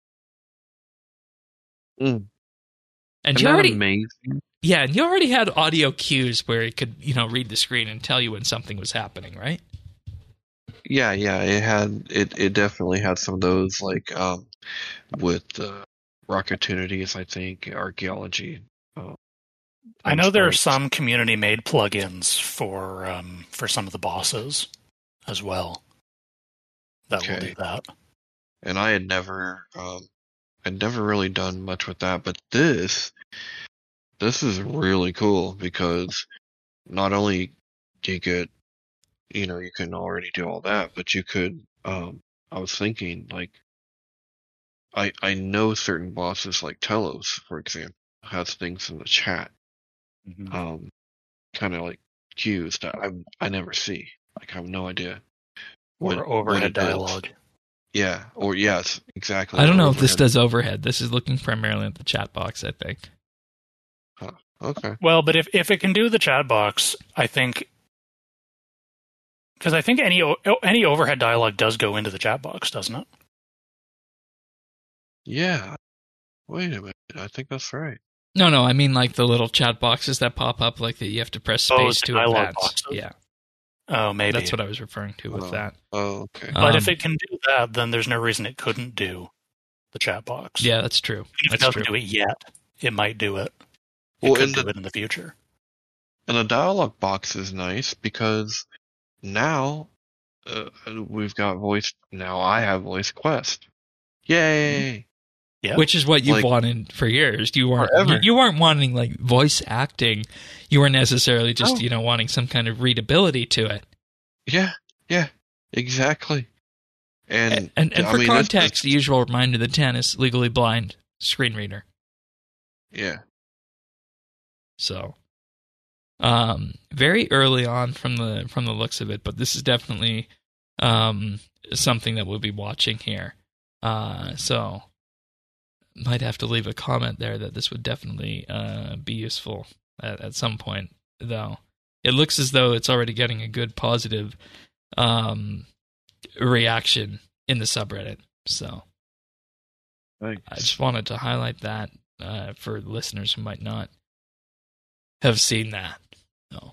Mm. And Isn't you that already, amazing? yeah, and you already had audio cues where it could, you know, read the screen and tell you when something was happening, right? Yeah, yeah, it had it. It definitely had some of those, like um, with uh, Rocketunities, I think, archaeology. Uh, I know there are benchmarks. some community-made plugins for um, for some of the bosses as well that will Okay. do that. And I had never, um, I'd never really done much with that, but this, this is really cool because not only do you get, you know, you can already do all that, but you could, um, I was thinking, like, I, I know certain bosses like Telos, for example, has things in the chat, Mhm. um, kind of like cues that I, I never see. Like, I have no idea. what- Or what overhead it is. dialogue. Yeah, or yes, exactly. I don't know if this overhead. does overhead. This is looking primarily at the chat box, I think. Okay. Well, but if, if it can do the chat box, I think because I think any o- any overhead dialogue does go into the chat box, doesn't it? Yeah. Wait a minute. I think that's right. No, no, I mean like the little chat boxes that pop up, like that you have to press Oh, space the to dialogue advance. boxes? Yeah, Oh, maybe. that's what I was referring to with Oh. that. Oh, okay. But Um, if it can do that, then there's no reason it couldn't do the chat box. Yeah, that's true. If it That's doesn't true. do it yet, it might do it. It Well, could in do the it in the future. and the dialogue box is nice because now uh, we've got voice. Now I have voice quest. Yay! Yeah. Which is what you've Like- wanted for years. You weren't Forever. you, you weren't wanting like voice acting. You weren't necessarily just, No. you know, wanting some kind of readability to it. Yeah, yeah, exactly. And And and, and I for mean, this is- context, the usual reminder that Tan is legally blind screen reader. yeah, So um very early on from the from the looks of it, but this is definitely um something that we'll be watching here. Uh so might have to leave a comment there that this would definitely uh be useful at, at some point, though. It looks as though it's already getting a good positive um reaction in the subreddit. So thanks. I just wanted to highlight that uh, for listeners who might not have seen that. No.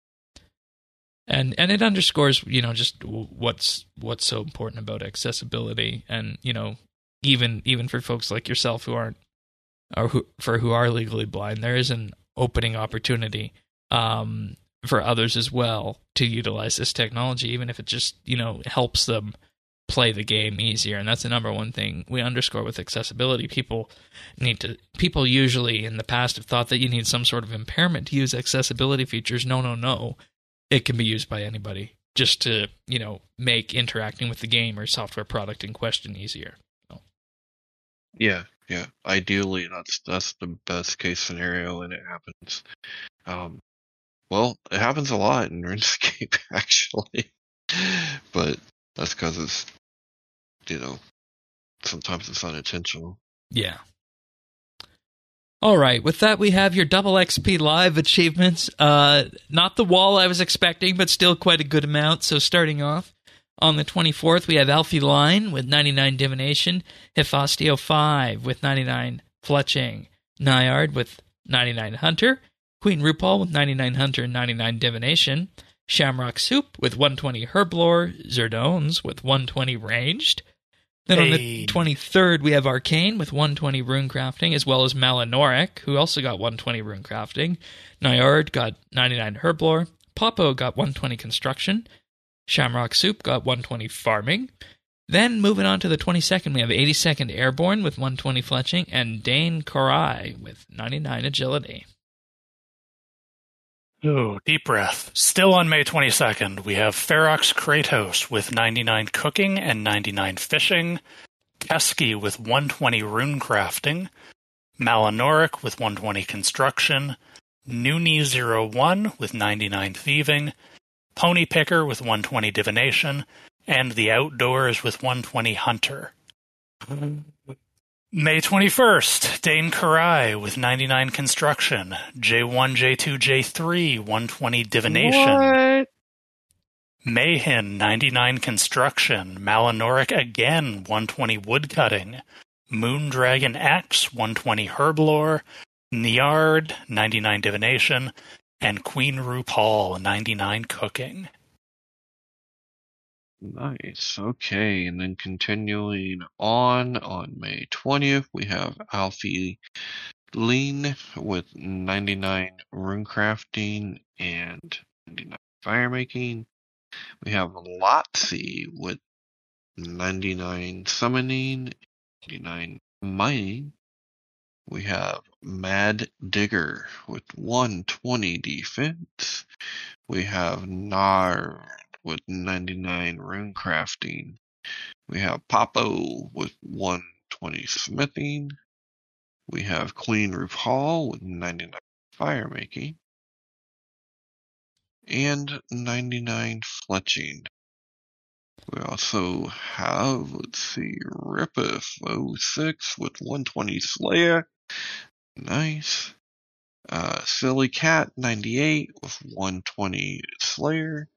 And and it underscores, you know, just what's what's so important about accessibility, and you know, even even for folks like yourself who aren't, or who for who are legally blind, there is an opening opportunity um, for others as well to utilize this technology, even if it just, you know, helps them play the game easier. And that's the number one thing we underscore with accessibility. People need to people usually in the past have thought that you need some sort of impairment to use accessibility features. No, no, no. It can be used by anybody just to, you know, make interacting with the game or software product in question easier. So, Yeah, yeah. Ideally, that's that's the best case scenario, and it happens. Um, well, it happens a lot in RuneScape, actually, but that's because it's, you know, sometimes it's unintentional. yeah. All right, with that, we have your double X P live achievements. Uh, not the wall I was expecting, but still quite a good amount. So starting off, on the twenty-fourth, we have Alfie Line with ninety-nine Divination, Hephaestio five with ninety-nine Fletching, Nyard with ninety-nine Hunter, Queen RuPaul with ninety-nine Hunter and ninety-nine Divination, Shamrock Soup with one twenty Herblore, Zerdones with one twenty Ranged. Then on the Hey. twenty-third, we have Arcane with one twenty Rune Crafting, as well as Malinoric, who also got one twenty Rune Crafting. Nyard got ninety-nine Herblore. Popo got one twenty Construction. Shamrock Soup got one twenty Farming. Then moving on to the twenty-second, we have eighty-second Airborne with one twenty Fletching, and Dane Korai with ninety-nine Agility. Ooh, deep breath. Still on May twenty-second, we have Ferox Kratos with ninety-nine Cooking and ninety-nine Fishing, Keski with one twenty Rune Crafting, Malinoric with one twenty Construction, Noonie zero one with ninety-nine Thieving, Pony Picker with one twenty Divination, and The Outdoors with one twenty Hunter. May twenty-first, Dane Karai with ninety-nine Construction, J one, J two, J three, one twenty Divination. What? Mayhin, ninety-nine Construction, Malinoric again, one twenty Woodcutting, Moondragon X, one twenty Herblore, Niard, ninety-nine Divination, and Queen RuPaul, ninety-nine Cooking. Nice. Okay, and then continuing on, on May twentieth, we have Alfie Lean with ninety-nine Rune Crafting and ninety-nine Fire Making. We have Lotzi with ninety-nine Summoning, ninety-nine Mining. We have Mad Digger with one twenty Defense. We have Nard with ninety-nine Rune Crafting. We have Papo with one twenty Smithing. We have Queen RuPaul with ninety-nine Fire Making. And ninety-nine Fletching. We also have, let's see, Rippeth oh six with one twenty Slayer. Nice. Uh, Silly Cat ninety-eight with one twenty Slayer.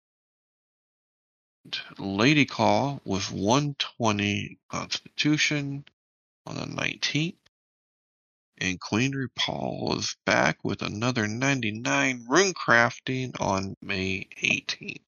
Lady Claw with one twenty Constitution on the nineteenth. And Queen RuPaul is back with another ninety-nine Rune Crafting on May eighteenth.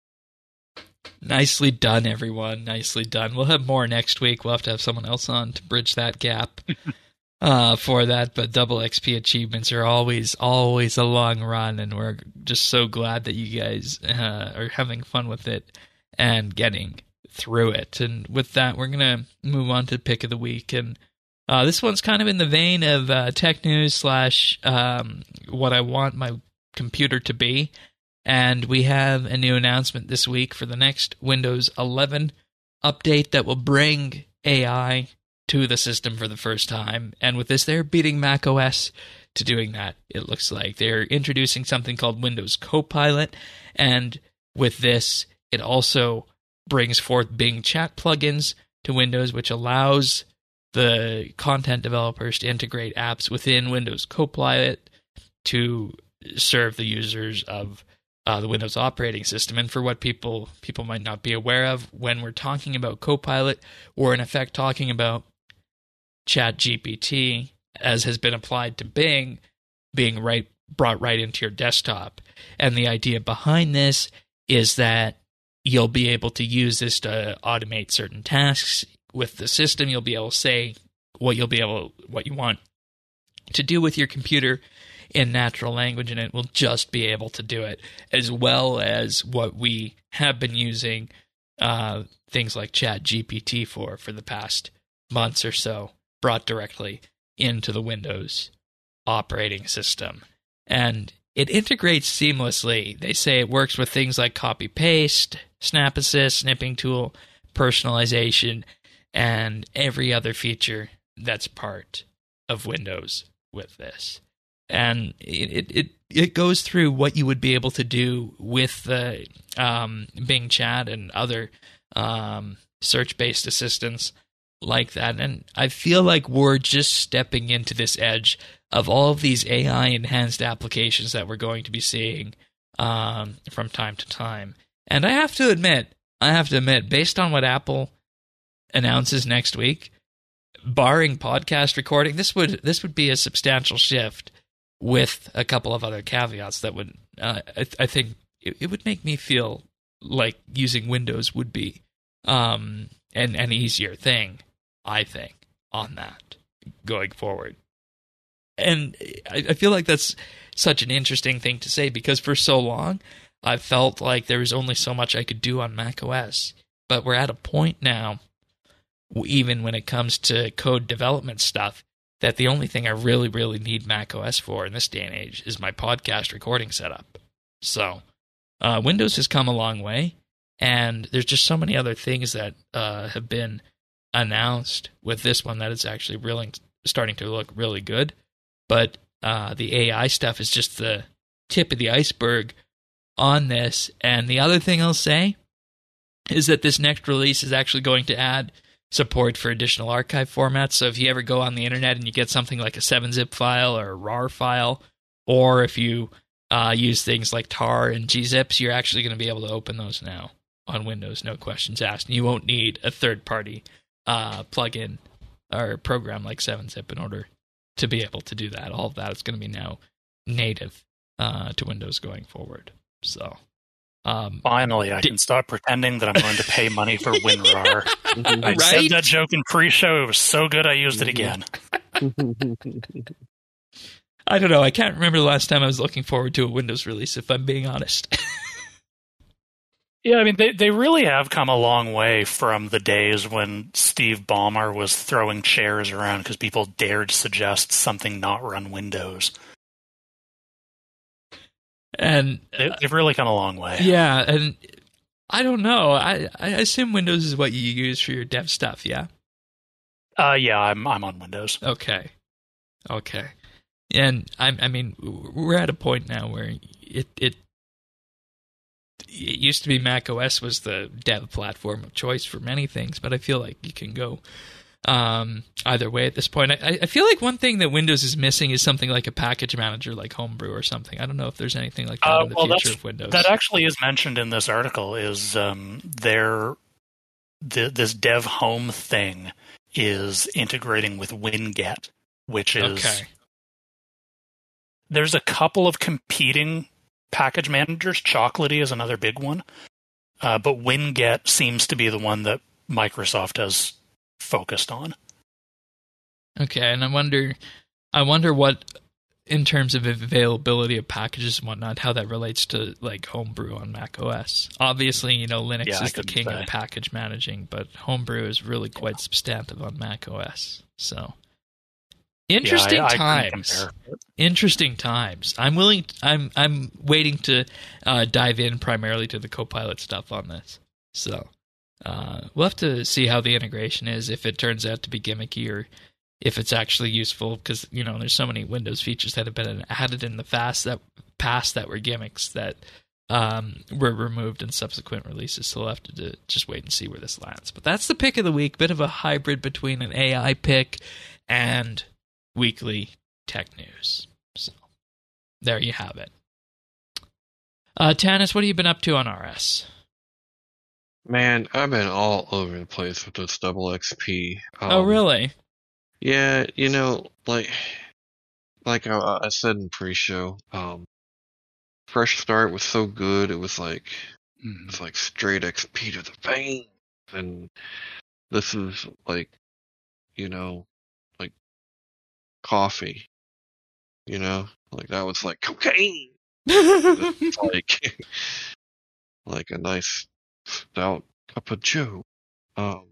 Nicely done, everyone. Nicely done. We'll have more next week. We'll have to have someone else on to bridge that gap uh, for that. But double X P achievements are always, always a long run, and we're just so glad that you guys uh, are having fun with it and getting through it. And with that, we're going to move on to Pick of the Week. And uh, this one's kind of in the vein of uh, tech news slash um, what I want my computer to be. And we have a new announcement this week for the next Windows eleven update that will bring A I to the system for the first time. And with this, they're beating macOS to doing that, it looks like. They're introducing something called Windows Copilot. And with this, it also brings forth Bing Chat plugins to Windows, which allows the content developers to integrate apps within Windows Copilot to serve the users of Uh, the Windows operating system. And for what people people might not be aware of, when we're talking about Copilot, we're in effect talking about ChatGPT, as has been applied to Bing, being right brought right into your desktop. And the idea behind this is that you'll be able to use this to automate certain tasks with the system. You'll be able to say what you'll be able what you want to do with your computer in natural language, and it will just be able to do it, as well as what we have been using uh, things like ChatGPT for for the past months or so, brought directly into the Windows operating system. And it integrates seamlessly. They say it works with things like copy-paste, Snap Assist, snipping tool, personalization, and every other feature that's part of Windows with this. And it, it it goes through what you would be able to do with the um, Bing Chat and other um, search-based assistants like that. And I feel like we're just stepping into this edge of all of these A I-enhanced applications that we're going to be seeing um, from time to time. And I have to admit, I have to admit, based on what Apple announces next week, barring podcast recording, this would this would be a substantial shift, with a couple of other caveats that would, uh, I, th- I think, it, it would make me feel like using Windows would be um, an, an easier thing, I think, on that going forward. And I, I feel like that's such an interesting thing to say, because for so long, I felt like there was only so much I could do on macOS. But we're at a point now, even when it comes to code development stuff, that the only thing I really, really need macOS for in this day and age is my podcast recording setup. So uh, Windows has come a long way, and there's just so many other things that uh, have been announced with this one that it's actually really starting to look really good. But uh, the A I stuff is just the tip of the iceberg on this. And the other thing I'll say is that this next release is actually going to add support for additional archive formats. So if you ever go on the internet and you get something like a seven zip file or a RAR file, or if you uh, use things like tar and gzips, you're actually going to be able to open those now on Windows, no questions asked. And you won't need a third-party uh, plugin or program like seven zip in order to be able to do that. All of that is going to be now native uh, to Windows going forward. So Um, Finally, I did- can stop pretending that I'm going to pay money for WinRAR. I Right? said that joke in pre-show. It was so good, I used it again. I don't know. I can't remember the last time I was looking forward to a Windows release, if I'm being honest. Yeah, I mean, they, they really have come a long way from the days when Steve Ballmer was throwing chairs around because people dared suggest something not run Windows. And They, they've really come a long way. yeah, and I don't know. I, I assume Windows is what you use for your dev stuff, yeah? Uh, yeah, I'm I'm on Windows. Okay. Okay. And I I mean, we're at a point now where it it it used to be Mac O S was the dev platform of choice for many things, but I feel like you can go um, either way at this point. I, I feel like one thing that Windows is missing is something like a package manager like Homebrew or something. I don't know if there's anything like that Uh, in the well, future that's- of Windows. That actually is mentioned in this article. Is um, their the, this dev home thing is integrating with WinGet, which is okay. there's a couple of competing package managers. Chocolatey is another big one, uh, but WinGet seems to be the one that Microsoft has focused on. Okay, and I wonder, I wonder what, in terms of availability of packages and whatnot, how that relates to like Homebrew on Mac O S. Obviously, you know, Linux Yeah, I is the couldn't king say. of package managing, but Homebrew is really quite substantive on Mac O S. So interesting Yeah, I- I couldn't times. compare. Interesting times. I'm willing. I'm I'm waiting to uh, dive in primarily to the Copilot stuff on this. So uh, we'll have to see how the integration is, if it turns out to be gimmicky or if it's actually useful. Because you know, there's so many Windows features that have been added in the fast that past that were gimmicks that um, were removed in subsequent releases. So we'll have to do, just wait and see where this lands. But that's the pick of the week. Bit of a hybrid between an A I pick and weekly tech news. So there you have it. Uh, Tanis, what have you been up to on R S? Man, I've been all over the place with this double X P. Um, oh, really? Yeah, you know, like, like I, I said in pre-show, um, Fresh Start was so good. It was like, Mhm. it's like straight X P to the vein, and this is like, you know, like coffee. You know, like that was like cocaine. It's like, like a nice stout cup of Joe. Um,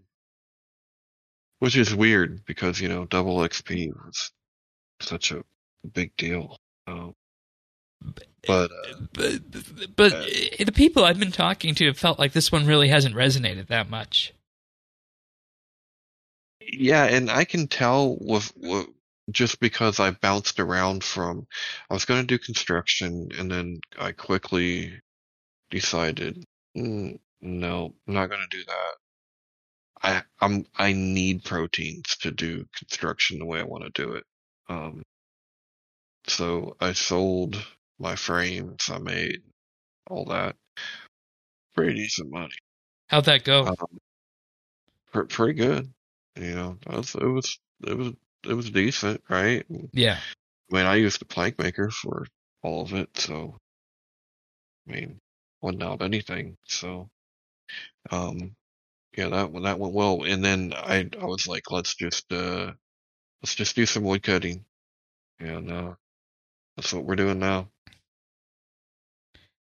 which is weird because, you know, double X P was such a big deal. Um, but, uh, but but Uh, the people I've been talking to have felt like this one really hasn't resonated that much. yeah, and I can tell with, with just because I bounced around from, I was going to do construction and then I quickly decided, mm, no, I'm not going to do that. I I'm I need proteins to do construction the way I want to do it. Um, so I sold my frames. I made all that pretty decent money. How'd that go? Um, pre- pretty good. You know, that was, it was it was it was decent, right? yeah. I mean, I used the plank maker for all of it, so I mean, wasn't out anything. So, um, yeah, that one that went well. And then I I was like, let's just uh let's just do some wood cutting, and uh, that's what we're doing now.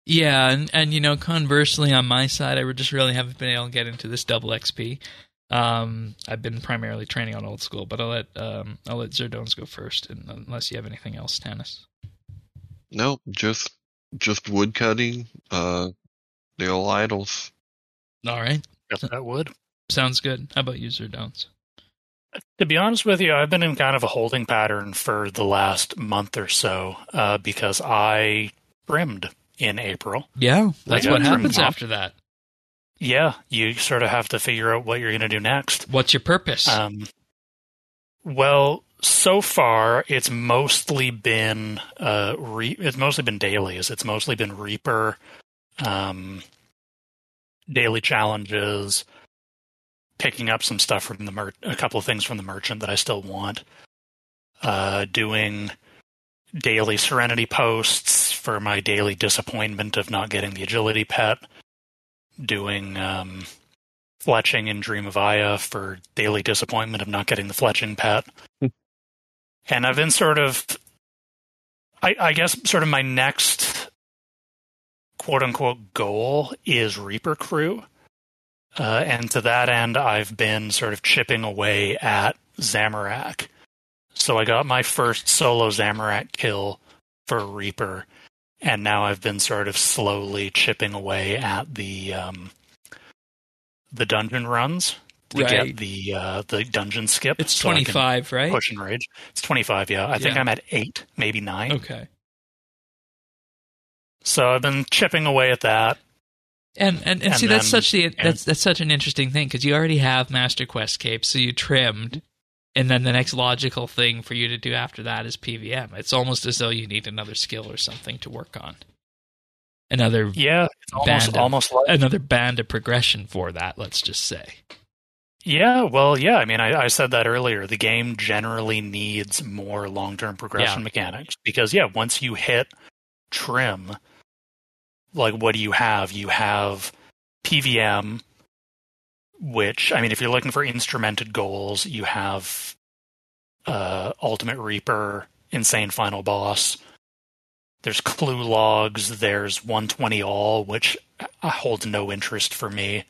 Yeah, and, and you know, conversely, on my side, I just really haven't been able to get into this double X P. Um, I've been primarily training on old school, but I'll let um, I'll let Zerdones go first, and, unless you have anything else, Tannis. Nope, just just wood cutting, uh, the old idols. All right, Got that wood. sounds good. How about you, Zerdones? To be honest with you, I've been in kind of a holding pattern for the last month or so uh, because I trimmed in April. Yeah, that's Like what a happens trim after that. Yeah, you sort of have to figure out what you're going to do next. What's your purpose? Um, well, so far it's mostly been uh, re- it's mostly been dailies. It's mostly been Reaper, um, daily challenges, picking up some stuff from the mer- a couple of things from the merchant that I still want, uh, doing daily Serenity posts for my daily disappointment of not getting the agility pet, doing um, fletching in Dream of Aya for daily disappointment of not getting the fletching pet. And I've been sort of, I, I guess, sort of my next quote-unquote goal is Reaper Crew. Uh, and to that end, I've been sort of chipping away at Zamorak. So I got my first solo Zamorak kill for Reaper, and now I've been sort of slowly chipping away at the um, the dungeon runs to Right. get the uh, the dungeon skip. It's so I can twenty-five, right? push and rage. It's twenty-five, yeah. I think Yeah. I'm at eight, maybe nine. Okay. So I've been chipping away at that. And and, and, And see, that's then- such the that's that's such an interesting thing, because you already have Master Quest capes, so you trimmed, and then the next logical thing for you to do after that is P V M. It's almost as though you need another skill or something to work on. Another Yeah, it's almost Band of- almost like another band of progression for that, let's just say. Yeah, well, yeah. I mean, I, I said that earlier. The game generally needs more long-term progression Yeah. mechanics because, yeah, once you hit trim, like, what do you have? You have P V M, which, I mean, if you're looking for instrumented goals, you have uh, Ultimate Reaper, Insane Final Boss. There's clue logs. There's one twenty all, which holds no interest for me.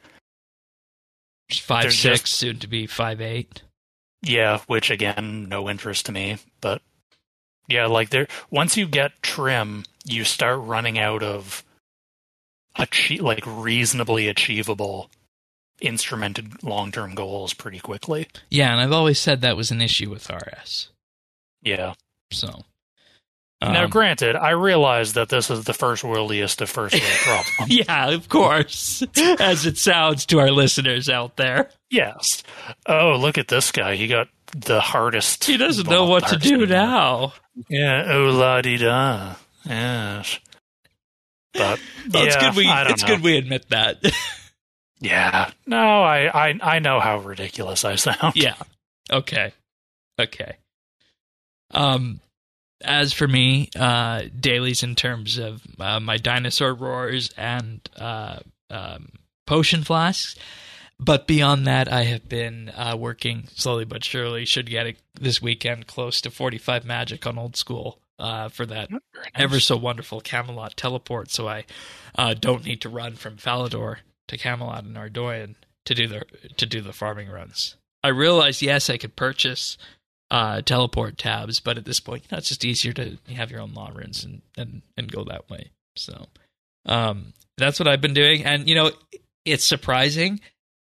Five There's six, just- soon to be five eight. Yeah, which again, no interest to me. But yeah, like there, once you get trim, you start running out of achie- like reasonably achievable instrumented long-term goals pretty quickly. Yeah, and I've always said that was an issue with R S. Yeah. So now, um, granted, I realize that this is the first worldiest of first world problems. yeah, of course, as it sounds to our listeners out there. Yes. Oh, look at this guy. He got the hardest. He doesn't know what to hardest do thing. now. Yeah. Oh, la di da. Yes. But Well, it's yeah, good we I don't it's know. good we admit that. Yeah. No, I, I I know how ridiculous I sound. Yeah. Okay. Okay. Um, as for me, uh, dailies in terms of uh, my dinosaur roars and uh, um, potion flasks. But beyond that, I have been uh, working slowly but surely. Should get it this weekend close to forty-five magic on old school uh, for that Very nice. ever so wonderful Camelot teleport, so I uh, don't need to run from Falador to Camelot and Ardoyan to do the to do the farming runs. I realized, yes, I could purchase uh, teleport tabs, but at this point, you know, it's just easier to have your own law runes and, and, and go that way. So um, that's what I've been doing, and you know, it's surprising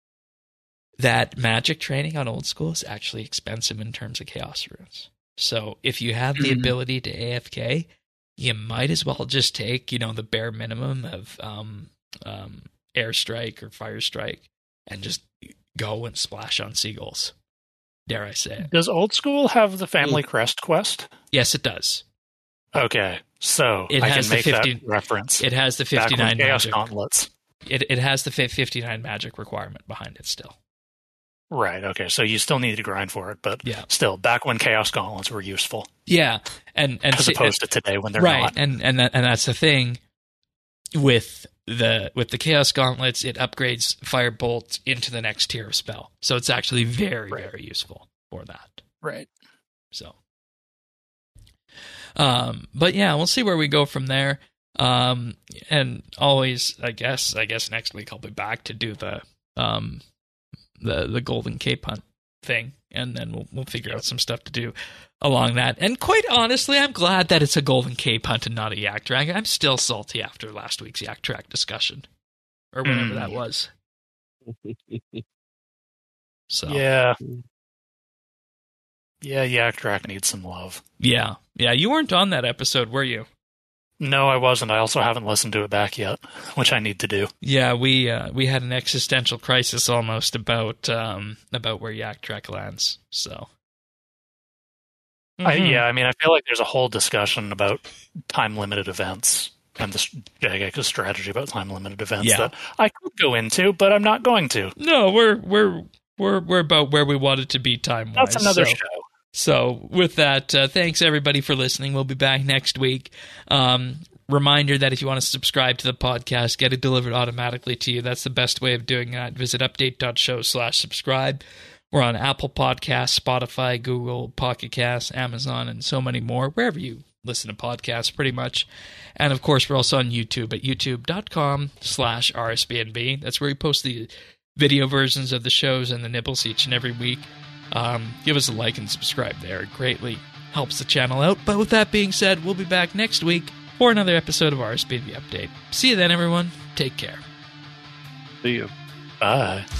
that magic training on old school is actually expensive in terms of chaos runes. So if you have the Mhm. ability to A F K, you might as well just take, you know, the bare minimum of um, um, airstrike or fire strike and just go and splash on seagulls. Dare I say it? Does old school have the family crest quest? Yes, it does. Okay, so It I has can the make fifty that reference. It has the Back when fifty-nine Chaos magic. Gauntlets. It it has the fifty-nine magic requirement behind it still. Right. Okay. So you still need to grind for it, but Yeah. still, back when Chaos Gauntlets were useful, Yeah, and and as see- opposed to today when they're right, not. and and that, and that's the thing with the with the Chaos Gauntlets. It upgrades Firebolt into the next tier of spell, so it's actually very Right. very useful for that. Right. So, um, but yeah, we'll see where we go from there. Um, and always, I guess, I guess next week I'll be back to do the um, the the Golden Cape hunt thing, and then we'll we'll figure out some stuff to do along that. And quite honestly, I'm glad that it's a Golden Cape hunt and not a yak track. I'm still salty after last week's yak track discussion, or whatever mm. that was. So yeah, yeah, yak track needs some love. Yeah, yeah. You weren't on that episode, were you? No, I wasn't. I also haven't listened to it back yet, which I need to do. Yeah, we uh, we had an existential crisis almost about um, about where yak track lands. So, mm-hmm. I, yeah, I mean, I feel like there's a whole discussion about time limited events and the Jagex strategy about time limited events yeah. that I could go into, but I'm not going to. No, we're we're we're we're about where we wanted to be time wise. That's another so. show. So with that, uh, thanks everybody for listening. We'll be back next week. Um, reminder that if you want to subscribe to the podcast, get it delivered automatically to you. That's the best way of doing that. Visit update.show slash subscribe. We're on Apple Podcasts, Spotify, Google, Pocket Casts, Amazon, and so many more, wherever you listen to podcasts pretty much. And of course, we're also on YouTube at youtube.com slash RSBNB. That's where we post the video versions of the shows and the nibbles each and every week. Um, give us a like and subscribe there. It greatly helps the channel out. But with that being said, we'll be back next week for another episode of R S B N B Update. See you then, everyone. Take care. See you. Bye.